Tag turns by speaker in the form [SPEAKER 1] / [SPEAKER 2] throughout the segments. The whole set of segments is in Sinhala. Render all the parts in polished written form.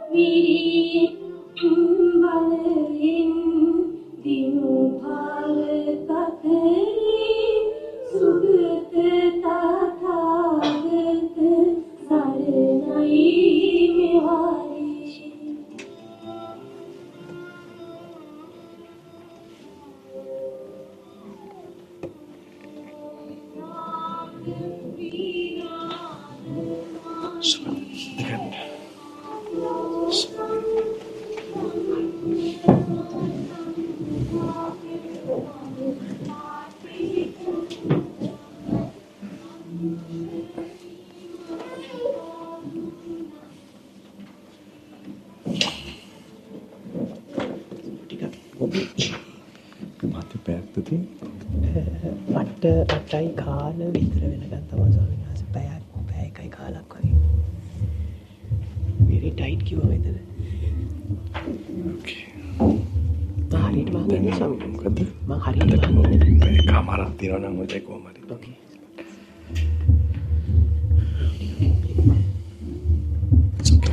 [SPEAKER 1] අටයි කාල විතර වෙනකන් තමයි ස්වාමීන් වහන්සේ පැය එකයි කාලක් වගේ. very tight කිව්වා මෙතන.
[SPEAKER 2] okay.
[SPEAKER 1] හරියට මම ස්වාමීන්
[SPEAKER 2] මොකද?
[SPEAKER 1] මම හරියට
[SPEAKER 2] පැය කමාරක් තියනවා නම් ඔය කොහොමද?
[SPEAKER 1] okay.
[SPEAKER 2] It's okay.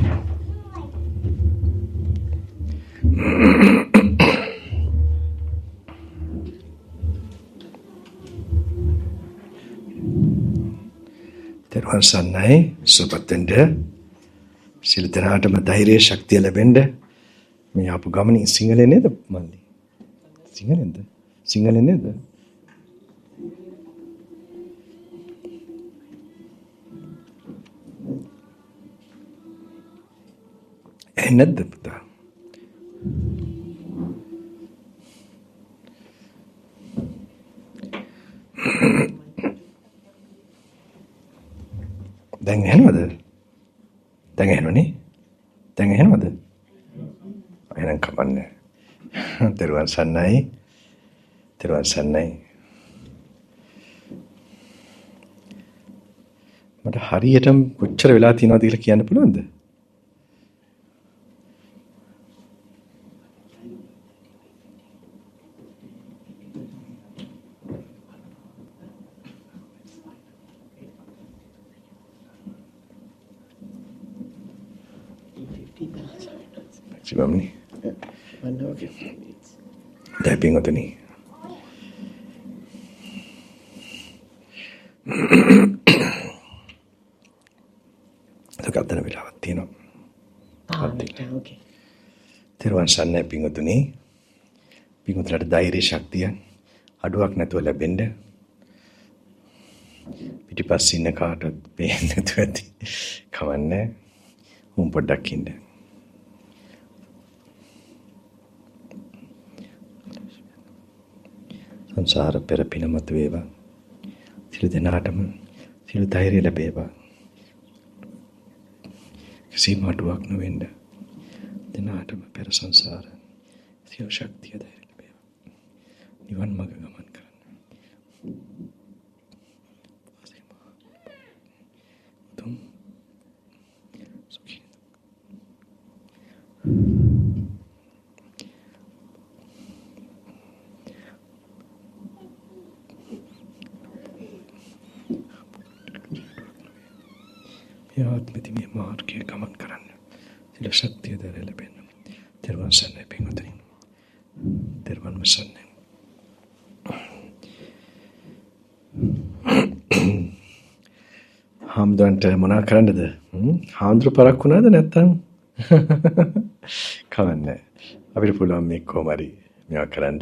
[SPEAKER 2] තෙරුවන් සරණයි සුපතෙන්ද සියලු දෙනාටම ධෛර්ය ශක්තිය ලැබෙන්න මේ ආපු ගමනේ සිංහලෙන් නේද මල්ලි සිංහලෙන් නේද නැද්ද පුතා දැන් ඇහෙනවද? දැන් ඇහෙනවනේ? දැන් ඇහෙනවද? එහෙනම් කමන්නේ. තෙරුවන් සරණයි. තෙරුවන් සරණයි. මට හරියටම කොච්චර වෙලා තියෙනවද කියලා කියන්න පුළුවන්ද? maximum ni.
[SPEAKER 1] 1 hour 15 minutes.
[SPEAKER 2] Typing hoto ni. Takatana වෙලාවක් තියෙනවා.
[SPEAKER 1] okay.
[SPEAKER 2] තෙරුවන් සරණයි පිංගුතුනි. පිංගුතුලට ධෛර්ය ශක්තිය අඩුවක් නැතුව ලැබෙන්න. පිටිපස්සේ ඉන්න කාටවත් පේන්නේ නැතුව ඇති. කවන්නේ. උන් පොඩ්ඩක් ඉන්න. සංසාර පෙර පිනමත් වේවා. සියලු දෙනාටම සියලු ධෛර්ය ලැබේවා. කිසිම අඩුවක් නොවෙන්න. දෙනාටම පෙර සංසාර සියලු ශක්තිය ධෛර්ය ලැබේවා. නිවන් මඟ ගමන් කරන්න. තුම් සුඛී ආත්මෙති මේ මාර්ගයේ ගමන් කරන්න. සියලු ශක්තිය ධෛර්ය ලැබෙන්න. තෙරුවන් සරණයි පින්වතුනි. තෙරුවන් සරණයි. හාමුදුරන්ට මොනා කරන්නද? හාමුදුරු පරක් වුණාද නැත්තම්? කවන්නේ. අපිට පුළුවන් මේ කොමාරි මේවා කරන්න.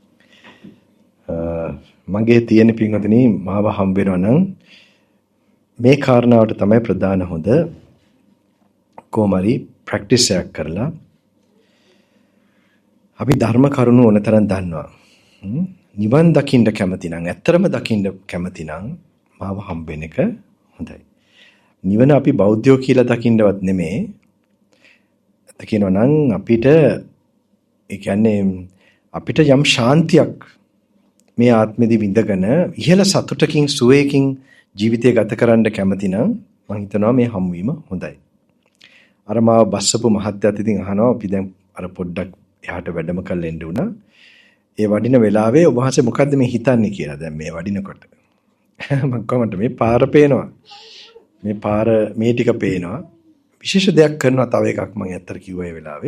[SPEAKER 2] මගේ තියෙන පින්වතුනි මාව හම්බ වෙනවා නම් මේ කාරණාවට තමයි ප්‍රධාන හොඳ කොමාරි ප්‍රැක්ටිස් එකක් කරලා අපි ධර්ම කරුණු ඕනතරම් දන්නවා. නිවන් දකින්න කැමති නම් ඇත්තරම දකින්න කැමති නම් මාව හම්බ වෙන එක හොඳයි. නිවන අපි බෞද්ධයෝ කියලා දකින්නවත් නෙමෙයි. ඇත්ත කියනවා නම් අපිට ඒ කියන්නේ අපිට යම් ශාන්තියක් මේ ආත්මෙදි විඳගෙන ඉහළ සතුටකින් සුවයකින් ජීවිතය ගත කරන්න කැමති නම් මම හිතනවා මේ හම්වීම හොඳයි. අර මාව බස්සපු මහත්තයාත් ඉතින් අහනවා අපි දැන් අර පොඩ්ඩක් එහාට වැඩම කරලා එන්න උනා. ඒ වඩින වෙලාවේ ඔබ වහන්සේ මොකද්ද මේ හිතන්නේ කියලා දැන් මේ වඩිනකොට. මම කොහොමද මේ පාර පේනවා. මේ පාර මේ ටික පේනවා. විශේෂ දෙයක් කරනවා තව එකක් මම ඇත්තට කිව්වා ඒ වෙලාවේ.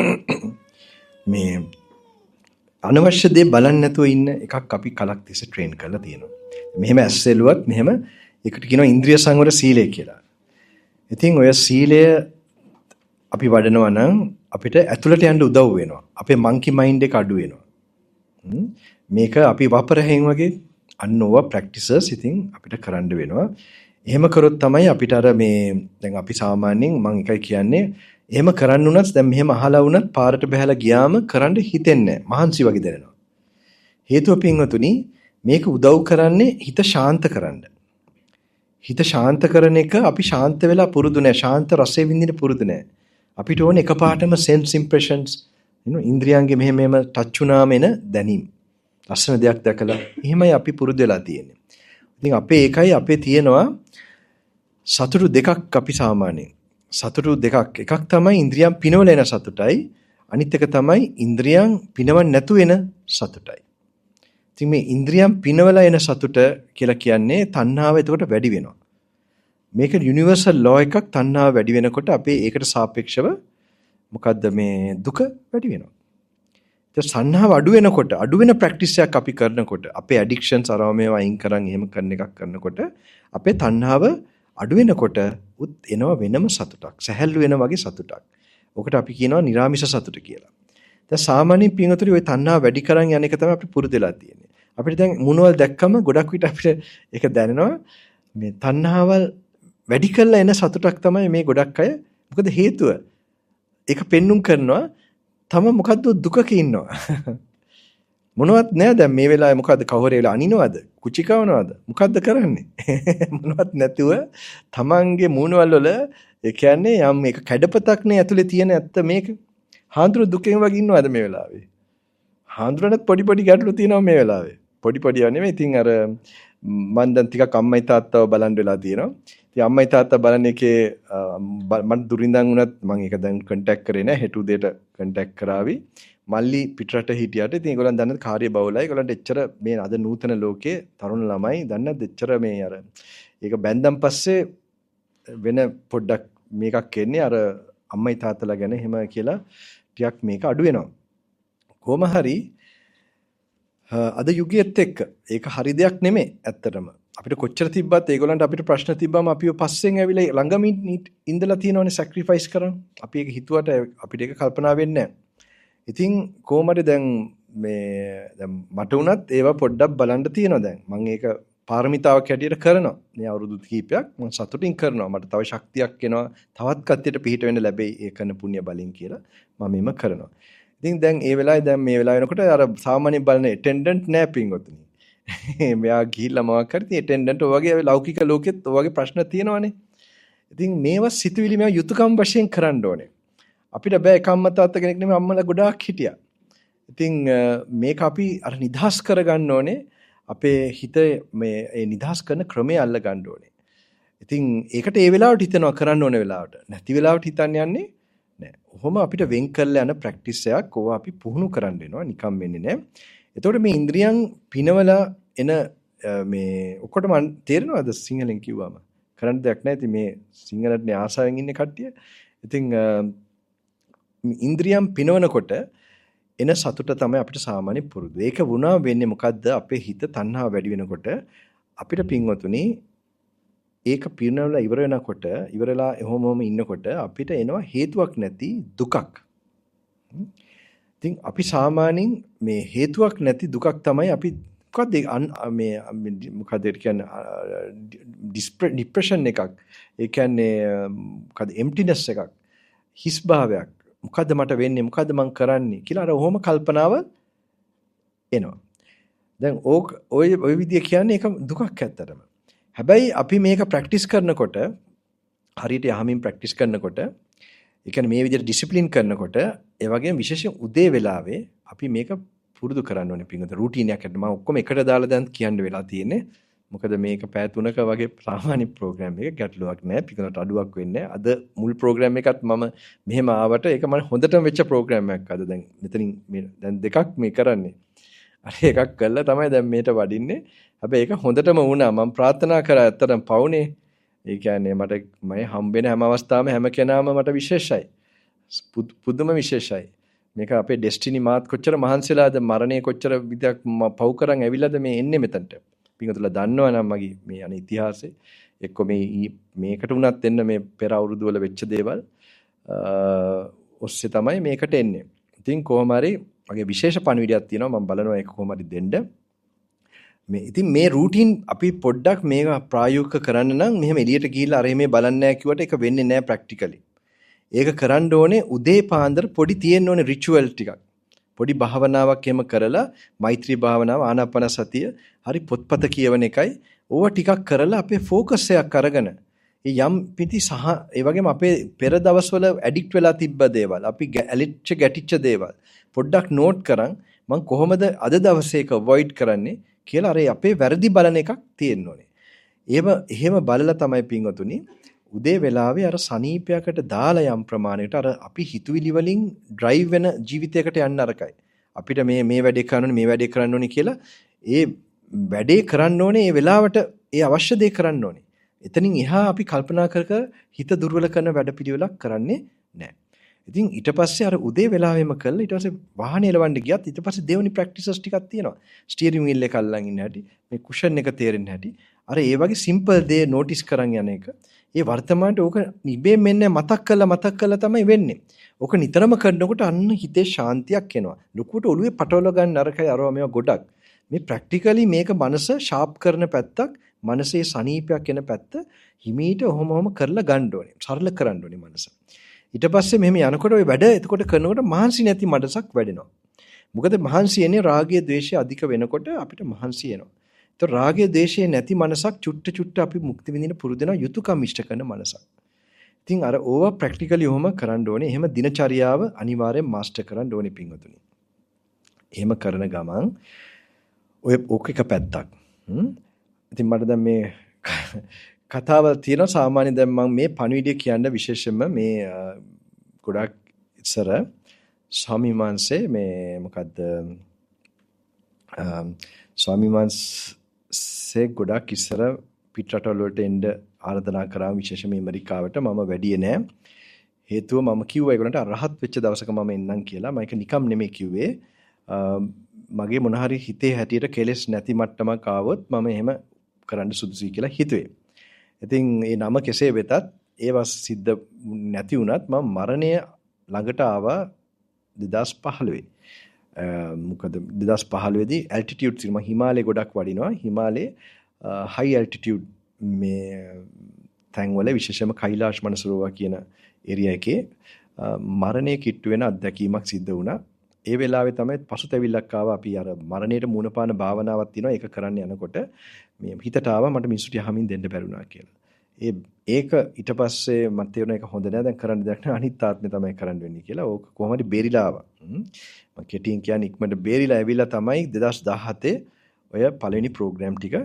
[SPEAKER 2] මේ අනවශ්‍ය දේ බලන්න නැතුව ඉන්න එකක් අපි කලක් තිස්සේ ට්‍රේන් කරලා තියෙනවා. මෙහෙම ඇස්සෙලුවත් මෙහෙම ඒකට කියනවා ඉන්ද්‍රිය සංවර සීලය කියලා. ඉතින් ඔය සීලය අපි වඩනවා නම් අපිට ඇතුළට යන්න උදව් වෙනවා. අපේ මංකි මයින්ඩ් එක අඩු වෙනවා. මේක අපි වපරහෙන් වගේ අන්නෝවා ප්‍රැක්ටිසස් ඉතින් අපිට කරන්න වෙනවා. එහෙම කරොත් තමයි අපිට අර මේ දැන් අපි සාමාන්‍යයෙන් මම එකයි කියන්නේ එහෙම කරන්න උනත් දැන් මෙහෙම අහලා වුණත් පාරට බහැලා ගියාම කරන්න හිතෙන්නේ නැහැ. මහන්සි වගේ දැනෙනවා. හේතුව පින්වතුනි මේක උදව් කරන්නේ හිත ශාන්ත කරන්න. හිත ශාන්ත කරන එක අපි ශාන්ත වෙලා පුරුදු නැහැ. ශාන්ත රසය විඳින්න පුරුදු නැහැ. අපිට ඕනේ එකපාරටම sense impressions ඉන්ද්‍රියයන්ගේ මෙහෙම ටච් වුණාම එන දැනීම. ලස්සන දෙයක් දැකලා එහෙමයි අපි පුරුදු වෙලා තියෙන්නේ. ඉතින් අපේ ඒකයි අපේ තියෙනවා සතුටු දෙකක් අපි සාමාන්‍යයෙන්. සතුටු දෙකක්. එකක් තමයි ඉන්ද්‍රියන් පිනවල එන සතුටයි. අනිත් එක තමයි ඉන්ද්‍රියන් පිනවන්න නැතු වෙන සතුටයි. ඉතින් මේ ඉන්ද්‍රියන් පිනවල එන සතුට කියලා කියන්නේ තණ්හාව එතකොට වැඩි වෙනවා. මේක යුනිවර්සල් ලෝ එකක් තණ්හාව වැඩි වෙනකොට අපේ ඒකට සාපේක්ෂව මොකද්ද මේ දුක වැඩි වෙනවා. ඒක තණ්හාව අඩු වෙනකොට අඩු වෙන ප්‍රැක්ටිස් එකක් අපි කරනකොට අපේ ඇඩික්ෂන්ස් අරව මේවා අයින් කරන් එහෙම කරන එකක් කරනකොට අපේ තණ්හාව අඩු වෙනකොට උත් එනවා වෙනම සතුටක්. සැහැල්ලු වෙන වගේ සතුටක්. ඔකට අපි කියනවා නිරාමිෂ සතුට කියලා. දැන් සාමාන්‍යයෙන් පින්වතුනි ওই තණ්හාව වැඩි කරන් යන එක තමයි අපි පුරුදු වෙලා තියෙන්නේ. අපිට දැන් මොනවල් දැක්කම ගොඩක් විට අපිට ඒක දැනෙනවා මේ තණ්හාවල් වැඩි කරලා එන සතුටක් තමයි මේ ගොඩක් අය. මොකද හේතුව ඒක පෙන්눔 කරනවා තම මොකද්ද දුකක ඉන්නවා. මොනවත් නෑ දැන් මේ වෙලාවේ මොකද්ද කවුරු වෙලා අනිනවද? කුචි කවනවද? මොකද්ද කරන්නේ? මොනවත් නැතුව තමන්ගේ මූණවල වල ඒ කියන්නේ යම් මේක කැඩපතක් නේ ඇතුලේ තියෙන ඇත්ත මේක. හාඳුරු දුකෙන් වගේ ඉන්නවද මේ වෙලාවේ? හාඳුරනත් පොඩි පොඩි ගැටලු තියෙනවා මේ වෙලාවේ. පොඩි පොඩි නෙමෙයි. ඉතින් අර මම දැන් ටිකක් අම්මයි තාත්තව බලන් වෙලා තියෙනවා. ඉතින් අම්මයි තාත්තා බලන එකේ මම දුරින්දන් වුණත් මම ඒක දැන් කන්ටැක්ට් කරේ නෑ. හෙටු දෙයට කන්ටැක්ට් කරાવી. මල්ලි පිටරට හිටියට ඉතින් ඒගොල්ලන් දන්නත් කාර්ය බහුලයි. ඒගොල්ලන්ට එච්චර මේ අද නූතන ලෝකයේ තරුණ ළමයි දන්නත් එච්චර මේ අර ඒක බැන්දන් පස්සේ වෙන පොඩ්ඩක් මේකක් එන්නේ අර අම්මයි තාත්තලා ගැන එහෙම කියලා ටිකක් මේක අඩු වෙනවා. කොහොම හරි අද යුගයේත් එක්ක ඒක හරි දෙයක් නෙමෙයි ඇත්තටම. අපිට කොච්චර තිබ්බත් ඒගොල්ලන්ට අපිට ප්‍රශ්න තිබ්බම අපිව පස්සෙන් ඇවිල්ලා ළඟම ඉඳලා තියෙනවනේ සැක්‍රිෆයිස් කරන්. අපි ඒක හිතුවට අපිට ඒක කල්පනා වෙන්නේ නැහැ. ඉතින් කොහොමද දැන් මේ දැන් මට උනත් ඒවා පොඩ්ඩක් බලන්න තියෙනවා දැන්. මම ඒක පාරමිතාවක් හැටියට කරනවා. මේ අවුරුදු කිහිපයක් මම සතුටින් කරනවා. මට තව ශක්තියක් එනවා. තවත් කට්ටියට පිහිට වෙන්න ලැබෙයි ඒ කරන පුණ්‍ය බලෙන් කියලා මම එම කරනවා. ඉතින් දැන් ඒ වෙලාවේ දැන් මේ වෙලාව වෙනකොට අර සාමාන්‍ය බලන ඇටෙන්ඩන්ට් නෑ පින්වතුනි. මෙයා ගිහිල්ලා මොකක් කරේ ඉතින් ඇටෙන්ඩන්ට් ඔයගේ ලෞකික ලෝකෙත් ඔයගේ ප්‍රශ්න තියෙනවානේ. ඉතින් මේවා සිතුවිලි මේවා යුතුයකම් වශයෙන් කරන්න ඕනේ. අපිට බෑ කම්ම තාත්තා කෙනෙක් නෙමෙයි අම්මලා ගොඩාක් හිටියා. ඉතින් මේක අපි අර නිදහස් කරගන්න ඕනේ. අපේ හිත මේ ඒ නිදහස් කරන ක්‍රමය අල්ල ගන්න ඕනේ. ඉතින් ඒකට ඒ වෙලාවට හිතනවා කරන්න ඕන වෙලාවට. නැති වෙලාවට හිතන්න යන්නේ නෑ. ඔහොම අපිට වෙන් කරලා යන ප්‍රැක්ටිස් එකක් ඕවා අපි පුහුණු කරන්න වෙනවා. නිකම් වෙන්නේ නෑ. එතකොට මේ ඉන්ද්‍රියන් පිනවලා එන මේ ඔක්කොටම තේරෙනවද සිංහලෙන් කිව්වම? කරන්න දෙයක් නැහැ. ඉතින් මේ සිංහලට ආසාවෙන් ඉන්න කට්ටිය. ඉතින් ඉන්ද්‍රියම් පිනවනකොට එන සතුට තමයි අපිට සාමාන්‍ය පුරුදු. ඒක වුණා වෙන්නේ මොකද්ද? අපේ හිත තණ්හාව වැඩි වෙනකොට අපිට පින්වතුනි ඒක පිනවලා ඉවර වෙනකොට ඉවරලා එහෙමම ඉන්නකොට අපිට එනවා හේතුවක් නැති දුකක්. ඉතින් අපි සාමාන්‍යයෙන් මේ හේතුවක් නැති දුකක් තමයි අපි මොකද්ද මේ මොකද්ද කියන්නේ ડિප්‍රෙෂන් එකක්. ඒ කියන්නේ මොකද්ද emptiness එකක්. හිස් භාවයක්. මොකද්ද මට වෙන්නේ මොකද්ද මං කරන්නේ කියලා අර ඔහොම කල්පනාව එනවා. දැන් ඔය විදිය කියන්නේ ඒක දුකක් ඇත්තටම. හැබැයි අපි මේක ප්‍රැක්ටිස් කරනකොට හරියට යහමින් ප්‍රැක්ටිස් කරනකොට ඒ කියන්නේ මේ විදිහට ඩිසිප්ලින් කරනකොට ඒ වගේම විශේෂයෙන් උදේ වෙලාවේ අපි මේක පුරුදු කරන්න ඕනේ පිටුත රුටීන් එකක් හැටියට. මම ඔක්කොම එකට දාලා දැන් කියන්න වෙලා තියෙන්නේ. මොකද මේක පැය 3ක වගේ සාමාන්‍ය ප්‍රෝග්‍රෑම් එකක් ගැටලුවක් නැහැ. පිටුනට අඩුවක් වෙන්නේ නැහැ. අද මුල් ප්‍රෝග්‍රෑම් එකත් මම මෙහෙම ආවට ඒක මම හොඳටම වෙච්ච ප්‍රෝග්‍රෑම් එකක්. අද දැන් මෙතනින් දැන් දෙකක් මේ කරන්නේ. අර එකක් කළා තමයි දැන් මේට වඩින්නේ. හැබැයි ඒක හොඳටම වුණා. මම ප්‍රාර්ථනා කරා ඇත්තටම පවුනේ ඒ කියන්නේ මට මම හම්බෙන හැම අවස්ථාවෙම හැම කෙනාම මට විශේෂයි. පුදුම විශේෂයි. මේක අපේ ඩෙස්ටිනි මාත් කොච්චර මහන්සිලාද මරණය කොච්චර විදක් පව් කරන් ඇවිල්ලාද මේ එන්නේ මෙතනට. පින්වතුන්ලා දන්නවනම් මගේ මේ අනේ ඉතිහාසෙ එක්ක මේකට උනත් එන්න මේ පෙර අවුරුදු වල වෙච්ච දේවල් ඔස්සේ තමයි මේකට එන්නේ. ඉතින් කොහොම හරි මගේ විශේෂ පණිවිඩයක් තියෙනවා මම බලනවා ඒක කොහොම හරි දෙන්න. ඉතින් මේ රූටින් අපි පොඩ්ඩක් මේක ප්‍රායෝගික කරන්න නම් මෙහෙම එළියට ගිහිල්ලා අර මේ බලන්නේ නැහැ කිව්වට ඒක වෙන්නේ නැහැ ප්‍රැක්ටිකලි. ඒක කරන්න ඕනේ උදේ පාන්දර පොඩි තියෙන්න ඕනේ රිචුවල් ටිකක්. පොඩි භාවනාවක් එහෙම කරලා මෛත්‍රී භාවනාව ආනාපාන සතිය හරි පොත්පත කියවන එකයි ඕවා ටිකක් කරලා අපේ ફોකස් එකක් අරගෙන යම් පිටි සහ ඒ වගේම අපේ පෙර දවස්වල ඇඩික්ට් වෙලා තිබ්බ දේවල් අපි ඇලිච්ච ගැටිච්ච දේවල් පොඩ්ඩක් නෝට් කරන් මම කොහොමද අද දවසේ එක අවොයිඩ් කරන්නේ කියලා අර අපේ වැරදි බලන එකක් තියෙන්න ඕනේ. එහෙම බලලා තමයි පින්වතුනි උදේ වෙලාවේ අර සනීපයකට දාලා යම් ප්‍රමාණයකට අර අපි හිතුවිලි වලින් ඩ්‍රයිව් වෙන ජීවිතයකට යන්න අරකයි. අපිට මේ වැඩේ කරන්න ඕනේ මේ වැඩේ කරන්න ඕනේ කියලා ඒ වැඩේ කරන්න ඕනේ ඒ වෙලාවට ඒ අවශ්‍ය දේ කරන්න ඕනේ. එතනින් එහා අපි කල්පනා කර හිත දුර්වල කරන වැඩපිළිවෙලක් කරන්නේ නැහැ. ඉතින් ඊට පස්සේ අර උදේ වෙලාවෙම කළා ඊට පස්සේ වාහනේ එලවන්න ගියත් ඊට පස්සේ දෙවෙනි ප්‍රැක්ටිසස් ටිකක් තියෙනවා. ස්ටියරින් වීල් එක අල්ලන් ඉන්න හැටි, මේ කුෂන් එක තේරෙන්න හැටි. අර ඒ වගේ සිම්පල් දේ නෝටිස් කරන් යන එක. ඒ වර්තමානට ඕක නිබේ මෙන්න මතක් කරලා තමයි වෙන්නේ. ඕක නිතරම කරනකොට අන්න හිතේ ශාන්තියක් එනවා. ලොකුට ඔළුවේ පටවල ගන්න අරකයි අරවා මේවා ගොඩක්. මේ ප්‍රැක්ටිකලි මේක මනස ෂාප් කරන පැත්තක්, මනසේ සනීපයක් එන පැත්ත හිමීට ඔහොම කරලා ගන්න ඕනේ. සරල කරන්න ඕනේ මනස. ඊට පස්සේ මෙහෙම යනකොට ඔය වැඩ එතකොට කරනකොට මහන්සි නැති මනසක් වැඩෙනවා. මොකද මහන්සි එන්නේ රාගය, ද්වේෂය අධික වෙනකොට අපිට මහන්සි එනවා. ඒතර රාගය, ද්වේෂය නැති මනසක් චුට්ට අපි මුක්ති විඳින පුරුදු වෙන යුතුයකම් ඉෂ්ට කරන මනසක්. ඉතින් අර ඕවා ප්‍රැක්ටිකලි ඔහොම කරන්න ඕනේ. එහෙම දිනචරියාව අනිවාර්යෙන් මාස්ටර් කරන්න ඕනේ පින්වතුනි. එහෙම කරන ගමන් ඔය ඕක එක පැත්තක්. ඉතින් මට දැන් මේ කතාව තියෙනවා සාමාන්‍ය දැන් මම මේ පණිවිඩය කියන්න විශේෂයෙන්ම මේ ගොඩක් ඉස්සර ස්වාමීන් වහන්සේ මේ මොකද්ද ස්වාමීන් වහන්සේ ගොඩක් ඉස්සර පිටරටවල වලට එන්න ආරාධනා කරා විශේෂයෙන්ම ඇමරිකාවට මම වැඩියේ නෑ හේතුව මම කිව්වා ඒගොල්ලන්ට රහත් වෙච්ච දවසක මම එන්නම් කියලා මම ඒක නිකම් නෙමෙයි කිව්වේ මගේ මොන හරි හිතේ හැටියට කෙලෙස් නැති මට්ටමක් ආවොත් මම එහෙම කරන්න සුදුසුයි කියලා හිතුවේ. ඉතින් ඒ නම කෙසේ වෙතත් ඒවා සිද්ධ නැති වුණත් මම මරණය ළඟට ආවා 2015. මොකද 2015 දී altitude මම හිමාලයේ ගොඩක් වඩිනවා. හිමාලයේ high altitude මේ තැන්වල විශේෂයෙන්ම කෛලාශ මනසරෝවා කියන ඒරියා එකේ මරණය කිට්ටු වෙන අත්දැකීමක් සිද්ධ වුණා. ඒ වෙලාවේ තමයි පසුතැවිල්ලක් ආවා. අපි අර මරණයට මුහුණ පාන භාවනාවක් තියෙනවා. ඒක කරන්න යනකොට මේ හිතට ආවා මට මිනිස්සුන්ට යහමින් දෙන්න බැරුණා කියලා. ඒක ඊට පස්සේ මට තේරුණා ඒක හොඳ නෑ දැන් කරන්න දෙයක් නෑ අනිත් ආත්මේ තමයි කරන්න වෙන්නේ කියලා. ඕක කොහොමද බේරිලා ආවා. මම කෙටියෙන් කියන්නේ ඉක්මනට බේරිලා ඇවිල්ලා තමයි 2017 ඔය පළවෙනි ප්‍රෝග්‍රෑම් ටික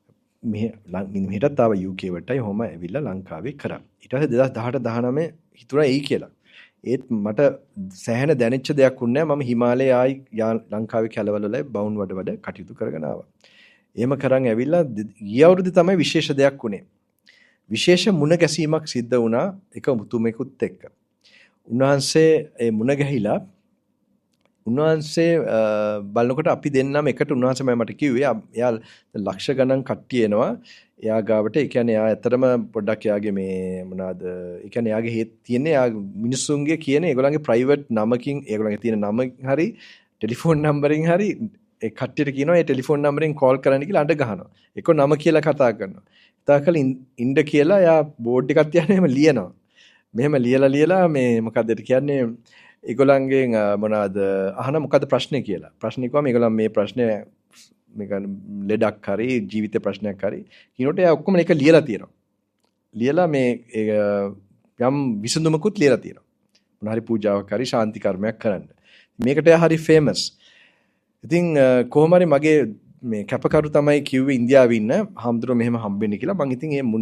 [SPEAKER 2] මෙහෙටත් ආවා UK වලටයි හොම ඇවිල්ලා ලංකාවේ කරා. ඊට පස්සේ 2018 19 හිතුණා එයි කියලා. ඒත් මට සෑහෙන දැනෙච්ච දෙයක් වුණේ නෑ. මම හිමාලයේ ආයි ලංකාවේ කැලවල වල බවුන් වඩ කටයුතු කරගෙන ආවා. එහෙම කරන් ඇවිල්ලා ගිය අවුරුද්දේ තමයි විශේෂ දෙයක් වුණේ. විශේෂ මුණ ගැසීමක් සිද්ධ වුණා එක මුතුමෙකුත් එක්ක. උන්වහන්සේ ඒ මුණ ගැහිලා උන්වහන්සේ බලනකොට අපි දෙන්නම එකට උන්වහන්සේ මට කිව්වේ එයා ලක්ෂ ගණන් කට්ටිය එනවා. එයා ගාවට ඒ කියන්නේ එයා ඇත්තටම පොඩ්ඩක් එයාගේ මේ මොනවාද ඒ කියන්නේ එයාගේ හේත් තියෙන්නේ එයා මිනිස්සුන්ගේ කියන ඒගොල්ලන්ගේ ප්‍රයිවට් නමකින් ඒගොල්ලන්ගේ තියෙන නම හරි ටෙලිෆෝන් නම්බරින් හරි ඒ කට්ටියට කියනවා ඒ ටෙලිෆෝන් නම්බරෙන් කෝල් කරන්න කියලා අඬ ගහනවා. ඒක නම කියලා කතා කරනවා. තාකල ඉන්න කියලා එයා බෝඩ් එකක් තියන එහෙම ලියනවා. මෙහෙම ලියලා මේ මොකද්ද කියන්නේ ඒගොල්ලන්ගෙන් මොනවාද අහන මොකද්ද ප්‍රශ්නේ කියලා. ප්‍රශ්නේ කිව්වම ඒගොල්ලන් මේ ප්‍රශ්නේ මේක ලෙඩක් හරි ජීවිත ප්‍රශ්නයක් හරි කිනෝට එයා ඔක්කොම එක ලියලා තියෙනවා. ලියලා මේ යම් විසඳුමකුත් ලියලා තියෙනවා. මොන හරි පූජාවක් හරි ශාන්ති කර්මයක් කරන්න. මේකට එයා හරි ෆේමස්. ඉතින් කොහොම හරි මගේ මේ කැපකරු තමයි කිව්වේ ඉන්දියාවේ ඉන්න හාමුදුරුවෝ මෙහෙම හම්බෙන්නේ කියලා. මම ඉතින් මේ මුණ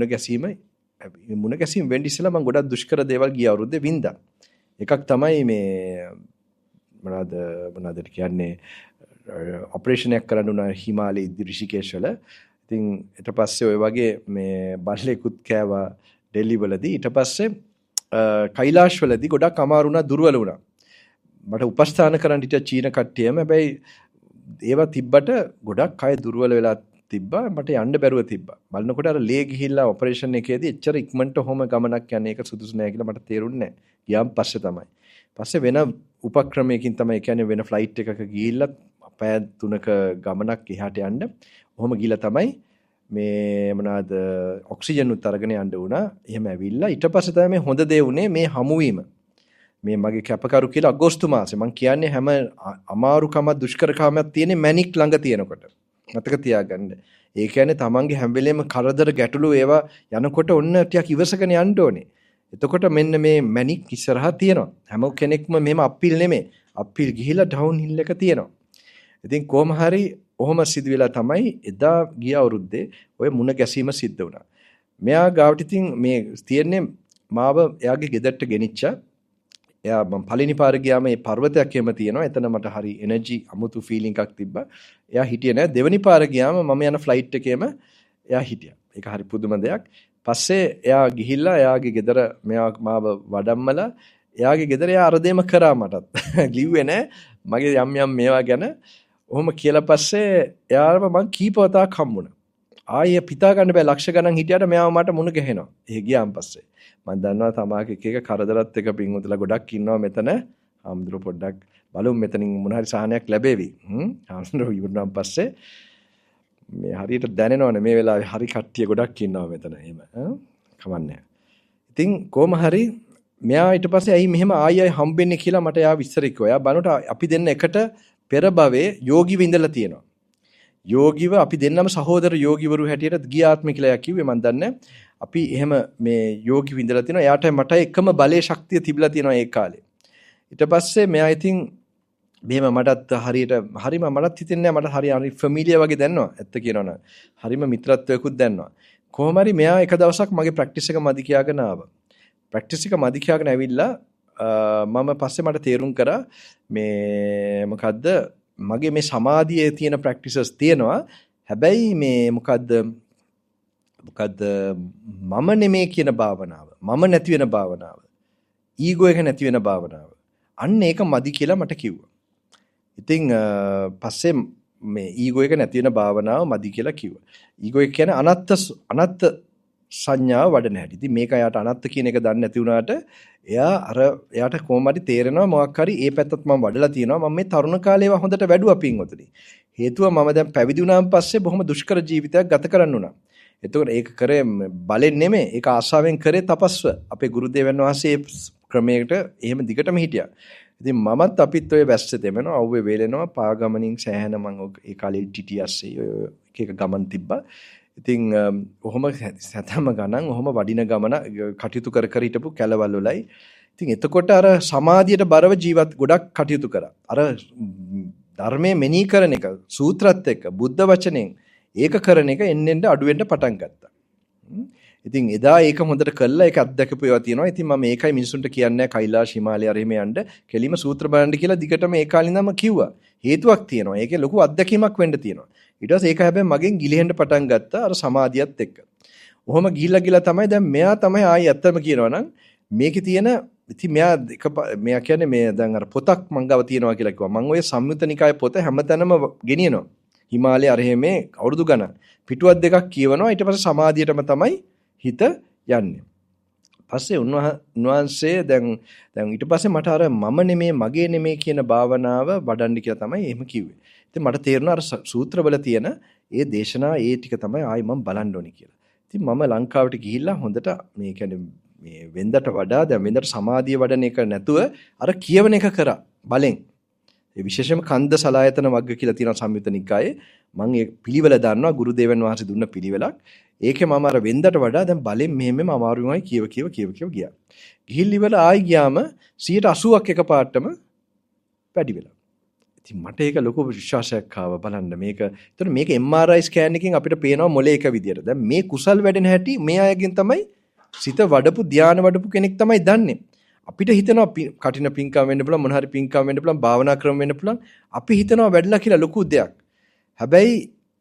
[SPEAKER 2] ගැසීම වෙන්න ඉස්සෙල්ලා මම ගොඩක් දුෂ්කර දේවල් ගිය අවුරුද්දේ වින්දා. එකක් තමයි මේ මොනවාද කියන්නේ ඔපරේෂන් එකක් කරන්න උනා හිමාලයේ ඍෂිකේශ වල. ඉතින් ඊට පස්සේ ওই වගේ මේ බල්ලෙකුත් කෑවා ඩෙල්ලි වලදී. ඊට පස්සේ කෛලාශ් වලදී ගොඩක් අමාරු වුණා, දුර්වල වුණා. මට උපස්ථාන කරන්න හිටිය චීන කට්ටියම හැබැයි ඒවා තිබ්බට ගොඩක් අය දුර්වල වෙලා තිබ්බා. මට යන්න බැරුව තිබ්බා. බලනකොට අර ලේ ගිහිල්ලා ඔපරේෂන් එකේදී එච්චර ඉක්මනට ඔහොම ගමනක් යන්නේ ඒක සුදුසු නෑ කියලා මට තේරුන්නේ නෑ. ගියාන් පස්සේ තමයි. පස්සේ වෙන උපක්‍රමයකින් තමයි කියන්නේ වෙන ෆ්ලයිට් එකක ගිහිල්ලා පැය 3ක ගමනක් එහාට යන්න. ඔහොම ගිහිල්ලා තමයි මේ මොනවාද ඔක්සිජන් උත් අරගෙන යන්න වුණා. එහෙම ඇවිල්ලා ඊට පස්සේ තමයි මේ හොඳ දේ උනේ මේ හමුවීම. මේ මගේ කැපකරු කියලා අගෝස්තු මාසේ මම කියන්නේ හැම අමාරුකම දුෂ්කරකමක් තියෙන්නේ මැනික් ළඟ තියෙනකොට. මතක තියාගන්න. ඒ කියන්නේ තමන්ගේ හැම වෙලේම කරදර ගැටලු ඒවා යනකොට ඔන්න ටිකක් ඉවසගෙන යන්න ඕනේ. එතකොට මෙන්න මේ මැනික් ඉස්සරහා තියෙනවා. හැම කෙනෙක්ම මෙහෙම අප්පිල් නෙමෙයි. අප්පිල් ගිහිලා ඩවුන් හිල් එක තියෙනවා. ඉතින් කොහොම හරි ඔහොම සිදු වෙලා තමයි එදා ගිය අවුරුද්දේ ඔය මුණ ගැසීම සිද්ධ වුණා. මෙයා ගාවට ඉතින් මේ තියෙන්නේ මාව එයාගේ ගෙදරට ගෙනිච්චා. එයා මම පළවෙනි පාර ගියාම මේ පර්වතයක් එහෙම තියෙනවා. එතන මට හරි එනර්ජි අමුතු ෆීලිං එකක් තිබ්බා. එයා හිටියේ නෑ. දෙවෙනි පාර ගියාම මම යන ෆ්ලයිට් එකේම එයා හිටියා. ඒක හරි පුදුම දෙයක්. පස්සේ එයා ගිහිල්ලා එයාගේ ගෙදර මෙයා මාව වඩම්මලා එයාගේ ගෙදර එයා අර දෙම කරා මටත්. ලිව්වේ නෑ. මගේ යම් මේවා ගැන ඔහොම කියලා පස්සේ එයාව මං කීප වතාවක් හම්බුණා. ආයේ පිතා ගන්න බෑ ලක්ෂ ගණන් හිටියට මෙයාව මට මුණ ගැහෙනවා. එහෙ ගියාන් පස්සේ මම දන්නවා තමාගේ එක කරදරත් එක පින්වතුලා ගොඩක් ඉන්නවා මෙතන. ආම්දුර පොඩ්ඩක් බලමු මෙතනින් මොන හරි සාහනයක් ලැබෙවි. ආම්දුර ඉවරනම් පස්සේ මේ හරියට දැනෙනවනේ මේ වෙලාවේ හරි කට්ටිය ගොඩක් ඉන්නවා මෙතන. එහෙම කමන්නේ. ඉතින් කොහොම හරි මෙයා ඊට පස්සේ ඇයි මෙහෙම ආයෙ හම්බෙන්නේ කියලා මට එයා විස්තර කිව්වා. එයා බලනට අපි දෙන්න එකට පෙර භවයේ යෝගීව ඉඳලා තියෙනවා. යෝගීව අපි දෙන්නම සහෝදර යෝගීවරු හැටියට ගිය ආත්මය කියලා කිව්වේ මම දන්නේ. අපි එහෙම මේ යෝගීව ඉඳලා තියෙනවා. එයාට මට එකම බලයේ ශක්තිය තිබිලා තියෙනවා ඒ කාලේ. ඊට පස්සේ මෙයා ඉතින් මෙහෙම මටත් හරිම මටත් හිතෙන්නේ මට හරි ෆැමිලියා වගේ දැනනවා. ඇත්ත කියනවනම් හරිම මිත්‍රත්වයකුත් දැනනවා. කොහොම හරි මෙයා එක දවසක් මගේ ප්‍රැක්ටිස් එක මදි කියාගෙන ආවා. ප්‍රැක්ටිස් එක මදි කියාගෙන ඇවිල්ලා මම පස්සේ මට තේරුම් කරා මේ මොකද්ද මගේ මේ සමාධියේ තියෙන ප්‍රැක්ටිසස් තියෙනවා. හැබැයි මේ මොකද්ද මම නෙමේ කියන භාවනාව. මම නැති වෙන භාවනාව. ඊගෝ එක නැති වෙන භාවනාව. අන්න ඒක මදි කියලා මට කිව්වා. ඉතින් පස්සේ මේ ඊගෝ එක නැති වෙන භාවනාව මදි කියලා කිව්වා. ඊගෝ එක කියන්නේ අනත්ත් සංඥාව වඩන හැටි. ඉතින් මේක යාට අනත්ත් කියන එක දන්නේ නැති වුණාට එයාට කොහොම හරි තේරෙනවා මොකක් හරි ඒ පැත්තත් මම වඩලා තියෙනවා. මම මේ තරුණ කාලේ ඒවා හොඳට වැඩුවා පින්වතුනි. හේතුව මම දැන් පැවිදි වුණාන් පස්සේ බොහොම දුෂ්කර ජීවිතයක් ගත කරන්න උනා. එතකොට ඒක කරේ බලෙන් නෙමෙයි. ඒක ආශාවෙන් කරේ තපස්ව. අපේ ගුරුදේවයන් වහන්සේ ක්‍රමයකට එහෙම දිගටම හිටියා. ඉතින් මමත් අපිත් ඔය වැස්සේ දෙමනවා අවුවේ වේලෙනවා පාගමනින් සෑහෙන මම ඒ කාලේ ටිටිස්සේ එක ගමන් තිබ්බා. ඉතින් ඔහොම සතම ගණන් ඔහොම වඩින ගමන කටයුතු කර හිටපු කැලවල් වලයි. ඉතින් එතකොට අර සමාධියට බරව ජීවත් ගොඩක් කටයුතු කරා. අර ධර්මයේ මෙනෙහි කරන එක සූත්‍රත් එක්ක බුද්ධ වචනෙන් ඒක කරන එක එන්නෙන් අඩු වෙන්න පටන් ගත්තා. ඉතින් එදා ඒක හොඳට කළා ඒක අත්දැකපු ඒවා තියෙනවා. ඉතින් මම මේකයි මිනිසුන්ට කියන්නේ කෛලාශ හිමාලය අරෙම යන්න කෙලිම සූත්‍ර බලන්න කියලා දිගටම ඒ කාලේ ඉඳන්ම කිව්වා. හේතුවක් තියෙනවා. ඒකේ ලොකු අත්දැකීමක් වෙන්න තියෙනවා. ඊට පස්සේ ඒක හැබැයි මගෙන් ගිලිහෙන්න පටන් ගත්තා අර සමාධියත් එක්ක. ඔහොම ගිහිල්ලා තමයි දැන් මෙයා තමයි ආයි ඇත්තම කියනවා නම් මේකේ තියෙන ඉතින් මෙයා කියන්නේ මේ දැන් අර පොතක් මං ගාව තියෙනවා කියලා කිව්වා. මං ඔය සංයුත්ත නිකායේ පොත හැමතැනම ගෙනියනවා. හිමාලය අරෙමේ අවුරුදු ගණන් පිටුවක් දෙකක් කියවනවා. ඊට පස්සේ සමාධියටම තමයි හිත යන්නේ. පස්සේ උන්වහන්සේ දැන් ඊට පස්සේ මට අර මම නෙමේ මගේ නෙමේ කියන භාවනාව වඩන්න කියලා තමයි එහෙම කිව්වේ. ඉතින් මට තේරුණා අර සූත්‍රවල තියෙන ඒ දේශනා ඒ ටික තමයි ආයි මම බලන්න ඕනේ කියලා. ඉතින් මම ලංකාවට ගිහිල්ලා හොඳට මේ කියන්නේ මේ වෙන්දට වඩා දැන් වෙන්දට සමාධිය වඩන එක නැතුව අර කියවන එක කරා බලෙන්. ඒ විශේෂයෙන්ම කන්ද සලායතන වග්ග කියලා තියෙන සංයුත නිකායේ මම ඒ පිළිවෙල දන්නවා ගුරුදේවයන් වහන්සේ දුන්න පිළිවෙලක්. ඒකේ මම අර වෙන්දට වඩා දැන් බලෙන් මෙහෙම අමාරුමයි කියව ගියා. ගිහිල් ඉවර ආයි ගියාම 80%ක් එකපාරටම වැඩි වෙලා. ඉතින් මට ඒක ලොකු විශ්වාසයක් ආවා බලන්න මේක. ඒතර මේක MRI ස්කෑන් එකකින් අපිට පේනවා මොලේ එක විදියට. දැන් මේ කුසල් වැඩෙන හැටි මේ අයගෙන් තමයි සිත වඩපු ධානය වඩපු කෙනෙක් තමයි දන්නේ. අපිට හිතනවා කටින පිංකම් වෙන්න පුළුවන් මොන හරි පිංකම් වෙන්න පුළුවන් භාවනා ක්‍රම වෙන්න පුළුවන්. අපි හිතනවා වැඩිලා කියලා ලොකු දෙයක්. හැබැයි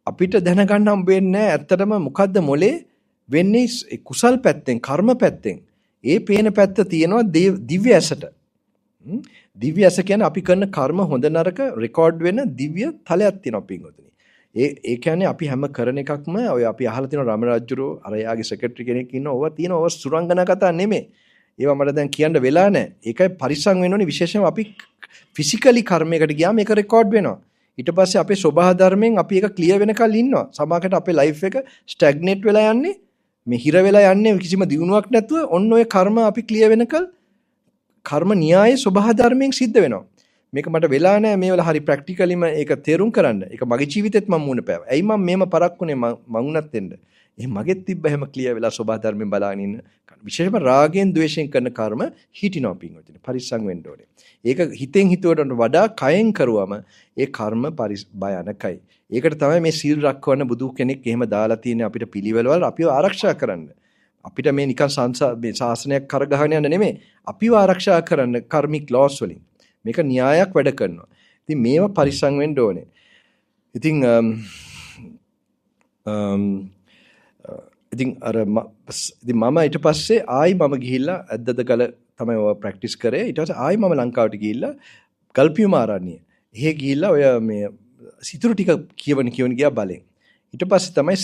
[SPEAKER 2] අපිට දැනගන්න හම්බ වෙන්නේ නැහැ ඇත්තටම මොකද්ද මොලේ වෙන්නේ කුසල් පැත්තෙන් කර්ම පැත්තෙන්. ඒ පේන පැත්ත තියෙනවා දිව්‍ය ඇසට. දිව්‍ය ඇස කියන්නේ අපි කරන කර්ම හොඳ නරක රෙකෝඩ් වෙන දිව්‍ය තලයක් තියෙනවා පින්වතුනි. ඒ කියන්නේ අපි හැම කරන එකක්ම ඔය අපි අහලා තියෙන රම රජුරෝ අර යාගේ සෙක්‍රටරි කෙනෙක් ඉන්නවා. ඕවා තියෙනවා. ඕවා සුරංගනා කතා නෙමෙයි. ඒවා මට දැන් කියන්න වෙලා නැහැ. ඒකයි පරිස්සම් වෙන්න ඕනේ විශේෂයෙන්ම අපි ෆිසිකලි කර්මයකට ගියාම ඒක රෙකෝඩ් වෙනවා. ඊට පස්සේ අපේ ස්වභාව ධර්මයෙන් අපි ඒක ක්ලියර් වෙනකල් ඉන්නවා. සමහරකට අපේ ලයිෆ් එක ස්ටැග්නේට් වෙලා යන්නේ මේ හිර වෙලා යන්නේ කිසිම දියුණුවක් නැතුව ඔන්න ඔය කර්ම අපි ක්ලියර් වෙනකල් කර්ම න්‍යායේ ස්වභාව ධර්මයෙන් සිද්ධ වෙනවා. මේක මට වෙලා නැහැ මේ වල හරි ප්‍රැක්ටිකලිම ඒක තේරුම් කරන්න. ඒක මගේ ජීවිතෙත් මම මුණ පෑවා. ඇයි මම මේම පරක්කුනේ මං උනත් වෙන්න. එහෙනම් මගෙත් තිබ්බ හැම ක්ලියර් වෙලා ස්වභාව ධර්මයෙන් බලාගෙන ඉන්න. විශේෂයෙන්ම රාගයෙන් ද්වේෂයෙන් කරන කර්ම හිටිනවා පින්වතුනි. පරිස්සම් වෙන්න ඕනේ. ඒක හිතෙන් හිතුවට වඩා කයෙන් කරුවම ඒ කර්ම භයානකයි. ඒකට තමයි මේ සීල් රැකවන්න බුදු කෙනෙක් එහෙම දාලා තියෙන්නේ අපිට පිළිවෙලවල අපිව ආරක්ෂා කරන්න. අපිට මේ නිකන් මේ ශාසනයක් කරගහගෙන යන්න නෙමෙයි. අපිව ආරක්ෂා කරන්න කර්මික් ලෝස් වලින්. මේක න්‍යායක් වැඩ කරනවා. ඉතින් මේවා පරිස්සම් වෙන්න ඕනේ. ඉතින් මම ඊට පස්සේ ආයි මම ගිහිල්ලා ඇද්දද ගල තමයි ඔය ප්‍රැක්ටිස් කරේ. ඊට පස්සේ ආයි මම ලංකාවට ගිහිල්ලා ගල්පියුම ආරණ්‍ය. එහෙ ගිහිල්ලා ඔය මේ සිතුරු ටික කියවන ගියා බලෙන්. ඊට පස්සේ තමයි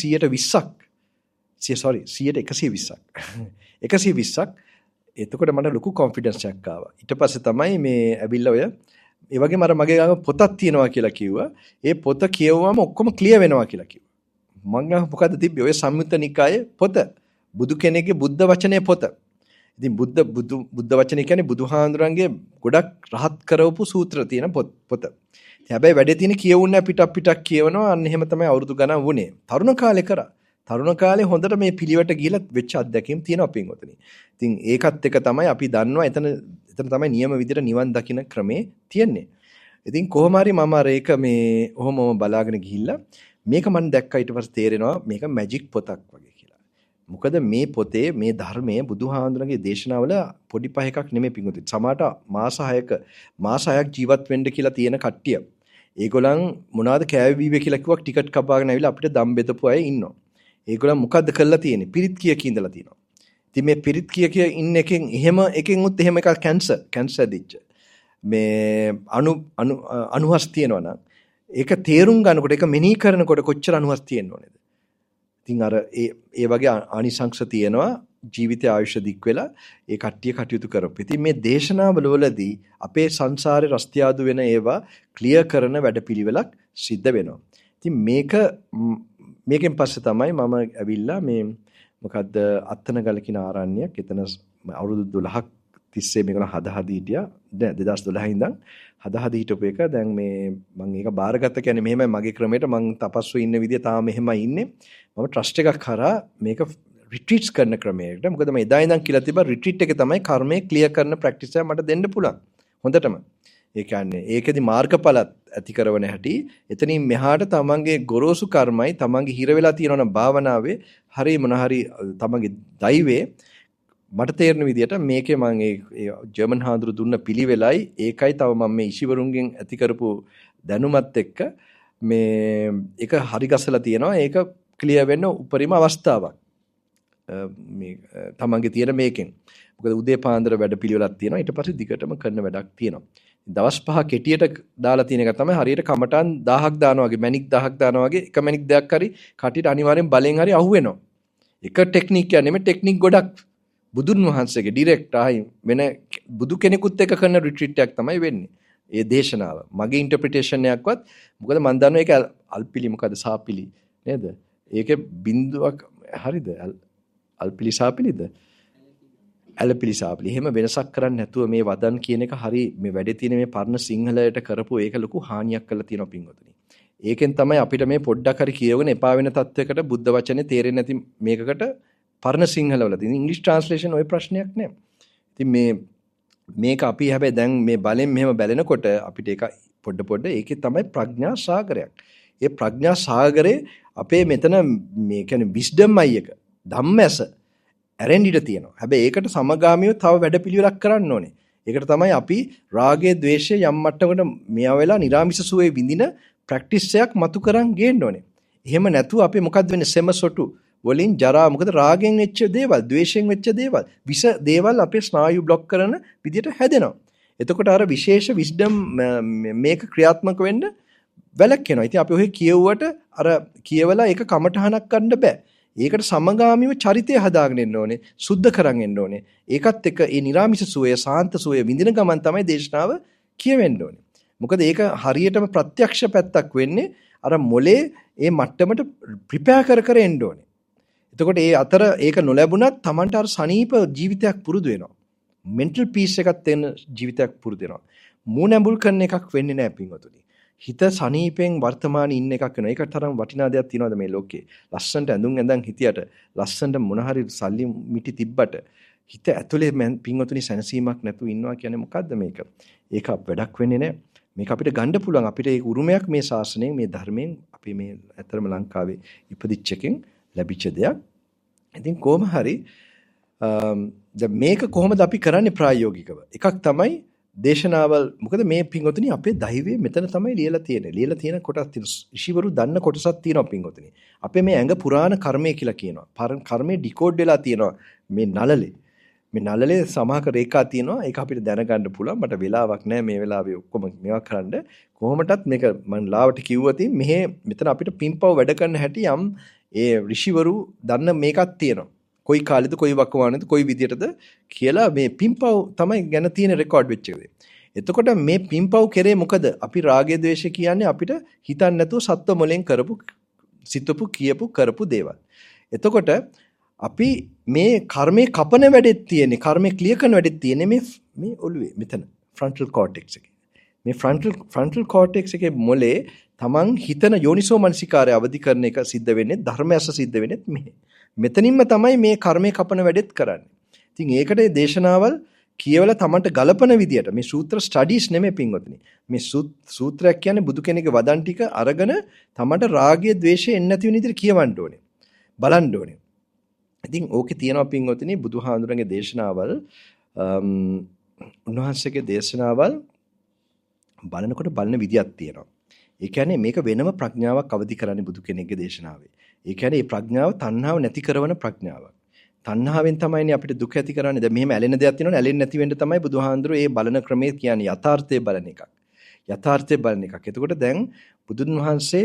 [SPEAKER 2] 120ක් 120ක් එතකොට මට ලොකු කොන්ෆිඩන්ස් එකක් ආවා. ඊට පස්සේ තමයි මේ ඇවිල්ලා ඔය ඒ වගේම අර මගේ ගාව පොතක් තියෙනවා කියලා කිව්වා. ඒ පොත කියවුවම ඔක්කොම ක්ලියර් වෙනවා කියලා කිව්වා. මම මොකද්ද තිබ්බේ? ඔය සංයුත්ත නිකායේ පොත. බුදු කෙනෙක්ගේ බුද්ධ වචනේ පොත. ඉතින් බුද්ධ වචනේ කියන්නේ බුදුහාඳුරන්ගේ ගොඩක් රහත් කරවපු සූත්‍ර තියෙන පොත. හැබැයි වැඩේ තියෙන කියවුන්නේ පිටක් කියවනවා. අන්න එහෙම තමයි අවුරුදු ගණන් වුණේ. තරුණ කාලේ කරා. තරුණ කාලේ හොඳට මේ පිළිවෙට ගිහිලා වෙච්ච අත්දැකීම් තියෙනවා පින්වතුනි. ඉතින් ඒකත් එක තමයි අපි දන්නවා එතන තමයි නියම විදිහට නිවන් දකින්න ක්‍රමේ තියෙන්නේ. ඉතින් කොහොම හරි මම අර ඒක මේ ඔහොම බලාගෙන ගිහිල්ලා මේක මම දැක්කා ඊට පස්සේ තේරෙනවා මේක මැජික් පොතක් වගේ කියලා. මොකද මේ පොතේ මේ ධර්මයේ බුදුහාඳුනගේ දේශනාවල පොඩි පහ එකක් නෙමෙයි පින්වතුනි. සමහරට මාස 6ක් ජීවත් වෙන්න කියලා තියෙන කට්ටිය. ඒගොල්ලන් මොනවාද කෑවේ බීවේ කියලා කිව්වක් ටිකට් කපාගෙන ඇවිල්ලා අපිට දම් බෙදපු අය ඉන්නවා. ඒගොල්ලන් මොකද්ද කරලා තියෙන්නේ? පිරිත් කිය ඉඳලා තියෙනවා. ඉතින් මේ පිරිත් කිය ඉන්න එකෙන් එහෙම එකක් කැන්සර් දිච්ච. මේ අනුහස් තියෙනවා නම් ඒක තේරුම් ගන්නකොට ඒක මෙනෙහි කරනකොට කොච්චර අනුහස් තියෙන්න ඕනේද? ඉතින් අර ඒ වගේ ආනිසංශ තියෙනවා ජීවිතය ආයුෂ දික් වෙලා ඒ කට්ටිය කටයුතු කරපු. ඉතින් මේ දේශනාවලදී අපේ සංසාරේ රස්තියාදු වෙන ඒවා ක්ලියර් කරන වැඩපිළිවෙලක් සිද්ධ වෙනවා. ඉතින් මේකෙන් පස්සේ තමයි මම ඇවිල්ලා මේ මොකද්ද අත්තනගල කියන ආරණ්‍යයක් එතන අවුරුදු 12ක් තිස්සේ මේක හදා හිටියා. දැන් 2012 ඉඳන් හදා හිටපු එක දැන් මේ මම ඒක බාරගත්ත කියන්නේ මෙහෙමයි මගේ ක්‍රමයට මම තපස්සු ඉන්න විදිය තාම මෙහෙමයි ඉන්නේ. මම ට්‍රස්ට් එකක් කරා මේක රිට්‍රීට්ස් කරන ක්‍රමයකට. මොකද මම එදා ඉඳන් කියලා තිබ්බා රිට්‍රීට් එකේ තමයි කර්මය ක්ලියර් කරන ප්‍රැක්ටිස් එක මට දෙන්න පුළුවන්. හොඳටම. ඒ කියන්නේ ඒකෙදි මාර්ගඵලත් ඇති කරවන හැටි එතනින් මෙහාට තමන්ගේ ගොරෝසු කර්මයි තමන්ගේ හිර වෙලා තියෙනවා නම් භාවනාවේ හරි මොන හරි තමන්ගේ දෛවේ මට තේරෙන විදිහට මේකේ මම ඒ ජර්මන් හාඳුරු දුන්න පිළිවෙලයි ඒකයි තව මම මේ ඉෂිවරුන්ගෙන් ඇති කරපු දැනුමත් එක්ක මේ ඒක හරි ගස්සලා තියෙනවා ඒක ක්ලියර් වෙන්න උපරිම අවස්ථාවක් මේ තමන්ගේ තියෙන මේකෙන් මොකද උදේ පාන්දර වැඩ පිළිවෙලක් තියෙනවා ඊට පස්සේ දිගටම කරන වැඩක් තියෙනවා දවස් 5 කෙටියට දාලා තියෙන එක තමයි හරියට කමටන් 1000ක් දානවා වගේ මැනික් 1000ක් දානවා වගේ එක මැනික් දෙකක් හරි කටියට අනිවාර්යෙන් බලෙන් හරි අහුවෙනවා එක ටෙක්නික් කියන්නේ මේ ටෙක්නික් ගොඩක් බුදුන් වහන්සේගේ ඩිරෙක්ට් ආයි වෙන බුදු කෙනෙකුත් එක්ක කරන රිට්‍රීට් එකක් තමයි වෙන්නේ. ඒ දේශනාව. මගේ ඉන්ටර්ප්‍රිටේෂන් එකක්වත් මොකද මම දන්නවා ඒක අල්පිලි මොකද සාපිලි නේද? ඒකේ බිඳුවක් හරිද? අල්පිලි සාපිලිද? ඇලපිලි සාපිලි. එහෙම වෙනසක් කරන්නේ නැතුව මේ වදන් කියන එක හරි මේ වැඩේ තියෙන මේ පරණ සිංහලයට කරපු ඒක ලොකු හානියක් කරලා තියෙනවා පින්වතුනි. ඒකෙන් තමයි අපිට මේ පොඩ්ඩක් හරි කියවගෙන එපා වෙන තත්වයකට බුද්ධ වචනේ තේරෙන්නේ නැති මේකකට පරණ සිංහලවල තියෙන ඉංග්‍රීසි ට්‍රාන්ස්ලේෂන් ඔය ප්‍රශ්නයක් නෑ. ඉතින් මේක අපි හැබැයි දැන් මේ බලෙන් මෙහෙම බැලෙනකොට අපිට ඒක පොඩ ඒකේ තමයි ප්‍රඥා සාගරයක්. ඒ ප්‍රඥා සාගරේ අපේ මෙතන මේ කියන්නේ විස්ඩම් අයි එක ධම්මැස ඇරෙන්ඩිට තියෙනවා. හැබැයි ඒකට සමගාමීව තව වැඩපිළිවෙලක් කරන්න ඕනේ. ඒකට තමයි අපි රාගය, ద్వේෂය යම් මට්ටමකට මෙයා වෙලා නිරාමිෂ සුවේ විඳින ප්‍රැක්ටිස් එකක් මතු කරන් ගේන්න ඕනේ. එහෙම නැතුව අපේ මොකද්ද වෙන්නේ? සෙමසොටු වලින් ජරා මොකද රාගෙන් වෙච්ච දේවල්, ද්වේෂයෙන් වෙච්ච දේවල්, විස දේවල් අපේ ස්නායු બ્લોක් කරන විදියට හැදෙනවා. එතකොට අර විශේෂ විස්ඩම් මේක ක්‍රියාත්මක වෙන්න වැළැක්වෙනවා. ඉතින් අපි ඔය කියවුවට අර කියවලා ඒක කමටහනක් ගන්න බෑ. ඒකට සමගාමීව චරිතය හදාගෙන එන්න ඕනේ, සුද්ධ කරන් එන්න ඕනේ. ඒකත් එක්ක ඒ නිරාමිෂ සුවය, සාන්ත සුවය විඳින ගමන් තමයි දේශනාව කියවෙන්න ඕනේ. මොකද ඒක හරියටම ප්‍රත්‍යක්ෂ පැත්තක් වෙන්නේ අර මොලේ ඒ මට්ටමට ප්‍රිපෙයාර් කර කර එන්න ඕනේ. එතකොට ඒ අතර ඒක නොලැබුණත් Tamanට අර සනීප ජීවිතයක් පුරුදු වෙනවා. මෙන්ටල් පීස් එකක් තියෙන ජීවිතයක් පුරුදු වෙනවා. මූණැඹුල් කරන එකක් වෙන්නේ නැහැ පින්වතුනි. හිත සනීපෙන් වර්තමානයේ ඉන්න එකක් වෙනවා. ඒකට තරම් වටිනා දෙයක් තියනවාද මේ ලෝකේ? ලස්සනට ඇඳන් හිටියට, ලස්සනට මොන හරි සල්ලි මිටි තිබ්බට හිත ඇතුලේ පින්වතුනි සැනසීමක් නැතුව ඉන්නවා කියන්නේ මොකද්ද මේක? ඒක වැඩක් වෙන්නේ නැහැ. මේක අපිට ගන්න පුළුවන්. අපිට ඒ උරුමයක් මේ ශාසනයෙන්, මේ ධර්මයෙන්, අපි මේ ඇතරම ලංකාවේ ඉපදිච්ච එකෙන් ලැබිච්ච දෙයක්. ඉතින් කොහොම හරි දැන් මේක කොහොමද අපි කරන්නේ ප්‍රායෝගිකව? එකක් තමයි දේශනාවල්. මොකද මේ පින්වතුනි අපේ දෛවයේ මෙතන තමයි ලියලා තියෙන්නේ. ලියලා තියෙන කොටස් තියෙනවා. ඍෂිවරු දන්න කොටසක් තියෙනවා පින්වතුනි. අපේ මේ ඇඟ පුරාණ කර්මය කියලා කියනවා. කර්මයේ ඩිකෝඩ් වෙලා තියෙනවා මේ නළලේ. මේ නළලේ සමාහක රේඛා තියෙනවා. ඒක අපිට දැනගන්න පුළුවන්. මට වෙලාවක් නැහැ මේ වෙලාවේ ඔක්කොම මේවා කරන්න. කොහොමටත් මේක මම ලාවට කිව්වතින් මෙතන අපිට පින්පව් වැඩ කරන්න හැටි යම් ඒ ඍෂිවරු දන්න මේකක් තියෙනවා. කොයි කාලෙද කොයි වකවානුවේද කොයි විදියටද කියලා මේ පින්පව් තමයි ගැන තියෙන රෙකෝඩ් වෙච්ච එක. එතකොට මේ පින්පව් කරේ මොකද? අපි රාගය ද්වේෂය කියන්නේ අපිට හිතන්න නැතුව සත්ව මොලෙන් කරපු සිතපු කියපු කරපු දේවල්. එතකොට අපි මේ කර්මයේ කපන වැඩෙත් තියෙන්නේ, කර්මයේ ක්ලියර් කරන වැඩෙත් තියෙන්නේ මේ ඔළුවේ මෙතන ෆ්‍රන්ටල් කෝටෙක්ස් එකේ. මේ ෆ්‍රන්ටල් කෝටෙක්ස් එකේ මොලේ තමන් හිතන යෝනිසෝ මනසිකාරය අවදි කරන එක සිද්ධ වෙන්නේ ධර්මයස සිද්ධ වෙන්නේ මෙහෙ. මෙතනින්ම තමයි මේ කර්මයේ කපන වැඩෙත් කරන්නේ. ඉතින් ඒකට දේශනාවල් කියවලා තමන්ට ගලපන විදියට මේ සූත්‍ර ස්ටඩීස් නෙමෙයි පින්වතුනි. මේ සූත්‍රයක් කියන්නේ බුදු කෙනෙක්ගේ වදන් ටික අරගෙන තමන්ට රාගය, ද්වේෂය එන්නේ නැති වෙන විදිහට කියවන්න ඕනේ. බලන්න ඕනේ. ඉතින් ඕකේ තියෙනවා පින්වතුනි බුදුහාඳුරන්ගේ දේශනාවල් උන්වහන්සේගේ දේශනාවල් බලනකොට බලන විදියක් තියෙනවා. ඒ කියන්නේ මේක වෙනම ප්‍රඥාවක් අවදි කරන්නේ බුදු කෙනෙක්ගේ දේශනාවේ. ඒ කියන්නේ මේ ප්‍රඥාව තණ්හාව නැති කරන ප්‍රඥාවක්. තණ්හාවෙන් තමයිනේ අපිට දුක ඇති කරන්නේ. දැන් මෙහෙම ඇලෙන දෙයක් තියෙනවනේ ඇලෙන්නේ නැති වෙන්න තමයි බුදුහාඳුරෝ මේ බලන ක්‍රමයේ කියන්නේ යථාර්ථය බලන එකක්. යථාර්ථය බලන එකක්. එතකොට දැන් බුදුන් වහන්සේ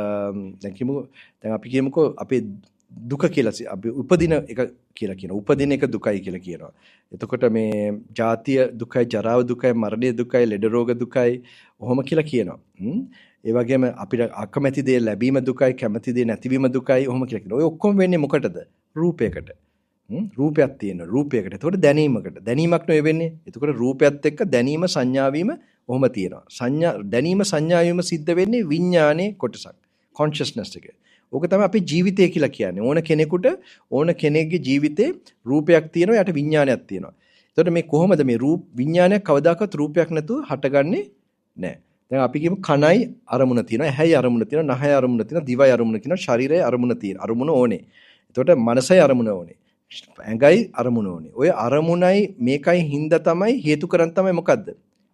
[SPEAKER 2] දැන් අපි කියමුකෝ අපේ දුක කියලා අපි උපදින එක කියලා කියනවා. උපදින එක දුකයි කියලා කියනවා. එතකොට මේ ජාතිය දුකයි, ජරාව දුකයි, මරණය දුකයි, ලෙඩ රෝග දුකයි ඔහොම කියලා කියනවා. ඒ වගේම අපිට අකමැති දේ ලැබීම දුකයි, කැමති දේ නැතිවීම දුකයි ඔහොම කියලා කියනවා. ඔය ඔක්කොම වෙන්නේ මොකටද? රූපයකට. රූපයක් තියෙනවා. රූපයකට. එතකොට දැනීමකට. දැනීමක් නෙවෙයි වෙන්නේ. එතකොට රූපයත් එක්ක දැනීම සංඥා වීම ඔහොම තියෙනවා. දැනීම සංඥා වීම සිද්ධ වෙන්නේ විඥානයේ කොටසක්. කොන්ෂස්නස් එක. ඕක තමයි අපේ ජීවිතය කියලා කියන්නේ. ඕන කෙනෙකුට ඕන කෙනෙක්ගේ ජීවිතේ රූපයක් තියෙනවා, යට විඥානයක් තියෙනවා. එතකොට මේ කොහොමද මේ විඥානයක් කවදාකවත් රූපයක් නැතුව හටගන්නේ නැහැ. දැන් අපි කියමු කනයි අරමුණ තියෙනවා, ඇහැයි අරමුණ තියෙනවා, නහයයි අරමුණ තියෙනවා, දිවයි අරමුණ තියෙනවා, ශරීරයයි අරමුණ තියෙනවා. අරමුණ ඕනේ. එතකොට මනසයි අරමුණ ඕනේ. ඇඟයි අරමුණ ඕනේ. ඔය අරමුණයි මේකයි හින්දා තමයි හේතු කරන් තමයි මොකද්ද?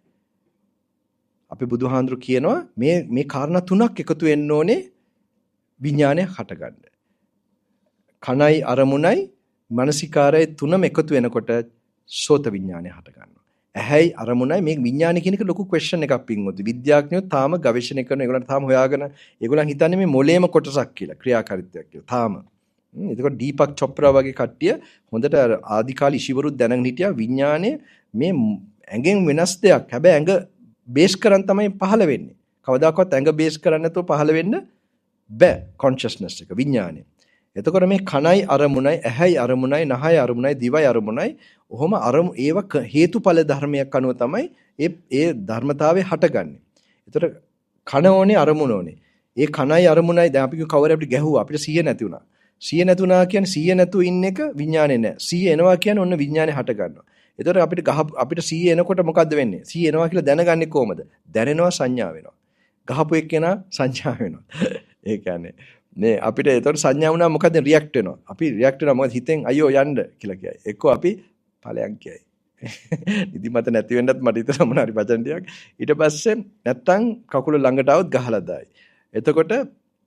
[SPEAKER 2] අපි බුදුහාඳුරු කියනවා මේ කාරණා තුනක් එකතු වෙන්න ඕනේ විඥානය හටගන්න. කනයි අරමුණයි මානසිකාරය තුනම එකතු වෙනකොට සෝත විඥානය හටගන්නවා. ඇහැයි අරමුණයි මේ විඥානය කියන එක ලොකු ක්වෙස්චන් එකක් පින්වතුනි. විද්‍යාඥයෝ තාම ගවේෂණය කරන ඒගොල්ලන් තාම හොයාගෙන ඒගොල්ලන් හිතන්නේ මේ මොලේම කොටසක් කියලා ක්‍රියාකාරීත්වයක් කියලා. තාම. එතකොට දීපක් චොප්රා වගේ කට්ටිය හොඳට ආදි කාලේ ඉෂිවරුත් දැනගෙන හිටියා විඥානය මේ ඇඟෙන් වෙනස් දෙයක්. හැබැයි ඇඟ බේස් කරන් තමයි පහළ වෙන්නේ. කවදාකවත් ඇඟ බේස් කරන්නේ නැතුව පහළ වෙන්න බෑ කොන්ෂස්නස් එක විඥානය. එතකොට මේ කනයි අරමුණයි, ඇහැයි අරමුණයි, නහයයි අරමුණයි, දිවයි අරමුණයි ඔහොම ඒව හේතුඵල ධර්මයක් අනුව තමයි ඒ ධර්මතාවය හටගන්නේ. එතකොට කන ඕනේ අරමුණ ඕනේ. ඒ කනයි අරමුණයි දැන් අපි කවර අපිට ගැහුවා අපිට සිහිය නැති වුණා. සිහිය නැතුණා කියන්නේ සිහිය නැතු ඉන්න එක විඥානේ නෑ. සිහිය එනවා කියන්නේ ඔන්න විඥානේ හට ගන්නවා. එතකොට අපිට සිහිය එනකොට මොකද්ද වෙන්නේ? සිහිය එනවා කියලා දැනගන්නේ කොහමද? දැනෙනවා සංඥා වෙනවා. ගහපු එක්කෙනා සංඥා වෙනවා. ඒ කියන්නේ නේ අපිට එතකොට සංඥා වුණා මොකද රියැක්ට් වෙනවා. අපි රියැක්ට් වෙනවා මොකද හිතෙන් අයියෝ යන්න කියලා කියයි. එක්කෝ අපි ඵලයන් කියයි. නිදිමත නැති වෙන්නත් මට හිතෙනවා මොන හරි වචන ටිකක්. ඊට පස්සේ නැත්තම් කකුල ළඟට આવොත් ගහලා දායි. එතකොට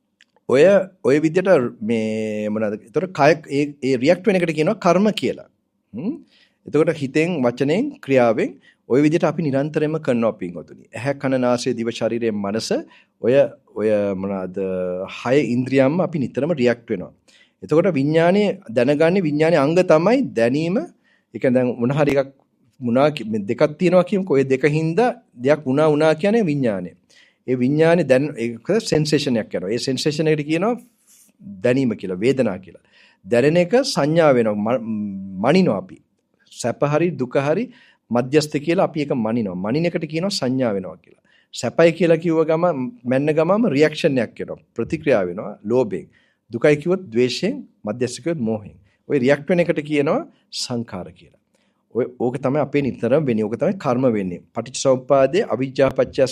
[SPEAKER 2] ඔය විදිහට මේ මොනවාද? ඒතර කය ඒ රියැක්ට් වෙන එකට කියනවා කර්ම කියලා. එතකොට හිතෙන් වචනෙන් ක්‍රියාවෙන් ওই විදිහට අපි නිරන්තරයෙන්ම කරනවා පින්වතුනි. ඇහැ කන නාසය දිව ශරීරයෙන් මනස ඔය මොනවාද 6 ඉන්ද්‍රියම්ම අපි නිතරම රියැක්ට් වෙනවා. එතකොට විඥානේ දැනගන්නේ විඥානේ අංග තමයි දැනීම. ඒ කියන්නේ දැන් මොන හරි එකක් මුණා දෙකක් තියෙනවා කියමුකෝ. ඔය දෙකින්ද දෙයක් වුණා කියන්නේ විඥානේ. ඒ විඥානේ දැන් ඒක සෙන්සේෂන් එකක් කරනවා. ඒ සෙන්සේෂන් එකට කියනවා දැනීම කියලා, වේදනා කියලා. දැනෙන එක සංඥා වෙනවා. මනිනවා අපි. සැප හරි දුක හරි මධ්‍යස්ථ කියලා අපි එක මනිනවා. මනින එකට කියනවා සංඥා වෙනවා කියලා. සැපයි කියලා කිව්ව ගම මැන්න ගමම රියැක්ෂන් එකක් කරනවා. ප්‍රතික්‍රියා වෙනවා ලෝභයෙන්. දුකයි කිව්වොත් ද්වේෂයෙන්, මධ්‍යස්ථ කිව්වොත් මෝහයෙන්. ওই රියැක්ට් වෙන එකට කියනවා සංඛාර කියලා. ඕක තමයි අපේ නිතරම වෙන්නේ. ඕක තමයි කර්ම වෙන්නේ. පටිච්චසමුප්පාදයේ අවිජ්ජා පත්‍ය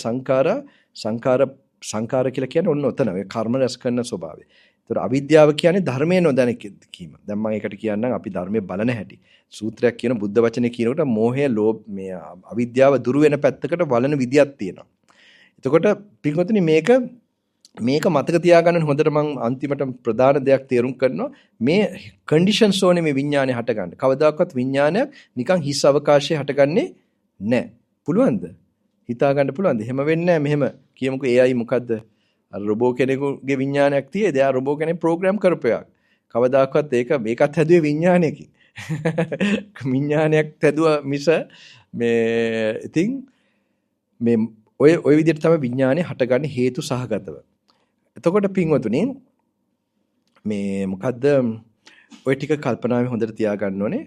[SPEAKER 2] සංඛාර කියලා කියන්නේ ඔන්න ඔතන. ඔය කර්ම රැස් කරන ස්වභාවය. ඒතර අවිද්‍යාව කියන්නේ ධර්මයේ නොදැන කීම. දැන් මම ඒකට කියන්නම් අපි ධර්මයේ බලන හැටි. සූත්‍රයක් කියන බුද්ධ වචනේ කියනකොට මෝහය මේ අවිද්‍යාව දුරු වෙන පැත්තකට වලන විදියක් තියෙනවා. එතකොට පින්වතුනි මේක මතක තියාගන්න හොඳට මම අන්තිමට ප්‍රධාන දෙයක් තේරුම් කරනවා. මේ කන්ඩිෂන්ස් ඕනේ මේ විඥානේ හටගන්න. කවදාකවත් විඥානයක් නිකන් හිස් අවකාශයේ හටගන්නේ නැහැ. පුළුවන්ද? හිතා ගන්න පුළුවන්ද? එහෙම වෙන්නේ නැහැ. මෙහෙම කියමුකෝ AI මොකද්ද? අර රොබෝ කෙනෙකුගේ විඥානයක් තියෙද? එයා රොබෝ කෙනෙක් ප්‍රෝග්‍රෑම් කරපයක්. කවදාකවත් මේකත් හැදුවේ විඥානයකින්. විඥානයක් හැදුවා මිස මේ ඉතින් මේ ඔය විදිහට තමයි විඥානේ හටගන්නේ හේතු සහගතව. එතකොට පින්වතුනි මේ මොකද්ද ඔය ටික කල්පනාවේ හොඳට තියාගන්න ඕනේ.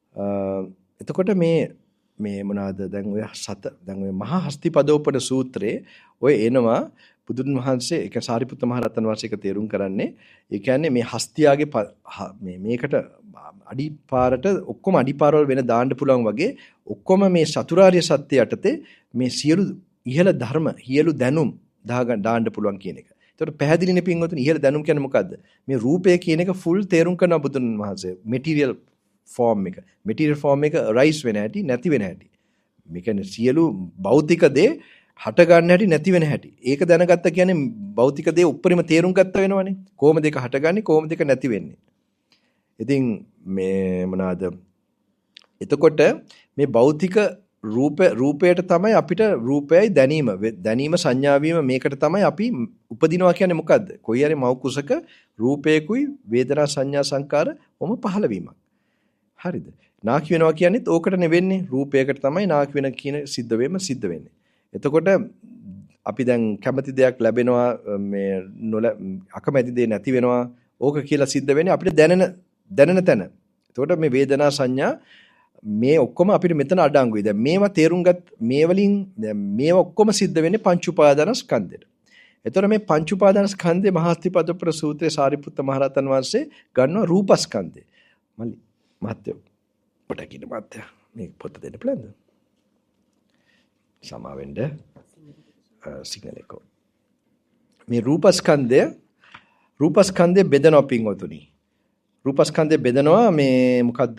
[SPEAKER 2] එතකොට මේ මොනවාද දැන් ඔය මහා හස්තිපදෝපන සූත්‍රයේ ඔය එනවා බුදුන් වහන්සේ ඒක සාරිපුත්ත මහ රහතන් වහන්සේ ඒක තේරුම් කරන්නේ. ඒ කියන්නේ මේ හස්තියාගේ මේකට අඩිපාරට ඔක්කොම අඩිපාරවල වෙන දාන්න පුළුවන් වගේ ඔක්කොම මේ චතුරාර්ය සත්‍ය යටතේ මේ සියලු ඉහළ ධර්ම, ඉහළ දැනුම් දාන්න පුළුවන් කියන එක. ඒතකොට පැහැදිලිනේ පින්වතුනි ඉහළ දැනුම් කියන්නේ මොකද්ද? මේ රූපය කියන එක ෆුල් තේරුම් කරන බුදුන් වහන්සේ. මෙටීරියල් ෆෝම් එක. මෙටීරියල් ෆෝම් එක රයිස් වෙන හැටි, නැති වෙන හැටි. මේ කියන්නේ සියලු භෞතික දේ හට ගන්න හැටි, නැති වෙන හැටි. ඒක දැනගත්ත කියන්නේ භෞතික දේ උඩරිම තේරුම් ගත්ත වෙනවනේ. කොහොමද ඒක හටගන්නේ, කොහොමද ඒක නැති වෙන්නේ. ඉතින් මේ මොනවාද? එතකොට මේ භෞතික රූපයට තමයි අපිට රූපයයි දැනීම සංඥා වීම මේකට තමයි අපි උපදිනවා කියන්නේ මොකද්ද? කොයි හරි මව් කුසක රූපේකුයි වේදනා සංඥා සංකාර ඔම පහළ වීමක්. හරිද? නාකි වෙනවා කියන්නේත් ඕකට නෙවෙන්නේ. රූපයකට තමයි නාකි වෙන කියන සිද්ධ වෙන්නේ. එතකොට අපි දැන් කැමති දෙයක් ලැබෙනවා මේ අකමැති දේ නැති වෙනවා. ඕක කියලා සිද්ධ වෙන්නේ අපිට දැනෙන තැන. එතකොට මේ වේදනා සංඥා මේ ඔක්කොම අපිට මෙතන අඩංගුයි. දැන් මේවා තේරුම් මේවා ඔක්කොම සිද්ධ වෙන්නේ පංච උපාදානස්කන්ධෙට. එතකොට මේ පංච උපාදානස්කන්ධේ මහස්තිපදප්‍ර සූත්‍රයේ සාරිපුත්ත මහ රහතන් වහන්සේ ගන්නවා රූපස්කන්ධේ. මල්ලි මහත්යෝ පොඩකින් මහත්ය මේ පොත දෙන්න පුළුවන්ද? සමාවෙන්න සිංහලෙකෝ. මේ රූපස්කන්ධය බෙදනවා පින්වතුනි. රූපස්කන්ධය බෙදනවා මේ මොකද්ද?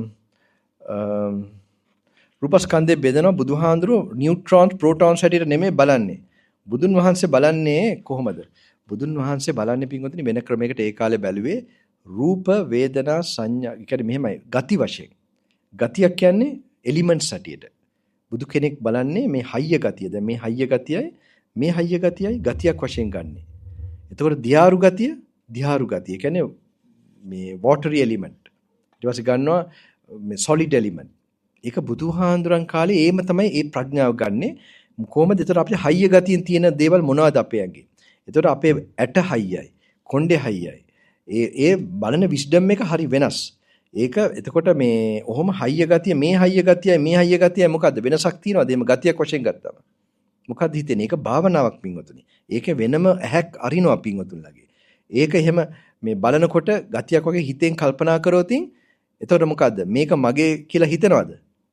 [SPEAKER 2] රූපස්කන්ධය බෙදනවා බුදුහාඳුරු නියුට්‍රෝන්ස් ප්‍රෝටෝන්ස් හැටියට නෙමෙයි බලන්නේ. බුදුන් වහන්සේ බලන්නේ කොහොමද? බුදුන් වහන්සේ බලන්නේ පින්වතුනි වෙන ක්‍රමයකට ඒ කාලේ බැලුවේ රූප වේදනා සංඥා. ඒ කියන්නේ මෙහෙමයි ගති වශයෙන්. ගතියක් කියන්නේ එලිමන්ට්ස් හැටියට. බුදු කෙනෙක් බලන්නේ මේ හයිය ගතිය. දැන් මේ හයිය ගතියයි ගතියක් වශයෙන් ගන්නෙ. එතකොට දියාරු ගතිය. ඒ කියන්නේ මේ වෝටරි එලිමන්ට්. ඊට පස්සේ ගන්නවා මේ සොලිඩ් එලිමන්ට්. ඒක බුදුහාඳුරන් කාලේ ඒම තමයි ඒ ප්‍රඥාව ගන්නෙ. කොහොමද? එතකොට අපිට හයිය ගතියෙන් තියෙන දේවල් මොනවද අපේ ඇඟේ? එතකොට අපේ ඇට හයියයි, කොණ්ඩේ හයියයි. ඒ බලන විස්ඩම් එක හරි වෙනස්. ඒක එතකොට මේ ඔහොම හයිය ගතිය මේ හයිය ගතියයි මොකද්ද වෙනසක් තියනවද? එimhe ගතියක් වශයෙන් ගත්තම. මොකද්ද හිතෙන්නේ? ඒක භාවනාවක් පින්වතුනි. ඒක වෙනම ඇහැක් අරිනවා පින්වතුන්ලගේ. ඒක එහෙම මේ බලනකොට ගතියක් වගේ හිතෙන් කල්පනා කරොතින් එතකොට මොකද්ද? මේක මගේ කියලා හිතනවද?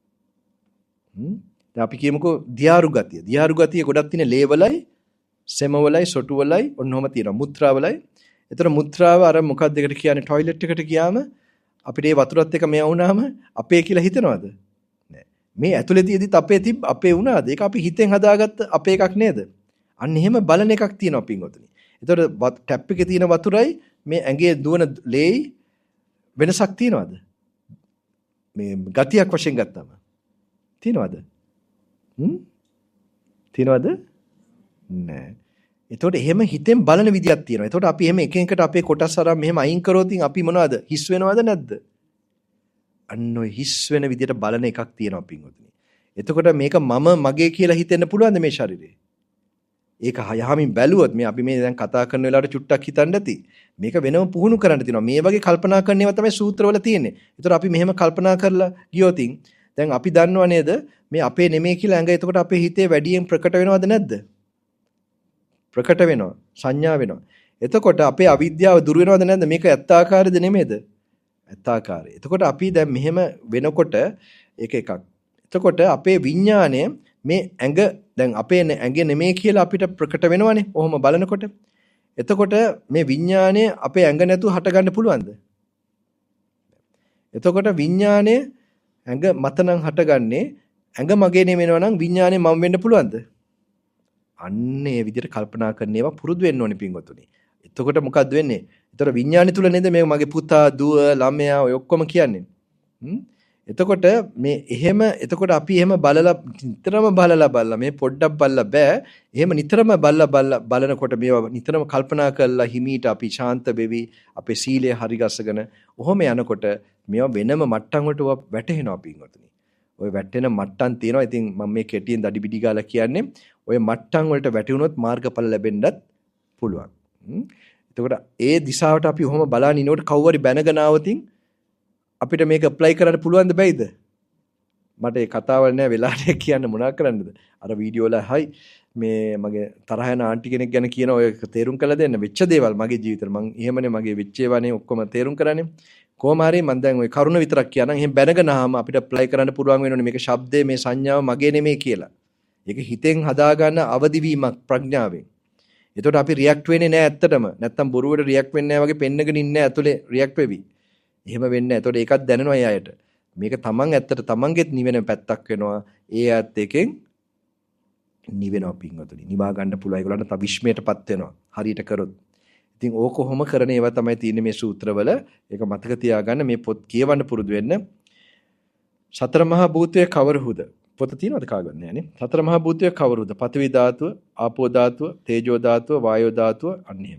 [SPEAKER 2] දැන් අපි කියමුකෝ දියාරු ගතිය. දියාරු ගතිය ගොඩක් තියෙන ලේවලයි, සෙමවලයි, සොටුවලයි ඔන්නෝම තියෙනවා. මුත්‍රාවලයි. එතකොට මුත්‍රාව අර මොකක්ද එකට කියන්නේ টয়ලට් එකට ගියාම අපිට ඒ වතුරත් එක මෙයා වුණාම අපේ කියලා හිතනවද? නෑ. මේ ඇතුලේ තියෙදිත් අපේ වුණාද? ඒක අපි හිතෙන් හදාගත්ත අපේ එකක් නේද? අන්න එහෙම බලන එකක් තියෙනවා පින්වතුනි. එතකොට ටැප් එකේ තියෙන වතුරයි මේ ඇඟේ දුවන ලේයි වෙනසක් තියනවද? මේ ගතියක් වශයෙන් ගත්තම. තියනවද? තියනවද? නෑ. එතකොට එහෙම හිතෙන් බලන විදියක් තියෙනවා. එතකොට අපි එහෙම එක එකට අපේ කොටස් අරන් මෙහෙම අයින් කරොත් අපි මොනවද? හිස් වෙනවද නැද්ද? අන්න ඔය හිස් වෙන විදියට බලන එකක් තියෙනවා පින්වතුනි. එතකොට මේක මම මගේ කියලා හිතෙන්න පුළුවන්ද මේ ශරීරේ? ඒක යහමින් බැලුවොත් මේ අපි මේ දැන් කතා කරන වෙලාවට චුට්ටක් හිතන්න ඇති. මේක වෙනම පුහුණු කරන්න තියෙනවා. මේ වගේ කල්පනා කරන ඒවා තමයි සූත්‍රවල තියෙන්නේ. ඒතර අපි මෙහෙම කල්පනා කරලා ගියොතින් දැන් අපි දන්නව නේද මේ අපේ නෙමෙයි කියලා ඇඟ එතකොට අපේ හිතේ වැඩියෙන් ප්‍රකට වෙනවද නැද්ද? ප්‍රකට වෙනවා. සංඥා වෙනවා. එතකොට අපේ අවිද්‍යාව දුර වෙනවද නැද්ද? මේක ඇත්තාකාරද නෙමෙයිද? ඇත්තාකාරයි. එතකොට අපි දැන් මෙහෙම වෙනකොට ඒක එකක්. එතකොට අපේ විඥාණය මේ ඇඟ දැන් අපේ ඇඟේ නෙමෙයි කියලා අපිට ප්‍රකට වෙනවනේ. ඔහොම බලනකොට. එතකොට මේ විඥාණය අපේ ඇඟ නැතුව හටගන්න පුළුවන්ද? එතකොට විඥාණය ඇඟ මත නම් හටගන්නේ ඇඟ මගේ නෙමෙනවා නම් විඥාණය මම වෙන්න පුළුවන්ද? අන්න ඒ විදිහට කල්පනා කරන ඒවා පුරුදු වෙන්න ඕනේ පින්වතුනි. එතකොට මොකද්ද වෙන්නේ? ඒතර විඥාණය තුල නේද මේ මගේ පුතා, දුව, ළමයා ඔය ඔක්කොම කියන්නේ. එතකොට මේ එහෙම එතකොට අපි එහෙම බලලා නිතරම බලලා මේ පොඩ්ඩක් බලලා බෑ. එහෙම නිතරම බලනකොට මේවා නිතරම කල්පනා කරලා හිමීට අපි ශාන්ත වෙවි අපේ සීලය හරි ගස්සගෙන ඔහොම යනකොට මේවා වෙනම මට්ටම් වලට වැටෙනවා පින්වතුනි. ඔය වැටෙන මට්ටම් තියෙනවා. ඉතින් මම මේ කෙටියෙන් දඩි බිඩි ගාලා කියන්නේ ඔය මට්ටම් වලට වැටුණොත් මාර්ගඵල ලැබෙන්නත් පුළුවන්. එතකොට ඒ දිශාවට අපි ඔහොම බලන ඉනකොට කවුරු හරි බැනගෙන ආවොතින් අපිට මේක ඇප්ලයි කරන්න පුළුවන්ද බැයිද? මට ඒ කතාවල් නෑ වෙලාවට කියන්න මොනා කරන්නද? අර වීඩියෝ වල හයි මේ මගේ තරහ යන ආන්ටි කෙනෙක් ගැන කියන ඔය තේරුම් කරලා දෙන්න වෙච්ච දේවල් මගේ ජීවිතේ මම එහෙමනේ මගේ වෙච්ච ඒවානේ ඔක්කොම තේරුම් කරන්නේ. කොහොම හරි මම දැන් ওই කරුණ විතරක් කියනනම් එහෙම බැනගෙනාම අපිට ඇප්ලයි කරන්න පුළුවන් වෙනෝනේ මේක ශබ්දේ මේ සංඥාව මගේ නෙමෙයි කියලා. ඒක හිතෙන් හදාගන්න අවදිවීමක් ප්‍රඥාවෙන්. එතකොට අපි රියැක්ට් වෙන්නේ නෑ ඇත්තටම. නැත්තම් බොරුවට රියැක්ට් වෙන්නේ නෑ වගේ පෙන්නගෙන ඉන්නේ ඇතුලේ රියැක්ට් වෙවි. එහෙම වෙන්නේ නැහැ. එතකොට ඒකත් දැනෙනවා ඒ අයට. මේක තමන් ඇත්තට තමන්ගෙත් නිවෙන පැත්තක් වෙනවා. ඒ ඇත්ත එකෙන් නිවෙනවා පින්වතුනි. නිවා ගන්න පුළුවන්. ඒගොල්ලන්ට තව විශ්මයටපත් වෙනවා. හරියට කරොත්. ඉතින් ඕක කොහොම කරන ඒවා තමයි තියෙන්නේ මේ සූත්‍රවල. ඒක මතක තියාගන්න මේ පොත් කියවන්න පුරුදු වෙන්න. සතර මහා භූතයේ කවරහුද? පොත තියෙනවද කාගවත් නෑනේ. සතර මහා භූතයේ කවරහුද? පඨවි ධාතුව, ආපෝ ධාතුව, තේජෝ ධාතුව, වායෝ ධාතුව අන්න එහෙම.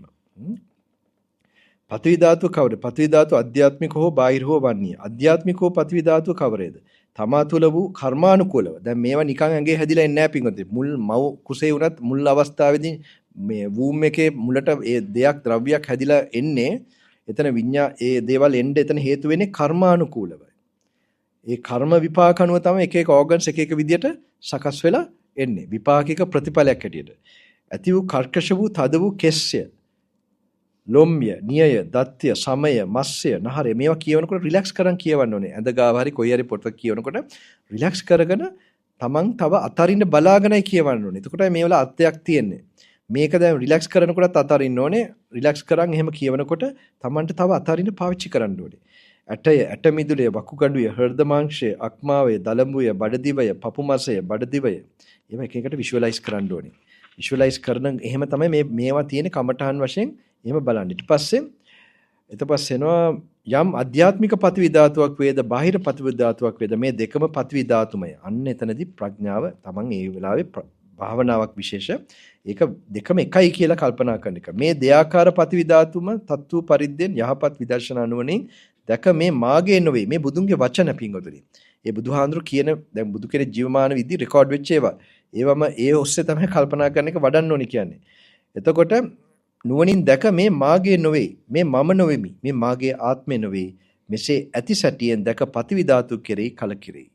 [SPEAKER 2] පඨවි ධාතුව කවරද? පඨවි ධාතුව අධ්‍යාත්මික හෝ බාහිර හෝ වන්නේ. අධ්‍යාත්මික හෝ පඨවි ධාතුව කවරේද? තමා තුළ වූ කර්මානුකූලව. දැන් මේවා නිකන් ඇඟේ හැදිලා එන්නේ නැහැ පින්වතුනි. මුල් මව් කුසේ වුණත් මුල් අවස්ථාවේදී මේ වූම් එකේ මුලට ඒ දෙයක් ද්‍රව්‍යයක් හැදිලා එන්නේ. එතන ඒ දේවල් එන්න එතන හේතු වෙන්නේ කර්මානුකූලව. ඒ කර්ම විපාක අනුව තමයි එක එක ඕගන්ස් එක එක විදියට සකස් වෙලා එන්නේ. විපාකික ප්‍රතිඵලයක් හැටියට. ඇති වූ කර්කශ වූ තද වූ කෙස්ය ලොම්ය, නියය, දත්ය, සමය, මස්සය, නහරය මේවා කියවනකොට රිලැක්ස් කරන් කියවන්න ඕනේ. ඇඳ ගාව හරි කොයි හරි පොතක් කියවනකොට රිලැක්ස් කරගෙන තමන් තව අතරින්න බලාගෙනයි කියවන්න ඕනේ. එතකොටයි මේ වල අර්ථයක් තියෙන්නේ. මේක දැන් රිලැක්ස් කරනකොටත් අතරින්න ඕනේ. රිලැක්ස් කරන් එහෙම කියවනකොට තමන්ට තව අතරින්න පාවිච්චි කරන්න ඕනේ. ඇටය, ඇට මිදුලේ, වකුගඩුවේ, හෘද මාංශය, අක්මාවේ, දලඹුවේ, බඩදිවය, පපු මසය, බඩදිවය. ඒවා එක එකට විෂුවලයිස් කරන්න ඕනේ. විෂුවලයිස් කරන එහෙම තමයි මේවා තියෙන කමඨහන් වශයෙන් එහෙම බලන්න. ඊට පස්සේ එනවා යම් අධ්‍යාත්මික පඨවි ධාතුවක් වේද බාහිර පඨවි ධාතුවක් වේද මේ දෙකම පඨවි ධාතුමය. අන්න එතනදී ප්‍රඥාව තමන් ඒ වෙලාවේ භාවනාවක් විශේෂ ඒක දෙකම එකයි කියලා කල්පනා කරන එක. මේ දෙයාකාර පඨවි ධාතුම තත්ත්ව පරිද්දෙන් යහපත් විදර්ශනා නුවණින් දැක මේ මාගේ නොවේ මේ බුදුන්ගේ වචන පිංගොතුනි. ඒ බුදුහාඳුරු කියන දැන් බුදු කෙනෙක් ජීවමාන විදි රෙකෝඩ් වෙච්ච ඒවා. ඒවම ඒ ඔස්සේ තමයි කල්පනා කරන එක වඩන්න ඕනි කියන්නේ. එතකොට නුවණින් දැක මේ මාගේ නොවේ මේ මම නොවෙමි මේ මාගේ ආත්මය නොවේ මෙසේ ඇති සැටියෙන් දැක පතිවි ධාතු කෙරෙහි කලකිරෙයි.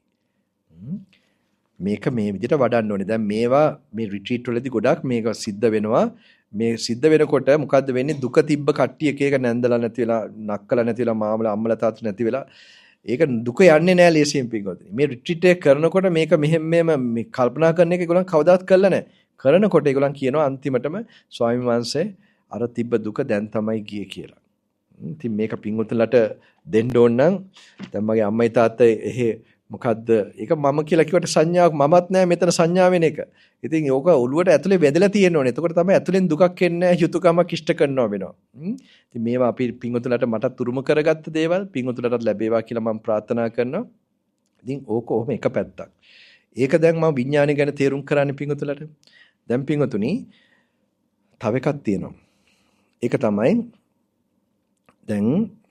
[SPEAKER 2] මේක මේ විදිහට වඩන්න ඕනේ. දැන් මේවා මේ රිට්‍රීට් වලදී ගොඩක් මේක සිද්ධ වෙනවා. මේ සිද්ධ වෙනකොට මොකද්ද වෙන්නේ? දුක තිබ්බ කට්ටිය එක එක නැන්දලා නැති වෙලා, නක්කලා නැති වෙලා, මාමලා අම්මලා තාත්තා නැති වෙලා ඒක දුක යන්නේ නැහැ ලේසියෙන් පිටකොතේ. මේ රිට්‍රීට් එක කරනකොට මේක මෙහෙම මේ කල්පනා කරන එක ඒගොල්ලන් කවදාවත් කරලා නැහැ. කරනකොට ඒගොල්ලන් කියනවා අන්තිමටම ස්වාමීන් වහන්සේ අර තිබ්බ දුක දැන් තමයි ගියේ කියලා. ඉතින් මේක පින්වතුන්ලට දෙන්න ඕන නම් දැන් මගේ අම්මයි තාත්තයි එහෙ මොකද්ද? ඒක මම කියලා කිව්වට සංඥාවක් මමත් නෑ මෙතන සංඥා වෙන එක. ඉතින් ඕක ඔළුවට ඇතුලේ වැදලා තියෙන්න ඕනේ. එතකොට තමයි ඇතුලෙන් දුකක් එන්නේ යුතුයකමක් ඉෂ්ට කරනවා වෙනවා. ඉතින් මේවා අපි පින්වතුන්ලට මටත් උරුම කරගත්ත දේවල් පින්වතුන්ලටත් ලැබේවා කියලා මම ප්‍රාර්ථනා කරනවා. ඉතින් ඕක ඔහොම එක පැත්තක්. ඒක දැන් මම විඥානය ගැන තේරුම් කරන්නේ පින්වතුන්ලට. දැන් පින්වතුනි තව එකක් තියෙනවා. ඒක තමයි දැන්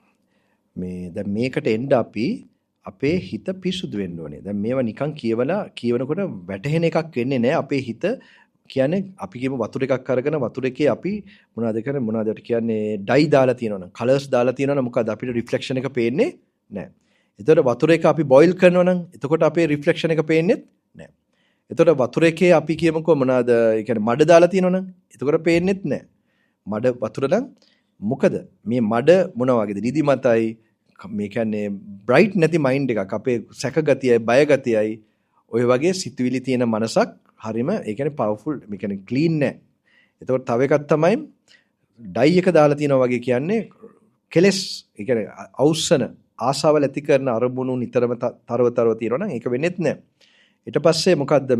[SPEAKER 2] මේකට එන්න අපි අපේ හිත පිරිසුදු වෙන්න ඕනේ. දැන් මේවා නිකන් කියවනකොට වැටහෙන එකක් වෙන්නේ නැහැ. අපේ හිත කියන්නේ අපි කියමු වතුර එකක් අරගෙන වතුර එකේ අපි මොනවද කියන්නේ ඩයි දාලා තියෙනවනම් කලර්ස් දාලා තියෙනවනම් මොකද අපිට රිෆ්ලෙක්ෂන් එක පේන්නේ නැහැ. එතකොට වතුර එක අපි බොයිල් කරනවනම් එතකොට අපේ රිෆ්ලෙක්ෂන් එක පේන්නේ නැහැ. එතකොට වතුර එකේ අපි කියමුකෝ මොනවද ඒ කියන්නේ මඩ දාලා තියෙනවනම් එතකොට පේන්නේත් නැහැ. මඩ වතුර නම් මොකද මේ මඩ මොන වගේද නිදිමතයි මේ කියන්නේ බ්‍රයිට් නැති මයින්ඩ් එකක් අපේ සැක ගතියයි බය ගතියයි ඔය වගේ සිතුවිලි තියෙන මනසක් හරිම ඒ කියන්නේ පවර්ෆුල් මේ කියන්නේ ක්ලීන් නැහැ. එතකොට තව එකක් තමයි ඩයි එක දාලා තියෙනවා වගේ කියන්නේ කෙලස් ඒ කියන්නේ අවුස්සන ආසාවල් ඇති කරන අරමුණු නිතරම තරව තියෙනවා නම් ඒක වෙන්නේත් නැහැ. ඊට පස්සේ මොකද්ද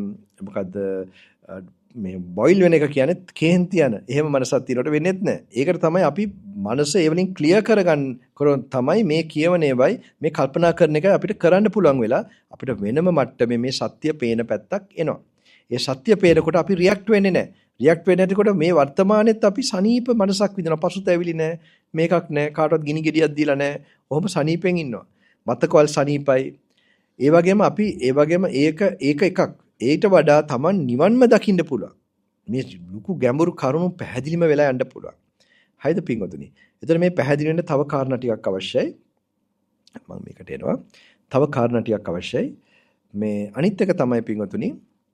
[SPEAKER 2] මේ බොයිල් වෙන එක කියන්නේ කේන්ති යන. එහෙම මනසක් තියෙනකොට වෙන්නේත් නැහැ. ඒකට තමයි අපි මනස ඒ වලින් ක්ලියර් කරගන්න තමයි මේ කියවන ඒවයි මේ කල්පනා කරන එක අපිට කරන්න පුළුවන් වෙලා අපිට වෙනම මට්ටමේ මේ සත්‍ය පේන පැත්තක් එනවා. ඒ සත්‍ය පේනකොට අපි රියැක්ට් වෙන්නේ නැහැ. රියැක්ට් වෙන්නේ නැතිකොට මේ වර්තමානෙත් අපි සනීප මනසක් විඳිනවා. පසුතැවිලි නැහැ. මේකක් නැහැ. කාටවත් ගිනි ගෙඩියක් දීලා නැහැ. ඔහොම සනීපෙන් ඉන්නවා. මතකවල සනීපයි. ඒ වගේම ඒක එකක්. ඊට වඩා Taman නිවන්ම දකින්න පුළුවන්. මේ ලুকু ගැඹුරු කරුණු පැහැදිලිම වෙලා යන්න පුළුවන්. හරිද පින්වතුනි? එතන මේ පැහැදිලි වෙන්න තව කාරණා ටිකක් අවශ්‍යයි. මම මේකට එනවා. තව කාරණා ටිකක් අවශ්‍යයි. මේ අනිත් එක තමයි පින්වතුනි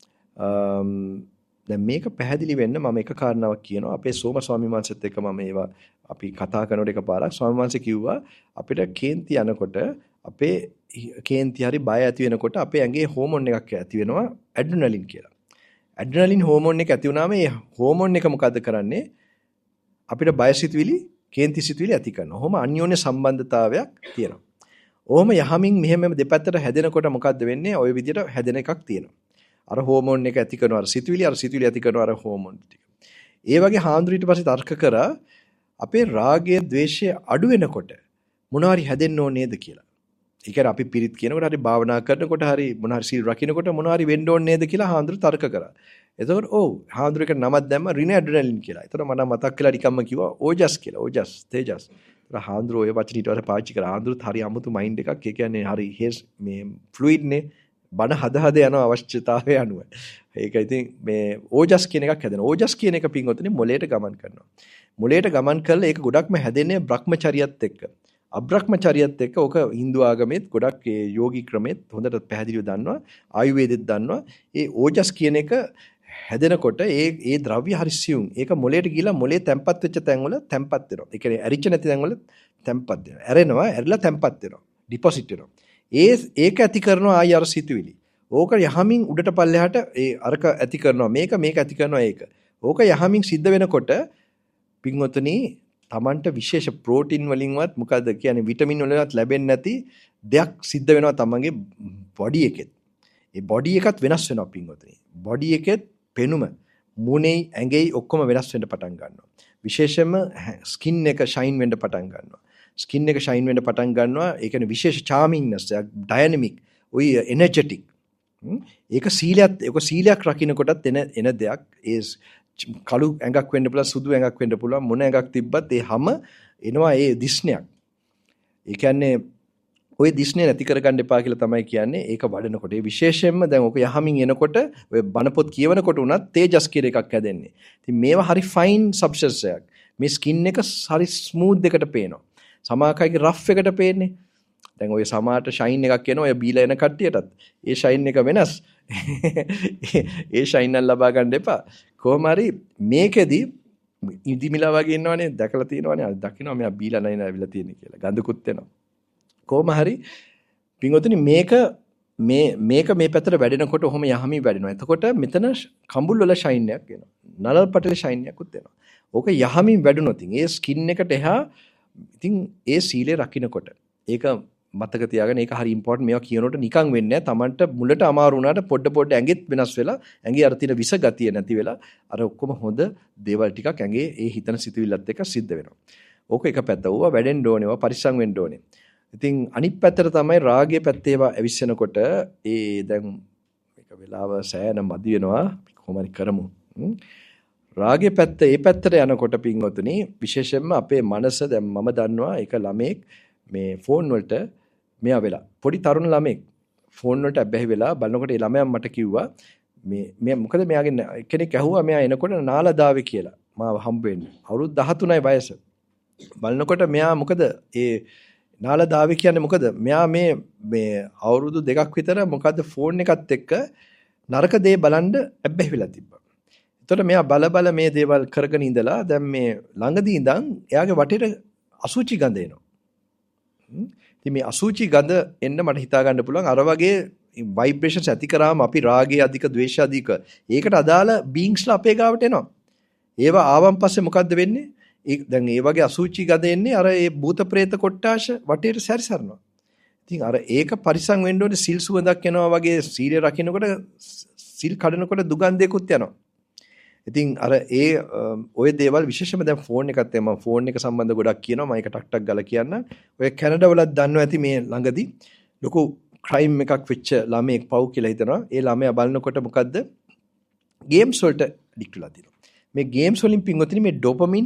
[SPEAKER 2] දැන් මේක පැහැදිලි වෙන්න මම එක කාරණාවක් කියනවා. අපේ සෝම ස්වාමීන් වහන්සේත් එක්ක මම ඒවා අපි කතා කරනකොට එකපාරක් ස්වාමීන් වහන්සේ කිව්වා අපිට කේන්ති යනකොට අපේ කේන්ති හරි බය ඇති වෙනකොට අපේ ඇඟේ හෝමෝන් එකක් ඇති වෙනවා ඇඩ්‍රිනලින් කියලා. ඇඩ්‍රිනලින් හෝමෝන් එක ඇති වුණාම මේ හෝමෝන් එක මොකද්ද කරන්නේ? අපිට බය සිතුවිලි, කේන්ති සිතුවිලි ඇති කරනවා. ඔහොම අන්‍යෝන්‍ය සම්බන්ධතාවයක් තියෙනවා. ඔහොම යහමින් මෙහෙම දෙපැත්තට හැදෙනකොට මොකද්ද වෙන්නේ? ওই විදිහට හැදෙන එකක් තියෙනවා. අර හෝමෝන් එක ඇති කරනවා අර සිතුවිලි ඇති කරනවා අර හෝමෝන් ටික. ඒ වගේ හාඳුරු ඊට පස්සේ තර්ක කරා අපේ රාගය, ద్వේෂය අඩු වෙනකොට මොනවාරි හැදෙන්න ඕනේ නේද කියලා. ඒ කියන්නේ අපි පිරිත් කියනකොට හරි භාවනා කරනකොට හරි මොනවාරි සීල් රකින්නකොට මොනවාරි වෙන්න ඕනේ නේද කියලා හාඳුරු තර්ක කරා. එතකොට හාඳුරු එක නමක් දැම්ම රින ඇඩ්‍රිනලින් කියලා. එතකොට මට මතක් වෙලා නිකම්ම කිව්වා ඕජස් කියලා. ඕජස්, තේජස්. එතකොට හාඳුරු ඔය වචන ඊට පස්සේ පාවිච්චි කරා. හාඳුරුත් හරි අමුතු මයින්ඩ් එකක්. ඒ කියන්නේ හරි මේ ෆ්ලුයිඩ් නේ. බණ හද යන අවශ්‍යතාවය අනුව. ඒක ඉතින් මේ ඕජස් කියන එකක් හැදෙනවා. ඕජස් කියන එක පින්වතුනි මොලේට ගමන් කරනවා. මොලේට ගමන් කරලා ඒක ගොඩක්ම හැදෙන්නේ බ්‍රහ්මචරියත් එක්ක. අබ්‍රහ්මචරියත් එක්ක ඕක Hindu ආගමෙත් ගොඩක් ඒ යෝගී ක්‍රමෙත් හොඳට පැහැදිලිව දන්නවා. ආයුර්වේදෙත් දන්නවා. ඒ ඕජස් කියන එක හැදෙනකොට ඒ ද්‍රව්‍ය හරි සියුම්. ඒක මොලේට ගිහිලා මොලේ තැම්පත් වෙච්ච තැන්වල තැම්පත් වෙනවා. ඒ කියන්නේ ඇරිච්ච නැති තැන්වල තැම්පත් වෙනවා. ඇරෙනවා, ඇරිලා තැම්පත් වෙනවා. ඩිපොසිට් වෙනවා. ඒක ඇති කරනවා ආය අර සිතුවිලි. ඕක යහමින් උඩට පල්ලෙහාට ඒ අරක ඇති කරනවා මේක ඇති කරනවා ඒක. ඕක යහමින් සිද්ධ වෙනකොට පින්වතුනි Tamanට විශේෂ ප්‍රෝටීන් වලින්වත් මොකද්ද කියන්නේ විටමින් වලින්වත් ලැබෙන්නේ නැති දෙයක් සිද්ධ වෙනවා Tamanගේ බොඩි එකෙත්. ඒ බොඩි එකත් වෙනස් වෙනවා පින්වතුනි. බොඩි එකෙත් පෙනුම මුනේ ඇඟේ ඔක්කොම වෙනස් වෙන්න පටන් ගන්නවා. විශේෂයෙන්ම ස්කින් එක ෂයින් වෙන්න පටන් ගන්නවා. ස්කින් එක ෂයින් වෙන්න පටන් ගන්නවා. ඒ කියන්නේ විශේෂ charmingness, dynamic, ඔය energetic. ඒක සීලයක් රකින්න කොටත් එන දෙයක්. ඒ කළු ඇඟක් වෙන්න පුළුවන්, සුදු ඇඟක් වෙන්න පුළුවන්. මොන ඇඟක් තිබ්බත් ඒ හැම එනවා ඒ දිස්නයක්. ඒ කියන්නේ ඔය දිස්නේ නැති කරගන්න එපා කියලා තමයි කියන්නේ. ඒක වඩනකොට. ඒ විශේෂයෙන්ම දැන් ඔක යහමින් එනකොට ඔය බණපොත් කියවනකොට උනත් තේජස් කියන එකක් හැදෙන්නේ. ඉතින් මේවා හරි ෆයින් සබ්ස්ටන්ස් එකක්. මේ ස්කින් එක හරි ස්මූත් එකකට පේනවා. සමාකයිගේ රෆ් එකට පේන්නේ. දැන් ඔය සමාට ෂයින් එකක් එනවා ඔය බීලා එන කට්ටියටත්. ඒ ෂයින් එක වෙනස්. ඒ ෂයින් එක ලබා ගන්න එපා. කොහොම හරි මේකෙදි ඉදිමිලා වගේ ඉන්නවනේ දැකලා තියෙනවනේ. අර දකින්නවා මෙයා බීලා නැින ඇවිල්ලා තියෙන්නේ කියලා. ගඳකුත් එනවා. කොහොම හරි පින්වතුනි මේක මේ පැත්තට වැඩෙනකොට ඔහොම යහමි වැඩෙනවා. එතකොට මෙතන කම්බුල් වල ෂයින් එකක් එනවා. නලල් පටලේ ෂයින් එකකුත් එනවා. ඕක යහමින් වැඩුණොත් ඒ ස්කින් එකට එහා ඉතින් ඒ සීලේ රකින්නකොට ඒක මතක තියාගන්න ඒක හරි ඉම්පෝටන්ට්. මේවා කියනකොට නිකන් වෙන්නේ නැහැ. Tamanට මුලට අමාරු වුණාට පොඩ ඇඟෙත් වෙනස් වෙලා ඇඟේ අර තියෙන විස ගතිය නැති වෙලා අර ඔක්කොම හොඳ දේවල් ටිකක් ඇඟේ ඒ හිතන සිතුවිල්ලත් එක්ක සිද්ධ වෙනවා. ඕක එක පැත්ත. ඕවා වැඩෙන්න ඕනේ. ඕවා පරිස්සම් වෙන්න ඕනේ. ඉතින් අනිත් පැත්තට තමයි රාගයේ පැත්තේ ඒවා ඇවිස්සෙනකොට දැන් මේක වෙලාව සෑහෙන මදි වෙනවා. කොහොම හරි කරමු. රාගයේ පැත්ත ඒ පැත්තට යනකොට පින්වතුනි විශේෂයෙන්ම අපේ මනස දැන් මම දන්නවා ඒක ළමෙක් මේ ෆෝන් වලට මෙයා වෙලා පොඩි තරුණ ළමෙක් ෆෝන් වලට අබ්බැහි වෙලා බලනකොට ඒ ළමයා මට කිව්වා මේ මොකද මෙයාගේ කෙනෙක් ඇහුවා මෙයා එනකොට නාලදාවේ කියලා මාව හම්බ වෙන්න අවුරුදු 13යි වයස බලනකොට මෙයා මොකද ඒ නාලදාවේ කියන්නේ මොකද මෙයා මේ අවුරුදු 2ක් විතර මොකද්ද ෆෝන් එකත් එක්ක නරක දේ බලන්න අබ්බැහි වෙලා තිබ්බා. එතකොට මෙයා බල මේ දේවල් කරගෙන ඉඳලා දැන් මේ ළඟදී ඉඳන් එයාගේ වටේට අසුචි ගඳ එනවා. ඉතින් මේ අසුචි ගඳ එන්න මට හිතා ගන්න පුළුවන් අර වගේ ভাইබ්‍රේෂන්ස් ඇති කරාම අපි රාගය අධික, ද්වේෂය අධික ඒකට අදාළ බීන්ග්ස්ලා අපේ ගාවට එනවා. ඒවා ආවන් පස්සේ මොකද්ද වෙන්නේ? දැන් ඒ වගේ අසුචි ගඳ එන්නේ අර ඒ භූත ප්‍රේත කොට්ටාශ වටේට සැරිසරනවා. ඉතින් අර ඒක පරිසම් වෙන්න ඕනේ සිල් සුවඳක් එනවා වගේ සීලය රකින්නකොට සිල් කඩනකොට දුගන්ධයකුත් යනවා. ඉතින් අර ඔය දේවල් විශේෂයෙන්ම දැන් ෆෝන් එකත් මම ෆෝන් එක සම්බන්ධ ගොඩක් කියනවා මම ඒක ටක් ගාලා කියන්න. ඔය කැනඩා වලත් දන්නවා ඇති මේ ළඟදී ලොකු ක්‍රයිම් එකක් වෙච්ච ළමයෙක් පව් කියලා හිතනවා. ඒ ළමයා බලනකොට මොකද්ද? ගේම්ස් වලට ඇඩික්ට් වෙලා තියෙනවා. මේ ගේම්ස් වලින් පින්වතුනි මේ ඩොපමින්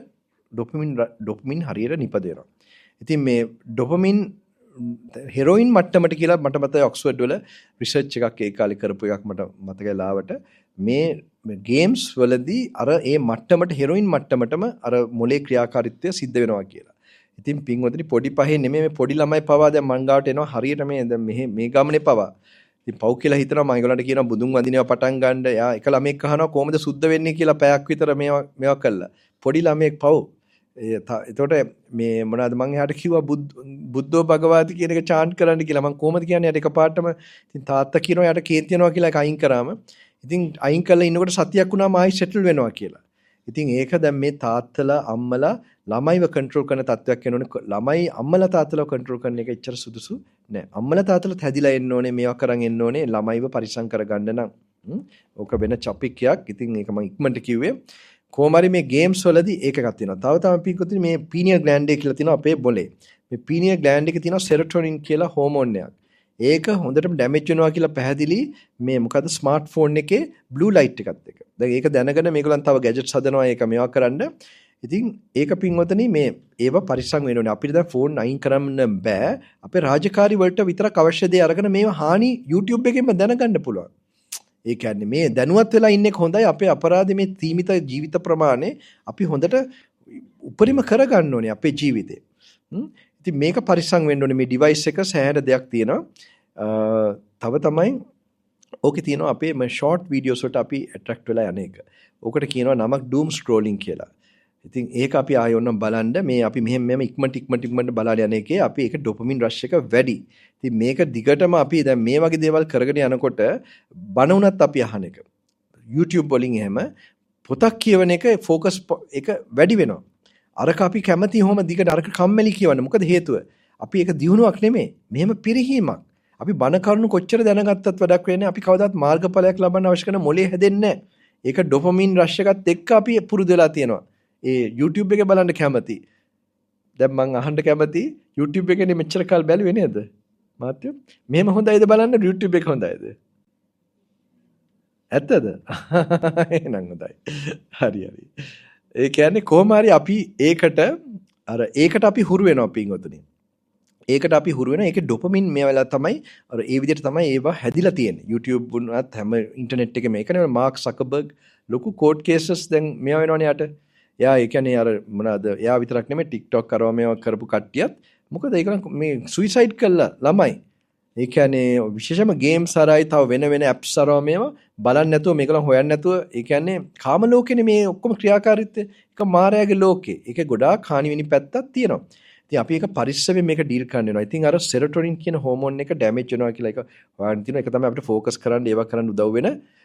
[SPEAKER 2] හරියට නිපදවනවා. ඉතින් මේ ඩොපමින් හෙරොයින් මට්ටමට කියලා මට මතකයි ඔක්ස්ෆර්ඩ් වල රිසර්ච් එකක් ඒ කාලේ කරපු එකක් මට මතකයි ලාවට මේ ගේම්ස් වලදී අර ඒ මට්ටමට හෙරොයින් මට්ටමටම අර මොලේ ක්‍රියාකාරීත්වය සිද්ධ වෙනවා කියලා. ඉතින් පින්වතුනි පොඩි පහේ නෙමෙයි මේ පොඩි ළමයි පවා දැන් මං ගාවට එනවා හරියට මේ දැන් මේ ගමනේ පවා. ඉතින් පව් කියලා හිතනවා මම ඒගොල්ලන්ට කියනවා බුදුන් වඳිනවා පටන් ගන්න. එයා එක ළමෙක් අහනවා කොහොමද සුද්ධ වෙන්නේ කියලා පැයක් විතර මේවා කළා. පොඩි ළමෙක් පව්. එතකොට මේ මොනවාද මං එයාට කිව්වා බුද්ධෝ භගවාති කියන එක චාන්ට් කරන්න කියලා. මං කොහොමද කියන්නේ යාට එකපාරටම ඉතින් තාත්තා කියනවා යාට කේන්ති යනවා කියලා ඒක අයින් කරාම. ඉතින් අයින් කළා ඉන්නකොට සතියක් වුණාම ආයි සෙටල් වෙනවා කියලා. ඉතින් ඒක දැන් මේ තාත්තලා අම්මලා ළමයිව කන්ට්‍රෝල් කරන තත්වයක් වෙනෝනේ. ළමයි අම්මලා තාත්තලා කන්ට්‍රෝල් කරන එක එච්චර සුදුසු නෑ. අම්මලා තාත්තලාත් හැදිලා එන්න ඕනේ මේවා කරන් එන්න ඕනේ ළමයිව පරිස්සම් කරගන්න නම්. ඕක වෙන චොපික්යක්. ඉතින් ඒක මම ඉක්මනට කිව්වේ. කොහොම හරි මේ ගේම්ස් වලදී ඒක එකක් තියෙනවා. තව පින්කොතින් මේ පීනියල් ග්ලෑන්ඩ් එක කියලා තියෙනවා අපේ බොලේ. මේ පීනියල් ග්ලෑන්ඩ් එකේ තියෙනවා සෙරොටොනින් කියලා හෝමෝන් එකක්. ඒක හොඳටම ඩැමේජ් වෙනවා කියලා පැහැදිලි මේ මොකද්ද ස්මාර්ට්ෆෝන් එකේ බ්ලූ ලයිට් එකත් එක. දැන් ඒක දැනගෙන මේගොල්ලන් තව ගැජට්ස් හදනවා ඒක මේවා කරන්න. ඉතින් ඒක පින්වතනි මේ ඒව පරිස්සම් වෙන්න ඕනේ. අපිට දැන් ෆෝන් අයින් කරන්න බෑ. අපේ රාජකාරී වලට විතරක් අවශ්‍ය දේ අරගෙන මේවා හානි YouTube එකෙන්ම දැනගන්න පුළුවන්. ඒ කියන්නේ මේ දැනුවත් වෙලා ඉන්නේ හොඳයි. අපේ අපරාධ මේ සීමිත ජීවිත ප්‍රමාණය අපි හොඳට උපරිම කරගන්න ඕනේ අපේ ජීවිතේ. ඉතින් මේක පරිස්සම් වෙන්න ඕනේ. මේ ඩිවයිස් එක සෑහෙන දෙයක් තියෙනවා. තව තමයි ඕකේ තියෙනවා අපේ මේ ෂෝට් වීඩියෝස් වලට අපි ඇට්‍රැක්ට් වෙලා යන එක. ඕකට කියනවා නමක් ඩූම් ස්ක්‍රෝලින් කියලා. ඉතින් ඒක අපි ආයෙ ඔන්න බලන්න මේ අපි මෙහෙම ඉක්මනට බලාලා යන එකේ අපි ඒක ඩොපමින් රෂ් එක වැඩි. ඉතින් මේක දිගටම අපි දැන් මේ වගේ දේවල් කරගෙන යනකොට බණ උනත් අපි අහන එක. YouTube වලින් එහෙම පොතක් කියවන එක ફોකස් එක වැඩි වෙනවා. අරක අපි කැමති හොම දිගට අරක කම්මැලි කියවන්න. මොකද හේතුව? අපි ඒක දියුණුවක් නෙමෙයි. මෙහෙම පිරිහීමක්. අපි බණ කරුණු කොච්චර දැනගත්තත් වැඩක් වෙන්නේ අපි කවදාත් මාර්ගඵලයක් ලබන්න අවශ්‍ය කරන මොලේ හැදෙන්නේ නැහැ. ඒක ඩොපමින් රෂ් එකත් එක්ක අපි පුරුදු වෙලා තියෙනවා. ඒ YouTube එකේ බලන්න කැමති. දැන් මං අහන්න කැමති YouTube එකේ මෙච්චර කල් බැලුවේ නේද? මාත්‍යෝ මෙහෙම හොඳයිද බලන්න YouTube එක හොඳයිද? ඇත්තද? එහෙනම් හොඳයි. හරි. ඒ කියන්නේ කොහොම හරි අපි ඒකට අපි හුරු වෙනවා පින්වතුනි. ඒකට අපි හුරු වෙනවා. ඒකේ ඩොපමින් මේ වෙලාව තමයි අර ඒ විදිහට තමයි ඒවා හැදිලා තියෙන්නේ. YouTube වුණත් හැම ඉන්ටර්නෙට් එකේ මේකනේ මාර්ක් සකර්බර්ග් ලොකු කෝඩ් කේසස් දැන් මේවා වෙනවනේ යට. එයා ඒ කියන්නේ අර මොනවාද? එයා විතරක් නෙමෙයි TikTok කරවා මේවා කරපු කට්ටියත් මොකද ඒක මේ සුයිසයිඩ් කළා ළමයි. ඒ කියන්නේ විශේෂම ගේම්ස් හරයි තව වෙන ඇප්ස් හරව මේවා බලන්න නැතුව මේකලන් හොයන්න නැතුව ඒ කියන්නේ කාම ලෝකෙනේ මේ ඔක්කොම ක්‍රියාකාරීත්වය. ඒක මායාවේ ලෝකේ. ඒක ගොඩාක් හානි වෙනි පැත්තක් තියෙනවා. ඉතින් අපි ඒක පරිස්සමෙන් මේක ඩීල් කරන්න වෙනවා. ඉතින් අර සෙරොටොනින් කියන හෝමෝන් එක ඩැමේජ් වෙනවා කියලා ඒක හොයන්න තියෙනවා. ඒක තමයි අපිට ફોකස් කරන්න ඒවා කරන්න උදව් වෙන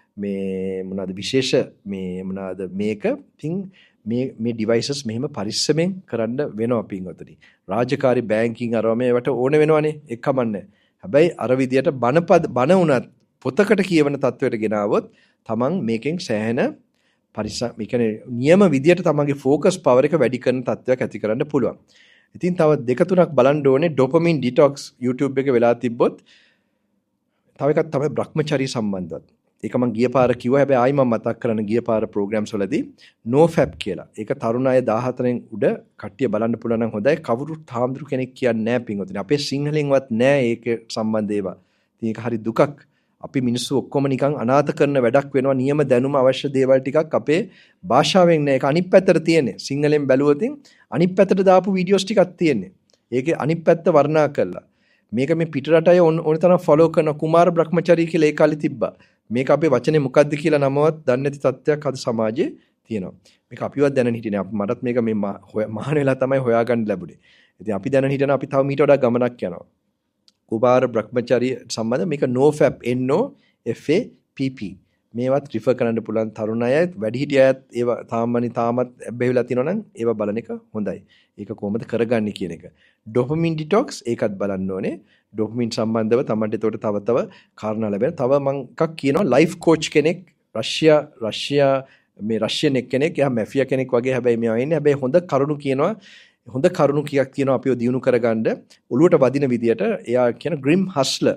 [SPEAKER 2] මේ මොනවාද විශේෂ මේ මොනවාද මේක පින් මේ devices මෙහෙම පරිස්සමෙන් කරන්න වෙනවා පින්වතුනි. රාජකාරී බැංකින් අරව මේවට ඕන වෙනවනේ එක්කමන්නේ. හැබැයි අර විදියට බන උනත් පොතකට කියවන තත්වයට ගෙනාවොත් තමන් මේකෙන් සෑහෙන මේ කියන්නේ නියම විදියට තමන්ගේ ફોකස් පවර් එක වැඩි කරන තත්වයක් ඇති කරන්න පුළුවන්. ඉතින් තව දෙක තුනක් බලන්න ඕනේ ඩොපමින් ඩිටොක්ස් YouTube එකේ වෙලා තිබ්බොත් තව එකක් තමයි Brahmachari සම්බන්ධවත්. ඒක මම ගිය පාර කිව්වා හැබැයි ආයි මම මතක් කරන ගිය පාර ප්‍රෝග්‍රෑම්ස් වලදී NoFap කියලා. ඒක තරුණ අය 14න් උඩ කට්ටිය බලන්න පුළුවන් නම් හොඳයි. කවුරුත් හාමුදුරු කෙනෙක් කියන්නේ නැහැ පින්වතුනි. අපේ සිංහලෙන්වත් නැහැ ඒක සම්බන්ධ ඒවා. ඉතින් ඒක හරි දුකක්. අපි මිනිස්සු ඔක්කොම නිකන් අනාථ කරන වැඩක් වෙනවා. නියම දැනුම අවශ්‍ය දේවල් ටිකක් අපේ භාෂාවෙන් නෑ. ඒක අනිත් පැත්තට තියෙන්නේ. සිංහලෙන් බැලුවොත් අනිත් පැත්තට දාපු වීඩියෝස් ටිකක් තියෙන්නේ. ඒකේ අනිත් පැත්ත වර්ණනා කරලා. මේක මේ පිටරට අය ඕන තරම් ෆලෝ කරන කුමාර බ්‍රහ්මචාරී කියලා ඒ කාලේ තිබ්බා. මේක අපේ වචනේ මොකද්ද කියලා නමවත් දන්නේ නැති තත්ත්වයක් අද සමාජයේ තියෙනවා. මේක අපිවත් දැනන් හිටියේ නෑ. මටත් මේක මේ මහාන වෙලා තමයි හොයාගන්න ලැබුණේ. ඉතින් අපි දැනන් හිටන අපි තව මීට වඩා ගමනක් යනවා. කුමාර බ්‍රහ්මචාරී සම්බන්ධ මේක NoFap NOFAPP මේවත් රිෆර් කරන්න පුළුවන් තරුණ අයත් වැඩිහිටිය අයත් ඒවා තාමත් බැහැවිලා තියෙනවා නම් ඒවා බලන එක හොඳයි. ඒක කොහොමද කරගන්නේ කියන එක. ඩොපමින් ඩිටොක්ස් ඒකත් බලන්න ඕනේ. ඩොපමින් සම්බන්ධව තමයි ඒකට තව කාරණා ලැබෙන. තව මම එකක් කියනවා ලයිෆ් කෝච් කෙනෙක් රෂියන් එක්කෙනෙක් එයා මැෆියා කෙනෙක් වගේ හැබැයි මෙයා ඉන්නේ. හැබැයි හොඳ කරුණු කීයක් තියෙනවා අපිව දියුණු කරගන්න ඔළුවට වදින විදියට. එයා කියන ග්‍රිම් හස්ලර්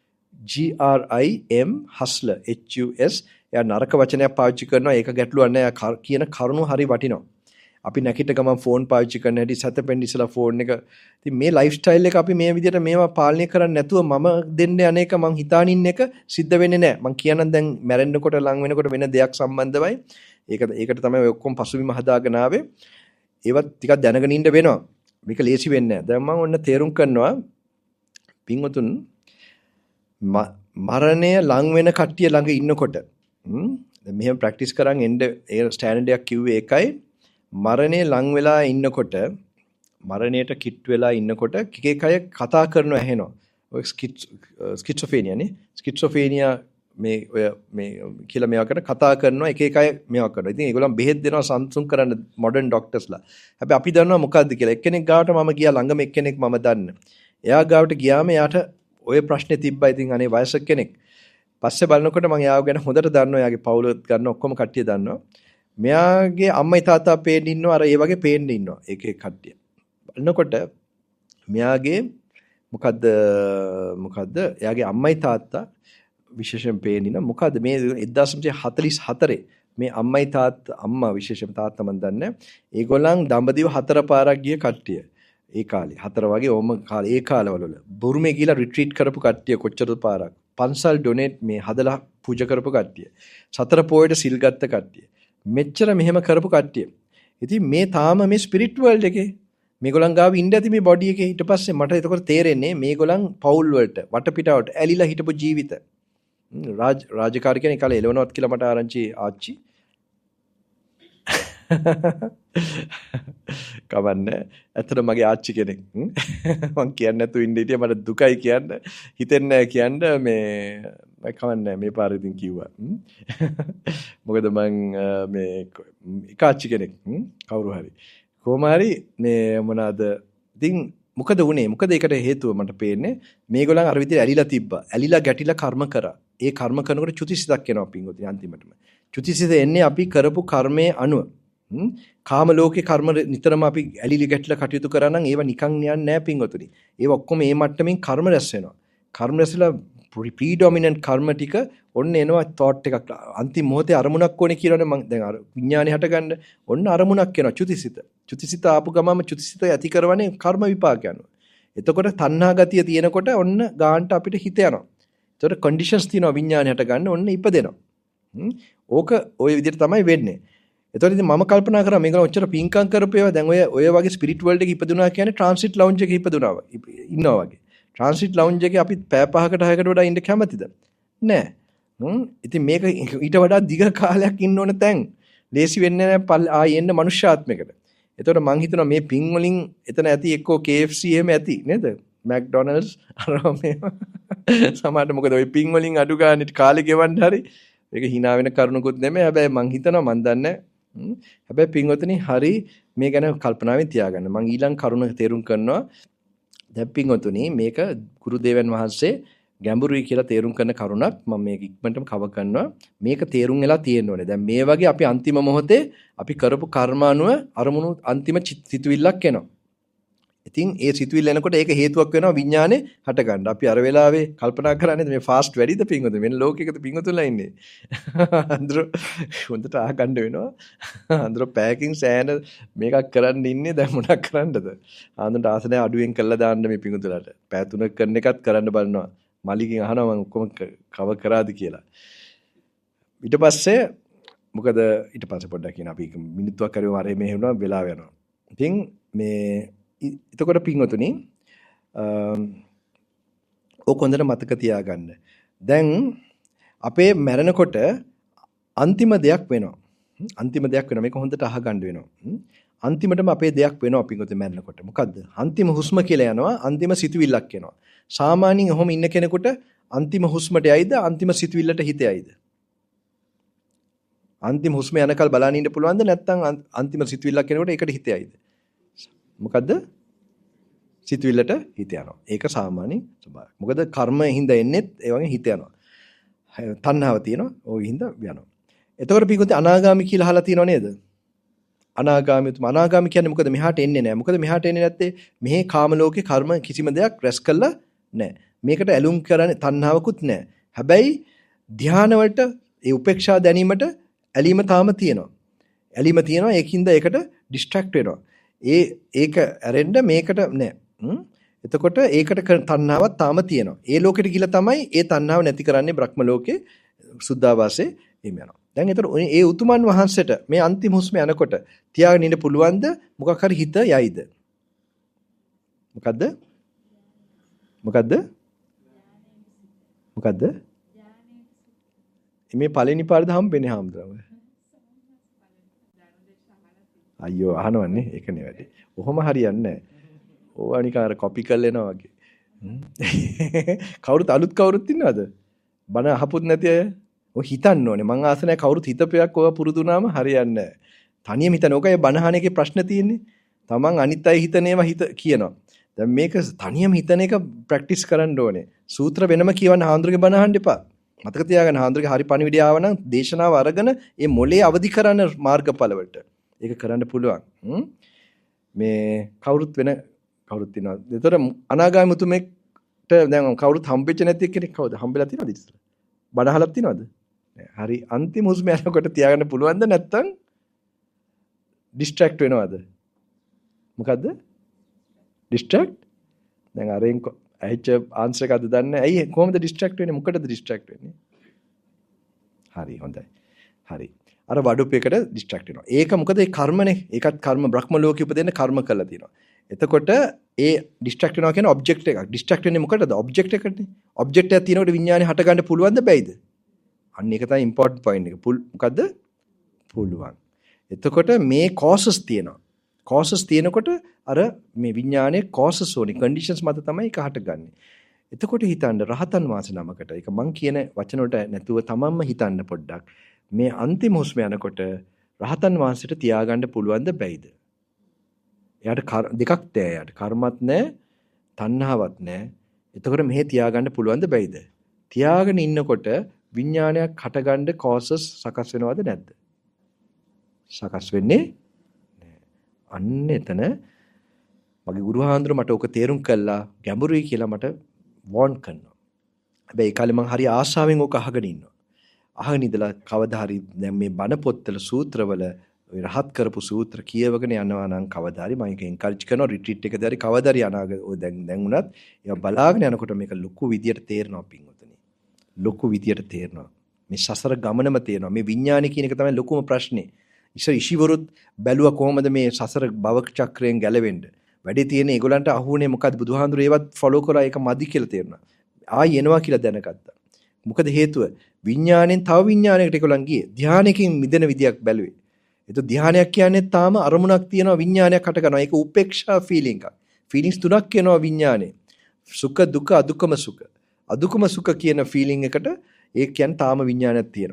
[SPEAKER 2] GRIM hustler HUS එයා නරක වචනයක් පාවිච්චි කරනවා. ඒක ගැටලුවක් නෑ. එයා කියන කරුණු හරි වටිනවා. අපි නැකිට ගමන් ෆෝන් පාවිච්චි කරන හැටි සතපෙන් ඉස්සලා ෆෝන් එක. ඉතින් මේ ලයිෆ් ස්ටයිල් එක අපි මේ විදිහට මේවා පාලනය කරන්නේ නැතුව මම දෙන්නේ අනේක මං හිතාන ඉන්න එක සිද්ධ වෙන්නේ නැහැ. මං කියනනම් දැන් මැරෙන්නකොට ලඟ වෙනකොට වෙන දෙයක් සම්බන්ධවයි. ඒකට තමයි ඔය ඔක්කොම පසුබිම හදාගෙන ආවේ. ඒවත් ටිකක් දැනගෙන ඉන්න වෙනවා. මේක ලේසි වෙන්නේ නැහැ. දැන් මම ඔන්න තේරුම් කරනවා පින්වතුන් මරණය ලඟ වෙන කට්ටිය ළඟ ඉන්නකොට දැන් මෙහෙම ප්‍රැක්ටිස් කරන් එන්න ඒ ස්ටෑන්ඩඩ් එකක් කිව්වේ ඒකයි. මරණය ලඟ වෙලා ඉන්නකොට මරණයට කිට් වෙලා ඉන්නකොට එක අය කතා කරනවා ඇහෙනවා. ඔය ස්කිට්සොෆේනියා නේ. ස්කිට්සොෆේනියා මේ කියලා මේවා කරන කතා කරනවා එක අය මේවා කරනවා. ඉතින් ඒගොල්ලන් බෙහෙත් දෙනවා සම්සුන් කරන්න මොඩර්න් ડોක්ටර්ස්ලා. හැබැයි අපි දන්නවා මොකද්ද කියලා. එක්කෙනෙක් ගාවට මම ගියා ළඟම එක්කෙනෙක් මම දන්න. එයා ගාවට ගියාම එයාට ඔය ප්‍රශ්නේ තිබ්බා. ඉතින් අනේ වයසක කෙනෙක්. පස්සේ බලනකොට මම එයාව ගැන හොඳට දන්නවා. එයාගේ පවුලත් ගන්න ඔක්කොම කට්ටිය දන්නවා. මෙයාගේ අම්මයි තාත්තා පේන්න ඉන්නවා. අර ඒ වගේ පේන්න ඉන්නවා. ඒක කට්ටිය. බලනකොට මෙයාගේ මොකද්ද එයාගේ අම්මයි තාත්තා විශේෂයෙන් පේන්න ඉන්නවා. මොකද්ද මේ 1944 මේ අම්මයි තාත්තා අම්මා විශේෂයෙන් තාත්තා මන් දන්නේ. ඒගොල්ලන් දඹදිව 4 පාරක් ගිය කට්ටිය. ඒ කාලේ 4 වගේ ඕම කාලේ ඒ කාලවල බුරුමේ ගිහලා රිට්‍රීට් කරපු කට්ටිය කොච්චර පාරක්. පන්සල් ඩොනේට් මේ හදලා පූජා කරපු කට්ටිය. 4 පොයට සිල් ගත්ත කට්ටිය. මෙච්චර මෙහෙම කරපු කට්ටිය. ඉතින් මේ තාම මේ ස්පිරිට් වර්ල්ඩ් එකේ මේගොල්ලන් ගාව ඉන්න ඇති මේ බොඩි එකේ. ඊට පස්සේ මට එතකොට තේරෙන්නේ මේගොල්ලන් පවුල් වලට වටපිටාවට ඇලිලා හිටපු ජීවිත. රාජකාරී කෙනෙක් කාලේ එළවනවත් කියලා මට ආරංචි ආච්චි. කවන්නේ. ඇත්තට මගේ ආච්චි කෙනෙක්. මං කියන්නේ නැතුව ඉන්න හිටියා. මට දුකයි කියන්න. හිතෙන්නේ නැහැ කියන්න මේ කවන්නේ මේ පාර ඉතින් කිව්වා. මොකද මං මේ කාච්චි කෙනෙක් කවුරු හරි කොහොම හරි මේ මොනවාද ඉතින් මොකද වුනේ? මොකද ඒකට හේතුව මට පේන්නේ මේගොල්ලන් අර විදිහට ඇලිලා තිබ්බා. ඇලිලා ගැටිලා කර්ම කරා. ඒ කර්ම කරනකොට චුතිසිතක් එනවා පින්වතුනි අන්තිමටම. චුතිසිත එන්නේ අපි කරපු කර්මයේ අනුව. කාම ලෝකේ කර්ම නිතරම අපි ඇලිලි ගැටිලා කටයුතු කරා නම් ඒවා නිකන් යන්නේ නැහැ පින්වතුනි. ඒවා ඔක්කොම මේ මට්ටමින් කර්ම රැස් වෙනවා. කර්ම රැස්ලා ප්‍රීඩොමිනන්ට් කර්ම ටික ඔන්න එනවා thought එකක්. අන්තිම මොහොතේ අරමුණක් ඕනේ කියනවනේ මම දැන් අර විඥානේ හටගන්න ඔන්න අරමුණක් එනවා චුතිසිත. චුතිසිත ආපු ගමම චුතිසිත ඇති කරවන්නේ කර්ම විපාක යනවා. එතකොට තණ්හා ගතිය තියෙනකොට ඔන්න ගාන්ට අපිට හිත යනවා. එතකොට කන්ඩිෂන්ස් තියෙනවා විඥානේ හටගන්න ඔන්න ඉපදෙනවා. ඕක ওই විදිහට තමයි වෙන්නේ. එතකොට ඉතින් මම කල්පනා කරා මේගොල්ලෝ ඔච්චර පින්කම් කරපේවා දැන් ඔය වගේ ස්පිරිට් වර්ල්ඩ් එකේ ඉපදුනා කියන්නේ ට්‍රාන්සිට් ලවුන්ජ් එකේ ඉපදුනා ඉන්නවා වගේ. ට්‍රාන්සිට් ලවුන්ජ් එකේ අපි පැය 5කට 6කට වඩා ඉන්න කැමතිද? නෑ. ඉතින් මේක ඊට වඩා දිග කාලයක් ඉන්න ඕන තැන්. ලේසි වෙන්නේ නැහැ ආයෙ එන්න මනුෂ්‍යාත්මයකට. එතකොට මං හිතනවා මේ පින් වලින් එතන ඇති එක්කෝ KFC එහෙම ඇති නේද? McDonald's අර මේ සමහරට මොකද ওই පින් වලින් අඩු ගානේ කාලේ ගෙවන්න හරි මේක hina වෙන කරුණකුත් නෙමෙයි. හැබැයි මං හිතනවා මන් දන්නේ. හැබැයි පින්වතුනි හරි මේ ගැන කල්පනාවෙන් තියාගන්න. මං ඊළඟ කරුණ තේරුම් කරනවා. දැන් පින්වතුනි මේක ගුරු දේවයන් වහන්සේ ගැඹුරුයි කියලා තේරුම් කරන කරුණක් මම මේක ඉක්මනටම කව කරනවා. මේක තේරුම් වෙලා තියෙන්න ඕනේ. දැන් මේ වගේ අපි අන්තිම මොහොතේ අපි කරපු කර්මානුව අරමුණු අන්තිම සිතුවිල්ලක් එනවා. ඉතින් ඒ සිතුවිල්ල එනකොට ඒක හේතුවක් වෙනවා විඥානේ හටගන්න. අපි අර වෙලාවේ කල්පනා කරන්නේ මේ ෆාස්ට් වැඩිද පිංගුතුනේ? වෙන ලෝකයකද පිංගුතුලා ඉන්නේ? අන්දර හොඳට අහගන්න වෙනවා. අන්දර පැකින් සෑන මේකක් කරන්න ඉන්නේ දැන් මොනක් කරන්නද? ආන්දරට ආසනය අඩුවෙන් කළා දාන්න මේ පිංගුතුලාට. පැය 3ක් කරන එකත් කරන්න බලනවා. මලිකින් අහනවා මම ඔක්කොම කව කරාද කියලා. ඊට පස්සේ මොකද ඊට පස්සේ පොඩ්ඩක් කියන අපි මිනිත්තුවක් කරේ වරේ මේ වුණා වෙලාව යනවා. ඉතින් මේ එතකොට පින්වතුනි ඕක හොඳට මතක තියාගන්න. දැන් අපේ මැරෙනකොට අන්තිම දෙයක් වෙනවා. අන්තිම දෙයක් වෙනවා. මේක හොඳට අහගන්න වෙනවා. අන්තිමටම අපේ දෙයක් වෙනවා පින්වතුනි මැරෙනකොට. මොකද්ද? අන්තිම හුස්ම කියලා යනවා. අන්තිම සිතුවිල්ලක් එනවා. සාමාන්‍යයෙන් ඔහොම ඉන්න කෙනෙකුට අන්තිම හුස්මට යයිද අන්තිම සිතුවිල්ලට හිත යයිද? අන්තිම හුස්ම යනකල් බලන්න ඉන්න පුළුවන්ද නැත්නම් අන්තිම සිතුවිල්ලක් එනකොට ඒකට හිත යයිද? මොකද්ද? සිතුවිල්ලට හිත යනවා. ඒක සාමාන්‍ය ස්වභාවය. මොකද කර්මයෙන් හින්දා එන්නේත් ඒ වගේ හිත යනවා. තණ්හාව තියෙනවා. ওই හින්දා යනවා. එතකොට පිටුත් අනාගාමි කියලා අහලා තියෙනව නේද? අනාගාමි කියන්නේ මොකද මෙහාට එන්නේ නැහැ. මොකද මෙහාට එන්නේ නැත්තේ මෙහි කාම ලෝකේ කර්ම කිසිම දෙයක් රැස් කළා නැහැ. මේකට ඇලුම් කරන්නේ තණ්හාවකුත් නැහැ. හැබැයි ධානය වලට ඒ උපේක්ෂා දැනීමට ඇලීම තාම තියෙනවා. ඇලීම තියෙනවා ඒකින්ද ඒකට ඩිස්ට්‍රැක්ට් වෙනවා. ඒක ඇරෙන්න මේකට නෑ. එතකොට ඒකට තණ්හාවක් තාම තියෙනවා. ඒ ලෝකෙට ගිහලා තමයි ඒ තණ්හාව නැති කරන්නේ බ්‍රහ්ම ලෝකේ සුද්ධාවාසයේ එහෙම යනවා. දැන් ඒතර ඒ උතුමන් වහන්සේට මේ අන්තිම හුස්ම යනකොට තියාගෙන ඉන්න පුළුවන්ද මොකක් හරි හිත යයිද? මොකද්ද? මේ පළවෙනි පාරද හම්බෙන්නේ හාමුදුරුවෝ. අයියෝ අහනවන්නේ ඒක නෙවෙයි. ඔහොම හරියන්නේ නැහැ. ඕවා නිකන් අර කොපි කරලා එනවා වගේ. කවුරුත් අලුත් කවුරුත් ඉන්නවද? බණ අහපොත් නැති අය. ඔය හිතන්න ඕනේ. මං ආස නැහැ කවුරුත් හිතපයක් ඔය පුරුදු වුණාම හරියන්නේ නැහැ. තනියම හිතන ඕකයි බණ අහන එකේ ප්‍රශ්න තියෙන්නේ. තමන් අනිත් අය හිතන ඒවා කියනවා. දැන් මේක තනියම හිතන එක ප්‍රැක්ටිස් කරන්න ඕනේ. සූත්‍ර වෙනම කියවන්න හාමුදුරගේ බණ අහන්න එපා. මතක තියාගන්න හාමුදුරගේ හරි පණිවිඩය ආව නම් දේශනාව අරගෙන ඒ මොලේ අවදි කරන්න මාර්ගඵල වලට. ඒක කරන්න පුළුවන්. මේ කවුරුත් ඉන්නවා. ඒතර අනාගාමී මුතුමෙක්ට දැන් කවුරුත් හම්බෙච්ච නැති කෙනෙක් කවුද? හම්බෙලා තියෙනවද ඉතින්? බණ අහලා තියෙනවද? හරි අන්තිම හුස්ම යනකොට තියාගන්න පුළුවන්ද නැත්නම් ඩිස්ට්‍රැක්ට් වෙනවද? මොකද්ද? ඩිස්ට්‍රැක්ට්? දැන් අරෙන් ඇහිච්ච ආන්සර් එකක්ද දන්නේ? ඇයි කොහොමද ඩිස්ට්‍රැක්ට් වෙන්නේ? මොකටද ඩිස්ට්‍රැක්ට් වෙන්නේ? හරි හොඳයි. හරි. අර වඩුපේකට ඩිස්ට්‍රැක්ට් වෙනවා. ඒක මොකද ඒ කර්මනේ. ඒකත් කර්ම බ්‍රහ්ම ලෝකෙ උපදින්න කර්ම කළා තියෙනවා. එතකොට ඒ ඩිස්ට්‍රැක්ට් වෙනවා කියන්නේ ඔබ්ජෙක්ට් එකක්. ඩිස්ට්‍රැක්ට් වෙන්නේ මොකටද? ඔබ්ජෙක්ට් එකකටනේ. ඔබ්ජෙක්ට් එකක් තියෙනකොට විඥානේ හට ගන්න පුළුවන්ද බැයිද? අන්න ඒක තමයි ඉම්පෝටන්ට් පොයින්ට් එක. මොකද්ද? පුළුවන්. එතකොට මේ කෝසස් තියෙනවා. කෝසස් තියෙනකොට අර මේ විඥානයේ කෝසස් ඕනේ කන්ඩිෂන්ස් මත තමයි ඒක හටගන්නේ. එතකොට හිතන්න රහතන් වහන්සේ නමකට ඒක මං කියන වචන වලට නැතුව තමන්ම හිතන්න පොඩ්ඩක්. මේ අන්තිම හුස්ම යනකොට රහතන් වහන්සේට තියාගන්න පුළුවන්ද බැයිද? එයාට දෙකක් තෑ. එයාට කර්මත් නැහැ, තණ්හාවක් නැහැ. එතකොට මෙහෙ තියාගන්න පුළුවන්ද බැයිද? තියාගෙන ඉන්නකොට විඥානයක් හටගන්න කෝසස් සකස් වෙනවද නැද්ද? සකස් වෙන්නේ නැහැ. අන්න එතන මගේ ගුරුහාඳුර මට ඕක තේරුම් කළා ගැඹුරුයි කියලා මට වෝන් කරනවා. හැබැයි ඒ කාලේ මං හරි ආශාවෙන් ඕක අහගෙන ඉන්නවා. අහගෙන ඉඳලා කවදා හරි දැන් මේ බණ පොත්වල සූත්‍රවල ඔය රහත් කරපු සූත්‍ර කියවගෙන යනවා නම් කවදා හරි මම ඒක එන්කරේජ් කරනවා රිට්‍රීට් එකදී හරි කවදා හරි අනාගත ඔය දැන් උනත් ඒවා බලාගෙන යනකොට මේක ලොකු විදියට තේරෙනවා පින්වතුනි. ලොකු විදියට තේරෙනවා. මේ සසර ගමනම තේරෙනවා. මේ විඥානය කියන එක තමයි ලොකුම ප්‍රශ්නේ. ඉෂිවරුත් බැලුවා කොහොමද මේ සසර භව චක්‍රයෙන් ගැලවෙන්න. වැඩි තියෙන ඒගොල්ලන්ට අහුනේ මොකද්ද බුදුහාඳුර ඒවත් ෆලෝ කරා ඒක මදි කියලා තේරුණා. ආයි එනවා කියලා දැනගත්තා. මොකද හේතුව? විඥාණයෙන් තව විඥානයකට ඒගොල්ලන් ගියේ. ධානයකින් මිදෙන විදියක් බැලුවේ. ඒත් ධානයක් කියන්නේ තාම අරමුණක් තියෙනවා විඥානයක් හට ගන්නවා. ඒක උපේක්ෂා ෆීලිං එකක්. ෆීලිංස් තුනක් කියනවා විඥානේ. සුඛ දුක්ඛ අදුක්කම සුඛ. අදුක්කම සුඛ කියන ෆීලිං එකට ඒ කියන්නේ තාම විඥානයක් තියෙනවා.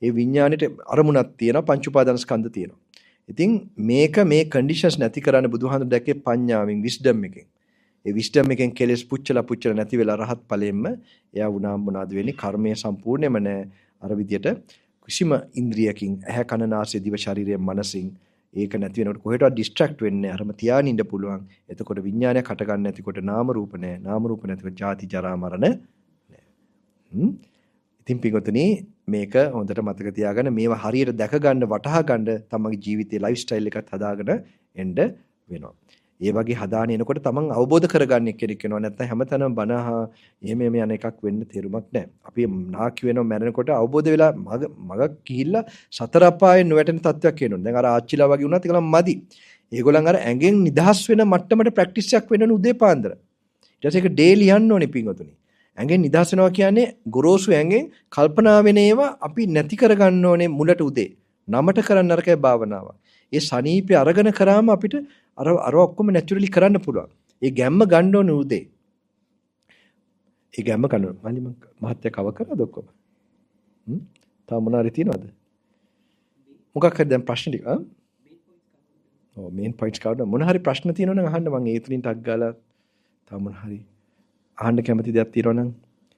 [SPEAKER 2] ඒ විඥානෙට අරමුණක් තියෙනවා, පංච උපාදාන ස්කන්ධ තියෙනවා. ඉතින් මේක මේ කන්ඩිෂන්ස් නැති කරන්න බුදුහාමුදුරු දැක්කේ පඤ්ඤාවෙන්, විස්ඩම් එකෙන්. ඒ විස්ඩම් එකෙන් කෙලෙස් පුච්චලා නැති වෙලා රහත් ඵලයෙන්ම එයා වුණාම මොනවද වෙන්නේ? කර්මය සම්පූර්ණයෙන්ම නැහැ. අර විදියට කිසිම ඉන්ද්‍රියකින්, ඇහැ කන නාසය දිව ශරීරයෙන් මනසින් ඒක නැති වෙනකොට කොහෙටවත් ඩිස්ට්‍රැක්ට් වෙන්නේ නැහැ. අරම තියාගෙන ඉන්න පුළුවන්. එතකොට විඥානයක් හට ගන්න නැතිකොට නාම රූප නැහැ. නාම රූප නැතිකොට ජාති ජරා මරණ නැහැ. ඉතින් පිටුතුනි මේක හොඳට මතක තියාගන්න. මේවා හරියට දැක ගන්න, වටහා ගන්න තමන්ගේ ජීවිතේ ලයිෆ් ස්ටයිල් එකත් හදාගෙන එන්න වෙනවා. ඒ වගේ හදාගෙන එනකොට තමන් අවබෝධ කරගන්න කෙනෙක් වෙනවා. නැත්නම් හැමතැනම බනහා එහෙම යන එකක් වෙන්න තේරුමක් නැහැ. අපි නාකි වෙනවා මැරෙනකොට අවබෝධ වෙලා මගක් ගිහිල්ලා සතර අපායේ නොවැටෙන තත්වයක් එනවා. දැන් අර ආච්චිලා වගේ වුණත් ඒගොල්ලන් මදි. ඒගොල්ලන් අර ඇඟෙන් නිදහස් වෙන මට්ටමට ප්‍රැක්ටිස් එකක් වෙන්න ඕනේ උදේ පාන්දර. ඊට පස්සේ ඒක ඩේලි යන්න ඕනේ පින්වතුනි. ඇඟෙන් නිදහස් වෙනවා කියන්නේ ගොරෝසු ඇඟෙන් කල්පනා වෙන ඒවා අපි නැති කරගන්න ඕනේ මුලට උදේ. නමට කරන්න අරකේ භාවනාවක්. ඒ සනීපේ අරගෙන කරාම අපිට අර ඔක්කොම නැචරලි කරන්න පුළුවන්. ඒ ගැම්ම ගන්න ඕනේ උදේ. ඒ ගැම්ම ගන්න. මම මහත්ය කව කරාද ඔක්කොම? තාම මොනාරි තියනවද? මොකක් හරි දැන් ප්‍රශ්න ටික ඔව් මේන් පොයින්ට්ස් කවුද මොන හරි ප්‍රශ්න තියෙනවා නම් අහන්න මම ඒතනින් ටක් ගාලා තාම මොන හරි අහන්න කැමති දෙයක් තියෙනවා නම්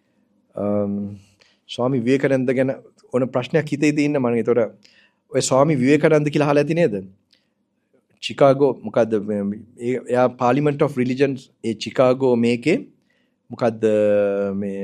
[SPEAKER 2] ස්වාමි විවේකානන්ද ගැන ඕන ප්‍රශ්නයක් හිතේ තියෙන මම ඒතොර ඔය ස්වාමි විවේකානන්ද කියලා අහලා ඇති නේද? චිකාගෝ මොකද්ද එයා පාර්ලිමේන්ට් ඔෆ් රිලිජන්ස් ඒ චිකාගෝ මේකේ මොකද්ද මේ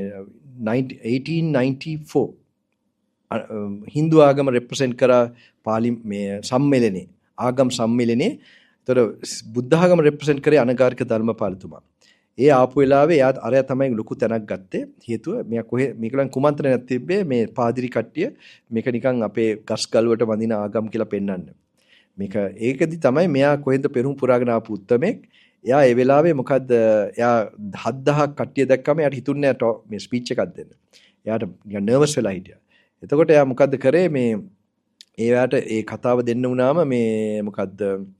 [SPEAKER 2] 1894 හින්දු ආගම රෙප්‍රසෙන්ට් කරා මේ සම්මේලනේ ආගම් සම්මේලනේ. ඒතර බුද්ධ ආගම රෙප්‍රසෙන්ට් කරේ අනගාരിക ධර්මපාලතුමා. ඒ ආපු වෙලාවේ එයා අරයා තමයි ලොකු තැනක් ගත්තේ. හේතුව මෙයා කොහේ මේකලන් කුමන්ත්‍රණයක් තිබ්බේ මේ පාදිරි කට්ටිය මේක නිකන් අපේ ගස් ගල් වලට වඳින ආගම් කියලා පෙන්වන්න. මේක ඒකෙදි තමයි මෙයා කොහෙන්ද පෙරම් පුරාගෙන ආපු උත්තමෙක්. එයා ඒ වෙලාවේ මොකද්ද එයා 7000ක් කට්ටිය දැක්කම එයාට හිතුන්නේ මේ ස්පීච් එකක් දෙන්න. එයාට නිකන් නර්වස් වෙලා හිටියා. එතකොට එයා මොකද්ද කරේ මේ එයාට ඒ කතාව දෙන්න වුණාම මේ මොකද්ද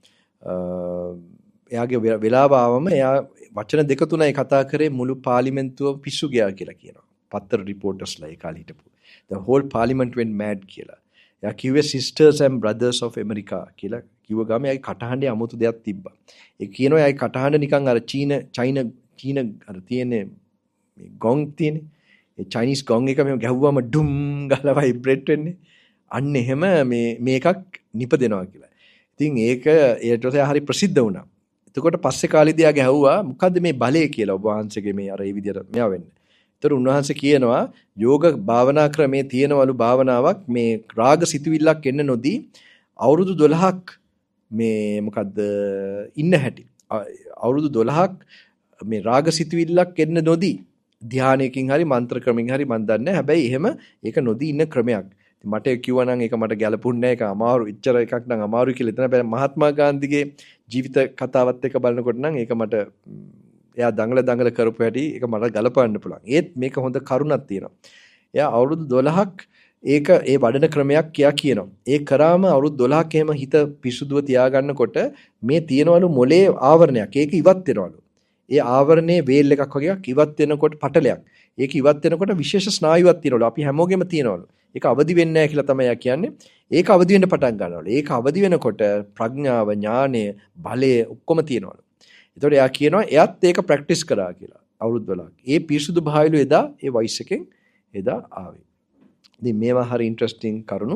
[SPEAKER 2] එයාගේ වෙලාව ආවම එයා වචන දෙක තුනයි කතා කරේ මුළු පාර්ලිමේන්තුව පිස්සු ගියා කියලා කියනවා. පත්තර රිපෝටර්ස්ලා ඒ කාලේ හිටපු. The whole parliament went mad කියලා. එයා කිව්වේ sisters and brothers of America කියලා කිව්ව ගමන් එයාගේ කටහඬේ 아무තු දෙයක් තිබ්බා. ඒ කියනවා එයාගේ කටහඬ නිකන් අර චීන අර තියෙන්නේ මේ ගොන් තියෙන්නේ. ඒ චයිනීස් ගොන් එක මෙහෙම ගැහුවාම ඩුම් ගාලා වයිබ්‍රේට් වෙන්නේ. අන්න එහෙම මේකක් නිපදෙනවා කියලා. ඉතින් ඒක ඊට පස්සේ හරි ප්‍රසිද්ධ වුණා. එතකොට පස්සේ කාලෙදී ආ ගැහුවා මොකද්ද මේ බලය කියලා ඔබ වහන්සේගේ මේ අර ඒ විදිහට මෙයා වෙන්නේ. ඒතර උන්වහන්සේ කියනවා යෝග භාවනා ක්‍රමේ තියෙනවලු භාවනාවක් මේ රාග සිතුවිල්ලක් එන්න නොදී අවුරුදු 12ක් මේ මොකද්ද ඉන්න හැටි. අවුරුදු 12ක් මේ රාග සිතුවිල්ලක් එන්න නොදී ධානයකින් හරි මන්ත්‍ර ක්‍රමකින් හරි මන් දන්නේ. හැබැයි එහෙම ඒක නොදී ඉන්න ක්‍රමයක්. මට කිව්වා නම් ඒක මට ගැලපුන්නේ නැහැ. ඒක අමාරු. ඉච්චර එකක් නම් අමාරුයි කියලා හිතන බෑ. මහත්මා ගාන්ධිගේ ජීවිත කතාවත් එක්ක බලනකොට නම් ඒක මට එයා දඟල කරපු හැටි ඒක මට ගලපන්න පුළුවන්. ඒත් මේක හොඳ කරුණක් තියෙනවා. එයා අවුරුදු 12ක් ඒක ඒ වඩන ක්‍රමයක් කියනවා. ඒ කරාම අවුරුදු 12ක් එහෙම හිත පිසුදුව තියාගන්නකොට මේ තියනවලු මොලේ ආවරණයක්. ඒක ඉවත් වෙනවලු. ඒ ආවරණයේ වේල් එකක් වගේක් ඉවත් වෙනකොට පටලයක්. ඒක ඉවත් වෙනකොට විශේෂ ස්නායුවක් තියෙනවලු. අපි හැමෝගෙම තියෙනවලු. ඒක අවදි වෙන්නේ නැහැ කියලා තමයි යා කියන්නේ. ඒක අවදි වෙන්න පටන් ගන්නවලු. ඒක අවදි වෙනකොට ප්‍රඥාව, ඥානය, බලය ඔක්කොම තියෙනවලු. ඒතකොට යා කියනවා එයත් ඒක ප්‍රැක්ටිස් කරා කියලා. අවුරුදු 12ක්. ඒ පිරිසුදු භාවයලු එදා ඒ වයිස් එකෙන් එදා ආවේ. ඉතින් මේවා හරි ඉන්ටරෙස්ටිං කරුණු.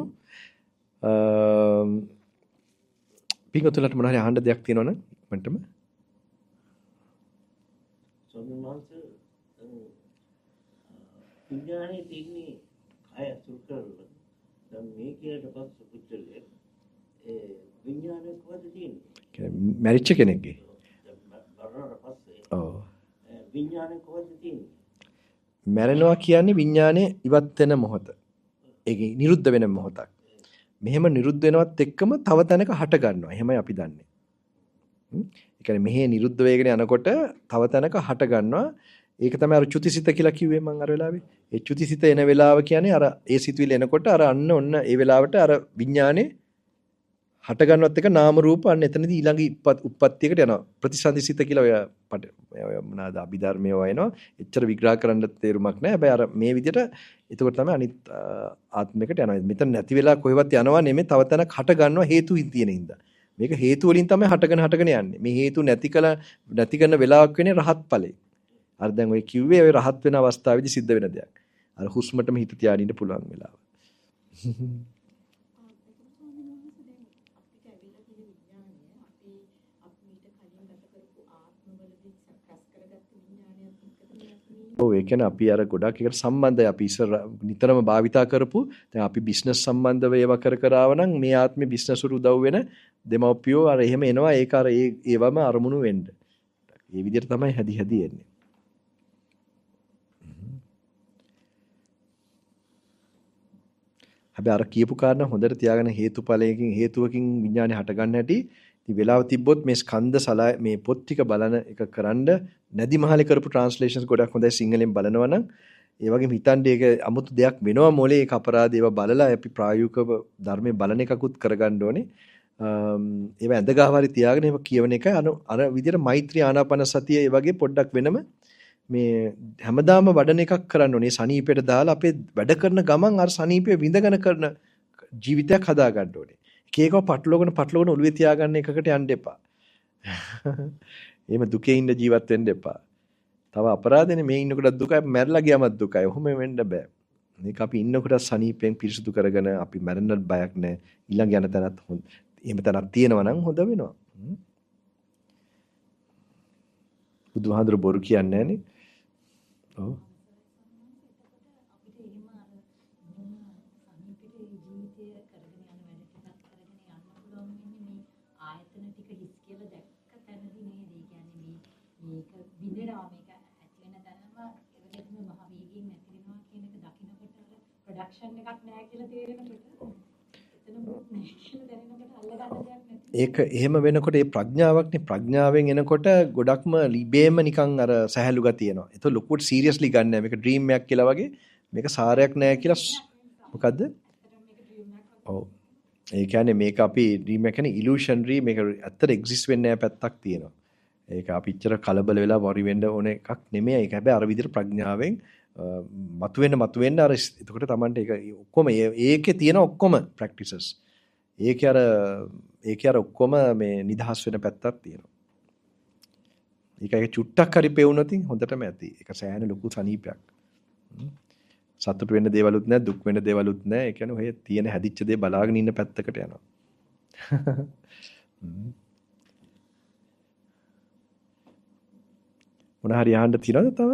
[SPEAKER 2] පිටුතුලට මොන හරි අහන්න දෙයක් තියෙනවනම් මන්ටම
[SPEAKER 3] විඥානේ තින්නේ කය අසුර කරලා දැන් මේ කියලාට පස්සේ පුච්චලේ ඒ විඥානේ කොහෙද තියෙන්නේ
[SPEAKER 2] මැරිච්ච කෙනෙක්ගේ
[SPEAKER 3] මරණයට පස්සේ
[SPEAKER 2] ඔව්
[SPEAKER 3] විඥානේ කොහෙද තියෙන්නේ
[SPEAKER 2] මැරෙනවා කියන්නේ විඥානේ ඉවත් වෙන මොහොත ඒක නිරුද්ධ වෙන මොහොතක් මෙහෙම නිරුද්ධ වෙනවත් එක්කම තව තැනක හට ගන්නවා එහෙමයි අපි දන්නේ ඒ කියන්නේ මෙහෙ නිරුද්ධ වෙගෙන යනකොට තව තැනක හට ගන්නවා ඒක තමයි අර චුතිසිත කියලා කිව්වේ මම අර වෙලාවේ. ඒ චුතිසිත එන වෙලාව කියන්නේ අර ඒ සිතුවිලි එනකොට අර අන්න ඔන්න ඒ වෙලාවට අර විඥානේ හට ගන්නවත් එක නාම රූප අන්න එතනදී ඊළඟ උප්පත්තියකට යනවා. ප්‍රතිසන්දිසිත කියලා ඔය මොනවාද අභිධර්මයේ වයනවා. එච්චර විග්‍රහ කරන්න තේරුමක් නැහැ. හැබැයි අර මේ විදිහට එතකොට තමයි අනිත් ආත්මයකට යනවා. මෙතන නැති වෙලා කොහෙවත් යනවා නෙමෙයි තව තැනක් හට ගන්නවා හේතු තියෙන හින්දා. මේක හේතු වලින් තමයි හටගෙන යන්නේ. මේ හේතු නැති කරන වෙලාවක් වෙන්නේ රහත් ඵලෙ. අර දැන් ඔය කිව්වේ ඔය රහත් වෙන අවස්ථාවේදී සිද්ධ වෙන දෙයක්. අර හුස්මටම හිත තියාගෙන ඉන්න පුළුවන් වෙලාව. ඔව් ඒ කියන්නේ අපි අර ගොඩක් එකට සම්බන්ධයි. අපි ඉස්සර නිතරම භාවිතා කරපු දැන් අපි බිස්නස් සම්බන්ධව ඒවා කර ආව නම් මේ ආත්මේ බිස්නස් වල උදව් වෙන දෙමව්පියෝ අර එහෙම එනවා. ඒක අර ඒවම අරමුණු වෙන්න. මේ විදිහට තමයි හැදි එන්නේ. හැබැයි අර කියපු කාරණා හොඳට තියාගෙන හේතුඵලයෙන් හේතුවකින් විඥානය හට ගන්න හැටි ඉතින් වෙලාව තිබ්බොත් මේ ස්කන්ධ සලය මේ පොත් ටික බලන එක කරන්න නැදි මහලේ කරපු ට්‍රාන්ස්ලේෂන්ස් ගොඩක් හොඳයි සිංහලෙන් බලනවා නම් ඒ වගේම හිතන්නේ ඒක 아무තු දෙයක් වෙනවා මොලේ ඒක අපරාධ ඒවා බලලා අපි ප්‍රායෝගිකව ධර්මයේ බලන එකකුත් කරගන්න ඕනේ ඒවා ඇඳගාවාරි තියාගෙන ඒවා කියවන එක අර විදිහට මෛත්‍රී ආනාපාන සතිය ඒ වගේ පොඩ්ඩක් වෙනම මේ හැමදාම වඩන එකක් කරන්න ඕනේ සනීපයට දාලා අපේ වැඩ කරන ගමන් අර සනීපය විඳගෙන කරන ජීවිතයක් හදා ගන්න ඕනේ ඒකව පටලවගෙන ඔළුවේ තියාගන්න එකකට යන්න එපා. එහෙම දුකේ ඉන්න ජීවත් වෙන්න එපා. තව අපරාධනේ මේ ඉන්නකොට දුකයි මැරලා ගියාමත් දුකයි. ඔහොම වෙන්න බෑ. මේක අපි ඉන්නකොට සනීපෙන් පිරිසුදු කරගෙන අපි මැරෙන්නත් බයක් නැහැ. ඊළඟ යන තැනත් එහෙම තැනක් තියෙනවා නම් හොඳ වෙනවා. බුදුහාඳුර බොරු කියන්නේ නැහනේ. ඔව්. ඒක එහෙම වෙනකොට ඒ ප්‍රඥාවක්නේ ප්‍රඥාවෙන් එනකොට ගොඩක්ම ලිබේම නිකන් අර සහැල්ලු ගතිය එනවා. ඒක ලොකුවට සීරියස්ලි ගන්න නැහැ. මේක ඩ්‍රීම් එකක් කියලා වගේ මේක සාරයක් නැහැ කියලා මොකද්ද? ඔව්. ඒ කියන්නේ මේක අපි ඩ්‍රීම් එක කියන්නේ ඉලූෂනරි මේක ඇත්තට එක්සිස්ට් වෙන්නේ නැහැ පැත්තක් තියෙනවා. ඒක අපි ඉච්චර කලබල වෙලා වරි වෙන්න ඕන එකක් නෙමෙයි. ඒක හැබැයි අර විදිහට ප්‍රඥාවෙන් මතුවෙන්න අර එතකොට Tamanට ඒක ඔක්කොම ඒකේ තියෙන ඔක්කොම ප්‍රැක්ටිසස්. ඒකේ අර ඔක්කොම මේ නිදහස් වෙන පැත්තක් තියෙනවා. ඒක චුට්ටක් හරි පෙවුනොත් හොඳටම ඇති. ඒක සෑහෙන ලොකු සනීපයක්. සතුට වෙන්න දේවලුත් නැහැ, දුක් වෙන්න දේවලුත් නැහැ. ඒ කියන්නේ ඔය තියෙන හැදිච්ච දේ බලාගෙන ඉන්න පැත්තකට යනවා. මොන හරි අහන්න තියනවද තව?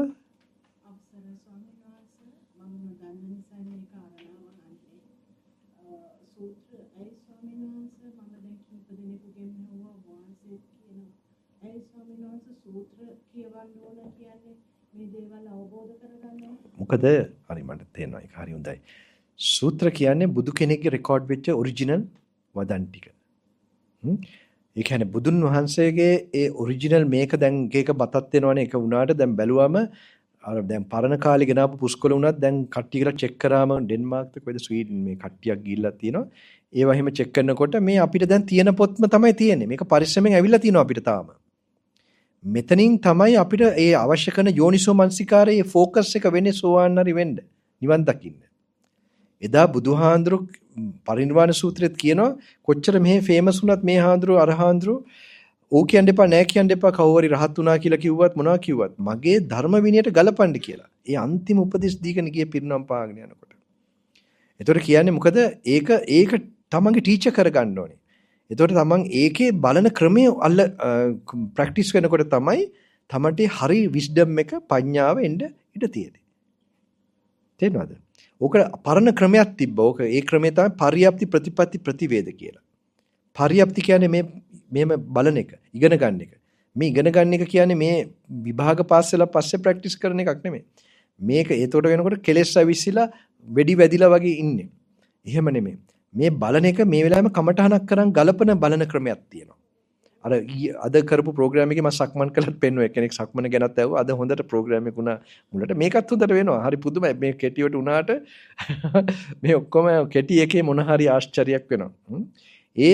[SPEAKER 2] මොකද හරි මට තේරෙනවා ඒක හරි හොඳයි. සූත්‍ර කියන්නේ බුදු කෙනෙක්ගේ රෙකෝඩ් වෙච්ච ඔරිජිනල් වදන් ටික. ඒ කියන්නේ බුදුන් වහන්සේගේ ඒ ඔරිජිනල් මේක දැන් එක බතත් වෙනවනේ ඒක වුණාට දැන් බැලුවම අර දැන් පරණ කාලේ ගෙනාපු පුස්කොළ වුණත් දැන් කට්ටිය කියලා චෙක් කරාම ඩෙන්මාර්ක්ද කොයිද ස්වීඩන් මේ කට්ටියක් ගිහිල්ලා තියෙනවා. ඒවා එහෙම චෙක් කරනකොට මේ අපිට දැන් තියෙන පොත්ම තමයි තියෙන්නේ. මේක පරිස්සමෙන් ඇවිල්ලා තියෙනවා අපිට තාම. මෙතනින් තමයි අපිට ඒ අවශ්‍ය කරන යෝනිසෝ මනසිකාරයේ ફોකස් එක වෙන්නේ සෝවාන් හරි වෙන්න නිවන් දකින්න. එදා බුදුහාඳුරු පරිනිර්වාණ සූත්‍රෙත් කියනවා කොච්චර මෙහෙ ෆේමස් වුණත් මේ හාඳුරු අරහාඳුරු ඕක කියන්න එපා නෑ කියන්න එපා කවුරු රහත් වුණා කියලා කිව්වත් මොනවා කිව්වත් මගේ ධර්ම විනයට ගලපන්න කියලා. ඒ අන්තිම උපදෙස් දීගෙන ගියේ පිරිනම් පාගෙන යනකොට. ඒතකොට කියන්නේ මොකද ඒක තමන්ගේ ටීචර් කරගන්න ඕනේ. එතකොට තමන් ඒකේ බලන ක්‍රමයේ ප්‍රැක්ටිස් කරනකොට තමයි තමන්ට හරි විස්ඩම් එක පඤ්ඤාව එන්න ඉඩ තියෙන්නේ. තේරෙනවද? ඕක පරණ ක්‍රමයක් තිබ්බා. ඕක ඒ ක්‍රමය තමයි පරියප්ති ප්‍රතිපatti ප්‍රතිවේද කියලා. පරියප්ති කියන්නේ මේම බලන එක, ඉගෙන ගන්න එක. මේ ඉගෙන ගන්න එක කියන්නේ මේ විභාග පාස් වෙලා පස්සේ ප්‍රැක්ටිස් කරන එකක් නෙමෙයි. මේක ඒතකොට වෙනකොට කෙලෙස් අවිසිලා වෙඩි වැදිලා වගේ ඉන්නේ. එහෙම නෙමෙයි. මේ බලන එක මේ වෙලාවෙම කමටහනක් කරන් ගලපන බලන ක්‍රමයක් තියෙනවා. අද කරපු ප්‍රෝග්‍රෑම් එකේ මම සක්මන් කළත් පෙන්නුවා. කෙනෙක් සක්මන ගැනත් ඇහුවා. අද හොඳට ප්‍රෝග්‍රෑම් එක වුණා. මුලට මේකත් හොඳට වෙනවා. හරි පුදුමයි. මේ කෙටියට උනාට මේ ඔක්කොම කෙටි එකේ මොන හරි ආශ්චර්යයක් වෙනවා.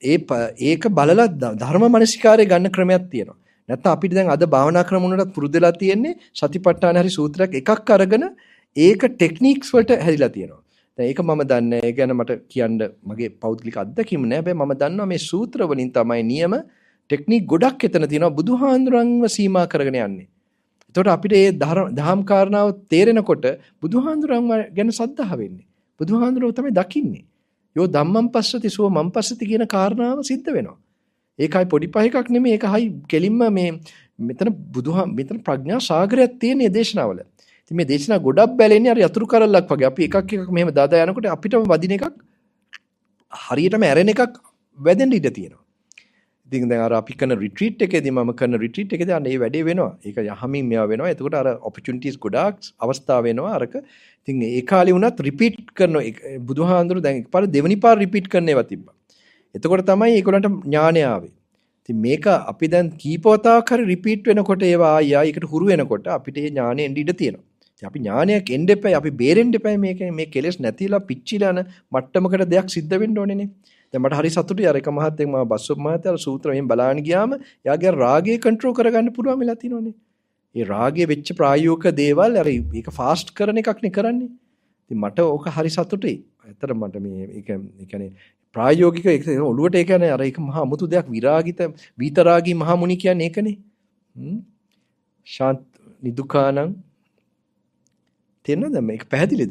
[SPEAKER 2] ඒක බලලා ධර්ම මනසිකාරය ගන්න ක්‍රමයක් තියෙනවා. නැත්නම් අපිට දැන් අද භාවනා ක්‍රම වලට පුරුදු වෙලා තියෙන්නේ සතිපට්ඨාන හරි සූත්‍රයක් එකක් අරගෙන ඒක ටෙක්නික්ස් වලට හැරිලා තියෙනවා. දැන් ඒක මම දන්නේ ඒ ගැන මට කියන්න මගේ පෞද්ගලික අත්දැකීම නෑ. හැබැයි මම දන්නවා මේ සූත්‍ර වලින් තමයි නියම ටෙක්නික් ගොඩක් එතන තියෙනවා බුදුහාඳුරන්ව සීමා කරගෙන යන්නේ. එතකොට අපිට මේ දහම් කාරණාව තේරෙනකොට බුදුහාඳුරන් ගැන සද්ධා වෙන්නේ. බුදුහාඳුරව තමයි දකින්නේ. යෝ ධම්මං පස්සති සෝ මං පස්සති කියන කාරණාව සිද්ධ වෙනවා. ඒකයි පොඩි පහකක් නෙමෙයි. ඒකයි කෙලින්ම මේ මෙතන ප්‍රඥා සාගරයක් තියෙන මේ දේශනාවල. ඉතින් මේ දේශනා ගොඩක් බැලෙන්නේ අර යතුරු කරල්ලක් වගේ. අපි එකක් එකක් මෙහෙම දාදා යනකොට අපිටම වදින එකක් හරියටම ඇරෙන එකක් වැදෙන්න ඉඩ තියෙනවා. ඉතින් දැන් අර අපි කරන රිට්‍රීට් එකේදී මම කරන රිට්‍රීට් එකේදී අන්න ඒ වැඩේ වෙනවා. ඒක යහමින් මෙයා වෙනවා. එතකොට අර ඔපචුනිටිස් ගොඩාක් අවස්ථා වෙනවා අරක. ඉතින් ඒ කාලේ වුණත් රිපීට් කරන බුදුහාඳුරු දැන් එකපාර දෙවෙනි පාර රිපීට් කරන ඒවා තිබ්බා. එතකොට තමයි ඒගොල්ලන්ට ඥානය ආවේ. ඉතින් මේක අපි දැන් කීපවතාවක් හරි රිපීට් වෙනකොට ඒවා ආයෙ ඒකට හුරු වෙනකොට අපිට ඒ ඥානය එන්න ඉඩ තියෙනවා. ඉතින් අපි ඥානයක් එන්න එපයි අපි බේරෙන්න එපයි මේ කෙලෙස් නැතිලා පිච්චිලා යන මට්ටමකට දෙයක් සිද්ධ වෙන්න ඕනේනේ. දැන් මට හරි සතුටුයි අර එක මහත්තයෙක් මම බස්සොප් මහත්තයා සූත්‍ර මෙහෙම බලාගෙන ගියාම එයාගේ රාගය කන්ට්‍රෝල් කරගන්න පුළුවන් වෙලා තියෙනවනේ. ඒ රාගයේ වෙච්ච ප්‍රායෝගික දේවල් අර ඒක ෆාස්ට් කරන එකක් නේ කරන්නේ. ඉතින් මට ඕක හරි සතුටුයි. ඇත්තට මට මේ ඒ කියන්නේ ප්‍රායෝගික ඒක ඔළුවට ඒ කියන්නේ අර ඒක මහා අමුතු දෙයක් විතරාගී මහා මුනි කියන්නේ ඒකනේ. ශාන්ත නිදුකානං තේරෙනවද මේක පැහැදිලිද?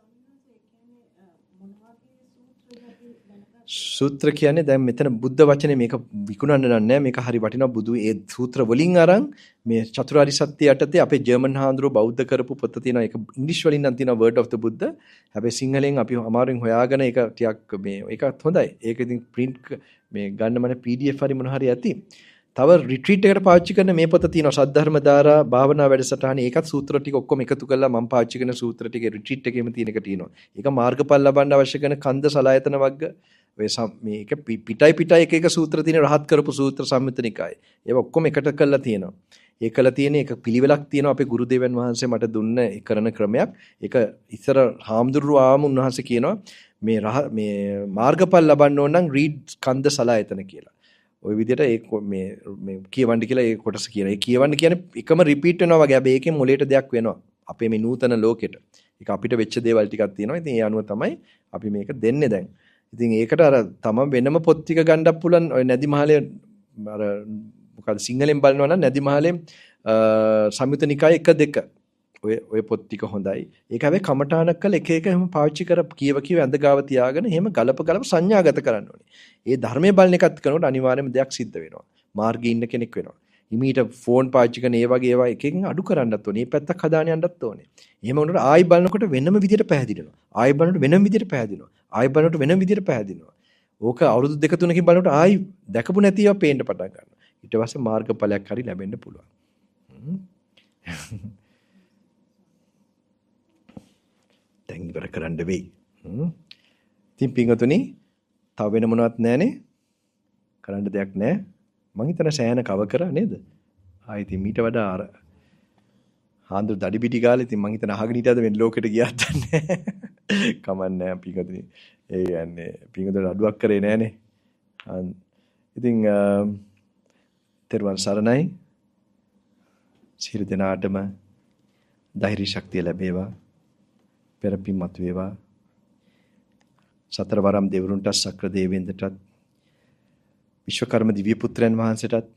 [SPEAKER 2] සූත්‍ර කියන්නේ දැන් මෙතන බුද්ධ වචනේ මේක විකුණන්න නෑ මේක හරි වටිනවා බුදු ඒ සූත්‍ර වලින් අරන් මේ චතුරාර්ය සත්‍ය යටතේ අපේ ජර්මන් හාමුදුරුවෝ බෞද්ධ කරපු පොත තියෙනවා ඒක ඉංග්‍රීසි වලින් නම් තියෙනවා word of the buddha හැබැයි සිංහලෙන් අපි අමාරුවෙන් හොයාගෙන ඒක ටිකක් මේ ඒකත් හොඳයි ඒක ඉතින් print මේ ගන්න මම PDF හරි මොන හරි ඇති තව රිට්‍රීට් එකට පාවිච්චි කරන මේ පොත තියෙනවා සද්ධර්ම ධාරා භාවනා වැඩසටහන ඒකත් සූත්‍ර ටික ඔක්කොම එකතු කරලා මම පාවිච්චි කරන සූත්‍ර ටික රිට්‍රීට් එකේම තියෙන එක තියෙනවා ඒක මාර්ගඵල ලබන්න අවශ්‍ය කරන කන්ද සලායතන වර්ග ඔය මේක පිටයි එක එක සූත්‍ර තියෙන රහත් කරපු සූත්‍ර සම්මිතනිකායේ. ඒව ඔක්කොම එකට කරලා තියෙනවා. ඒ කළා තියෙන එක පිළිවෙලක් තියෙනවා අපේ ගුරුදේවයන් වහන්සේ මට දුන්න කරන ක්‍රමයක්. ඒක ඉස්සර හාමුදුරුවෝ ආම උන්වහන්සේ කියනවා මේ මාර්ගඵල ලබන්න ඕන නම් රීඩ් ස්කන්ධ සලායතන කියලා. ওই විදිහට මේ කියවන්න කියලා ඒ කොටස කියනවා. ඒ කියවන්න කියන්නේ එකම රිපීට් වෙනවා වගේ. හැබැයි ඒකෙන් මොලේට දෙයක් වෙනවා. අපේ මේ නූතන ලෝකෙට. ඒක අපිට වෙච්ච දේවල් ටිකක් තියෙනවා. ඉතින් ඒ අනුව තමයි අපි මේක දෙන්නේ දැන්. ඉතින් ඒකට අර තම වෙනම පොත් ටික ගන්නත් පුළුවන් ඔය නැදි මහලේ අර මොකද සිංහලෙන් බලනවා නම් නැදි මහලේ සංයුත නිකාය 1 2 ඔය පොත් ටික හොඳයි. ඒක හැබැයි කමඨානක් කළ එක එහෙම පාවිච්චි කර කියව ඇඳ ගාව තියාගෙන එහෙම ගලප සංඥාගත කරන්න ඕනේ. ඒ ධර්මයේ බලන එකත් කරනකොට අනිවාර්යයෙන්ම දෙයක් සිද්ධ වෙනවා. මාර්ගයේ ඉන්න කෙනෙක් වෙනවා. ඉමීට ෆෝන් පාවිච්චි කරන ඒ වගේ ඒවා එකකින් අඩු කරන්නත් ඕනේ. මේ පැත්තක් හදාගෙන යන්නත් ඕනේ. එහෙම වුණොත් ආයි බලනකොට වෙනම විදියට පැහැදිලිනවා. ආයි බලනකොට වෙනම විදියට පැහැදිලිනවා. ආයි බලනකොට වෙනම විදියට පැහැදිලිනවා. ඕක අවුරුදු 2-3කින් බලනකොට ආයි දැකපු නැති ඒවා පේන්න පටන් ගන්නවා. ඊට පස්සේ මාර්ගඵලයක් හරි ලැබෙන්න පුළුවන්. දැන් ඉවර කරන්න වෙයි. ඉතින් පින්වතුනි තව වෙන මොනවත් නැහනේ. කරන්න දෙයක් නැහැ. මං හිතන සෑහෙන කව කරා නේද? ආයි ඉතින් මීට වඩා අර හාන්දුර දඩි පිටි ගාලා ඉතින් මං හිතන අහගෙන හිටියද වෙන ලෝකෙට ගියාත් නැහැ. කමන්නේ පිංගුතුනි. ඒ කියන්නේ පිංගුතුන්ට අඩුවක් කරේ නැහනේ. ඉතින් තෙරුවන් සරණයි. සියලු දෙනාටම ධෛර්ය ශක්තිය ලැබේවා. පෙරපින්මත් වේවා. සතරවරම් දෙවිවරුන්ට සක්‍ර දේවේන්ද්‍රටත් විශ්වකර්ම දිව්‍ය පුත්‍රයන් වහන්සේටත්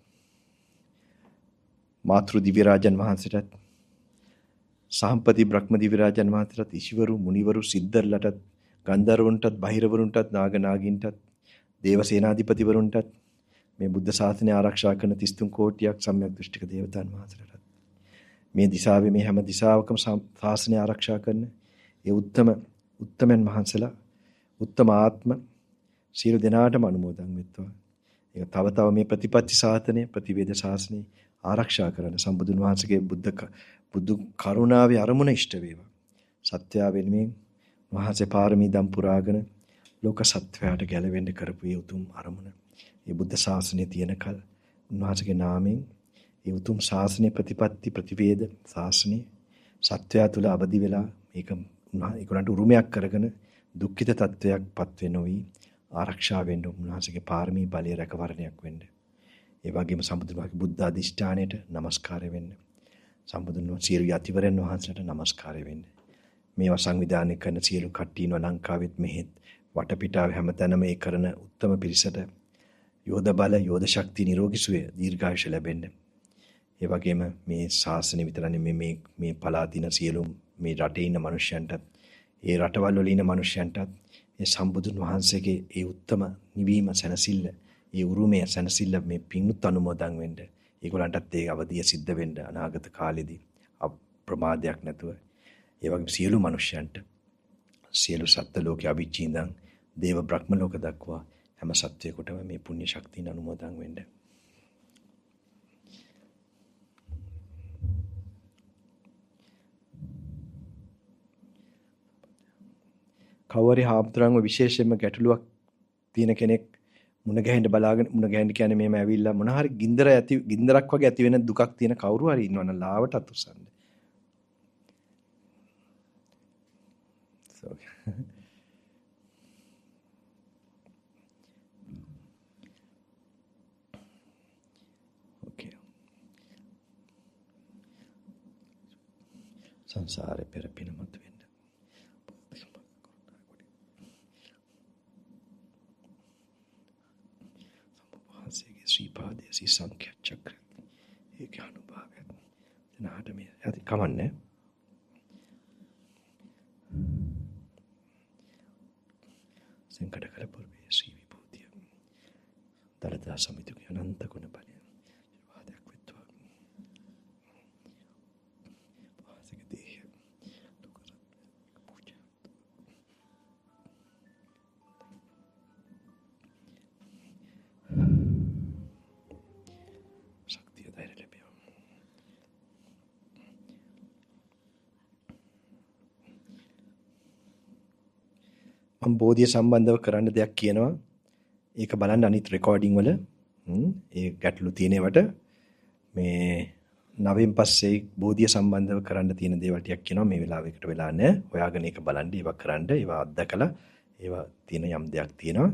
[SPEAKER 2] මාතෘ දිව්‍ය රාජන් වහන්සේටත් සහම්පති බ්‍රහ්ම දිව්‍ය රාජන් වහන්සේටත් ඊශ්වරු මුනිවරු සිද්ධර්ලටත් ගන්ධර්වුන්ටත් බහිරවරුන්ටත් නාග නාගින්ටත් දේව සේනාධිපතිවරුන්ටත් මේ බුද්ධ ශාසනය ආරක්ෂා කරන 33 කෝටියක් සම්‍යක් දෘෂ්ටික දේවතාන් වහන්සේලාටත් මේ දිශාවේ මේ හැම දිශාවකම ශාසනය ආරක්ෂා කරන ඒ උත්තමයන් වහන්සේලා උත්තම ආත්ම සියලු දෙනාටම අනුමෝදන් වෙත්වා. ඒක තව තව මේ ප්‍රතිපත්ති ශාසනය ප්‍රතිවේද ශාසනය ආරක්ෂා කරන සම්බුදුන් වහන්සේගේ බුදු කරුණාවේ අරමුණ ඉෂ්ට වේවා. සත්‍ය වෙනුවෙන් වහන්සේ පාරමී දම් පුරාගෙන ලෝක සත්වයාට ගැලවෙන්න කරපු ඒ උතුම් අරමුණ. මේ බුද්ධ ශාසනය තියෙන කල උන්වහන්සේගේ නාමයෙන් ඒ උතුම් ශාසනය ප්‍රතිපත්ති ප්‍රතිවේද ශාසනය සත්‍යය තුල අවදි වෙලා මේක ඒකට උරුමයක් කරගෙන දුක්ඛිත තත්වයක් පත් වෙනොවි ආරක්ෂා වෙන්න උන්වහන්සේගේ පාරමී බලය රැකවරණයක් වෙන්න. ඒ වගේම සම්බුදුන් වහන්සේගේ බුද්ධ අධිෂ්ඨානයට নমස්කාරය වෙන්න. සම්බුදුන් වහන්සේ සියලු යතිවරයන් වහන්සේට নমස්කාරය වෙන්න. මේවා සංවිධානය කරන සියලු කට්ටියන ලංකාවෙත් මෙහෙත් වටපිටාව හැමතැනම ඒ කරන උත්තම පිරිසට යෝධ බල යෝධ ශක්තිය නිරෝගී සුවය දීර්ඝායුෂ ලැබෙන්න. ඒ වගේම මේ ශාසනය විතර නෙමෙයි මේ පළාතින සියලු මේ රටේ ඉන්න මිනිසයන්ටත් ඒ රටවල් වල ඉන්න මිනිසයන්ටත් ඒ සම්බුදුන් වහන්සේගේ ඒ උත්තම නිවීම සැනසෙල්ල ඒ උරුමය සැනසෙල්ල මේ පින්ුත් අනුමෝදන් වෙන්න. ඒගොල්ලන්ටත් ඒ අවදිය සිද්ධ වෙන්න අනාගත කාලෙදී අප්‍රමාදයක් නැතුව ඒ වගේම සියලු මිනිසයන්ට සියලු සත්ත්ව ලෝකයේ අවිච්ඡ ඉඳන් දේව බ්‍රහ්ම ලෝක දක්වා හැම සත්වයකටම මේ පුණ්‍ය ශක්තිය අනුමෝදන් වෙන්න. කවරේ හාමුදුරන්ව විශේෂයෙන්ම ගැටලුවක් තියෙන කෙනෙක් මුණ ගැහෙන්න බලාගෙන මුණ ගැහෙන්න කියන්නේ මෙහෙම ඇවිල්ලා මොන හරි ගින්දරක් වගේ ඇති වෙන දුකක් තියෙන කවුරු හරි ඉන්නවනම් ලාවට අතුස්සන්න. Okay. සංසාරේ පෙර පිනමත් වෙන්න. ශ්‍රී පාදයේ සී සංඛ්‍යා චක්‍ර ඒක අනුභවය දනාට මේ ඇති කමන්නේ සංකඩ කර පුර්වේ ශ්‍රී විභූතිය දලදා සමිතුක අනන්ත ගුණ බලය වාදයක් වෙත්වා වාසික දේහ ලෝකසත් පූජා මම බෝධිය සම්බන්ධව කරන්න දෙයක් කියනවා. ඒක බලන්න අනිත් රෙකෝඩින් වල ඒ ගැටලු තියෙනවට මේ 9න් පස්සේ බෝධිය සම්බන්ධව කරන්න තියෙන දේවල් ටිකක් කියනවා. මේ වෙලාවෙකට වෙලා නැහැ. හොයාගෙන ඒක බලන්න, ඒවා කරන්න, ඒවා අත්දකලා ඒවා තියෙන යම් දෙයක් තියෙනවා.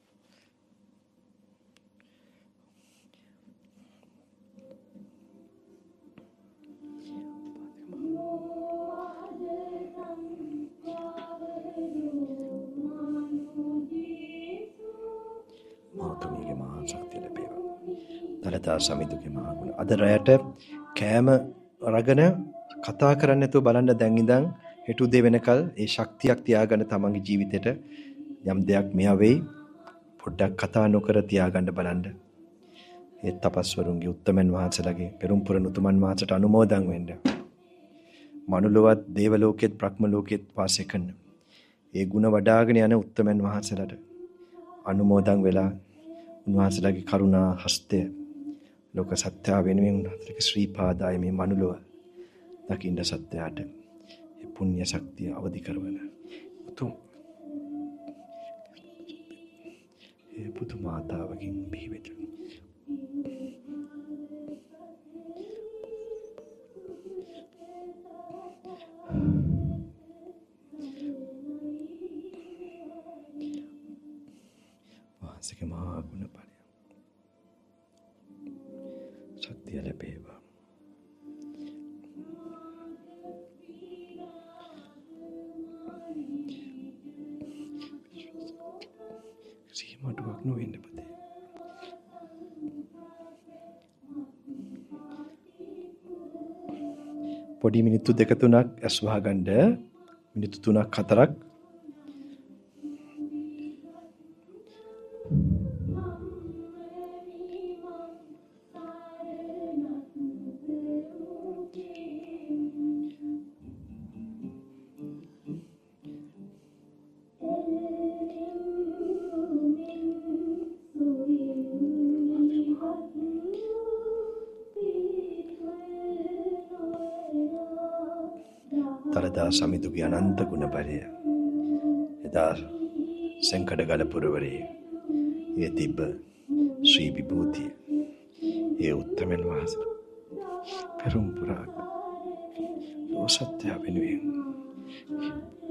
[SPEAKER 2] දලදා සමිතුගේ මහා ගුණ. අද රැයට කෑම අරගෙන කතා කරන්නේ නැතුව බලන්න දැන් ඉඳන් හෙට උදේ වෙනකල් ඒ ශක්තියක් තියාගන්න තමන්ගේ ජීවිතේට යම් දෙයක් මෙහා වෙයි පොඩ්ඩක් කතා නොකර තියාගන්න බලන්න. ඒ තපස්වරුන්ගේ උත්තමයන් වහන්සේලාගේ පෙරම් පුරණ උතුමන් වහන්සේට අනුමෝදන් වෙන්න. මනුලොවත් දේව ලෝකෙත් බ්‍රහ්ම ලෝකෙත් වාසය කරන ඒ ගුණ වඩාගෙන යන උත්තමයන් වහන්සේලාට අනුමෝදන් වෙලා උන්වහන්සේලාගේ කරුණා හස්තය ලෝක සත්‍ය වෙනුවෙන් උන්වහන්සේගේ ශ්‍රී පාදාය මේ මනුලොව දකින්න සත්‍යයට ඒ පුණ්‍ය ශක්තිය අවදි කරවන උතුම් ඒ පුතු මාතාවකින් බිහිවෙච්ච වාසික මහා ගුණ බලය ශක්තිය ලැබේවා. සීමාටුවක් නොවෙන්න පුතේ. පොඩි මිනිත්තු 2-3ක් ඇස් වහගන්න. මිනිත්තු 3-4ක් දලදා සමිතුගේ අනන්ත ගුණ බලය එදා සංකඩගල පුරවරේ ඒ තිබ්බ ශ්‍රී විභූතිය ඒ උත්තමයන් වහන්සේ පෙරම් පුරා ලෝ සත්‍ය වෙනුවෙන්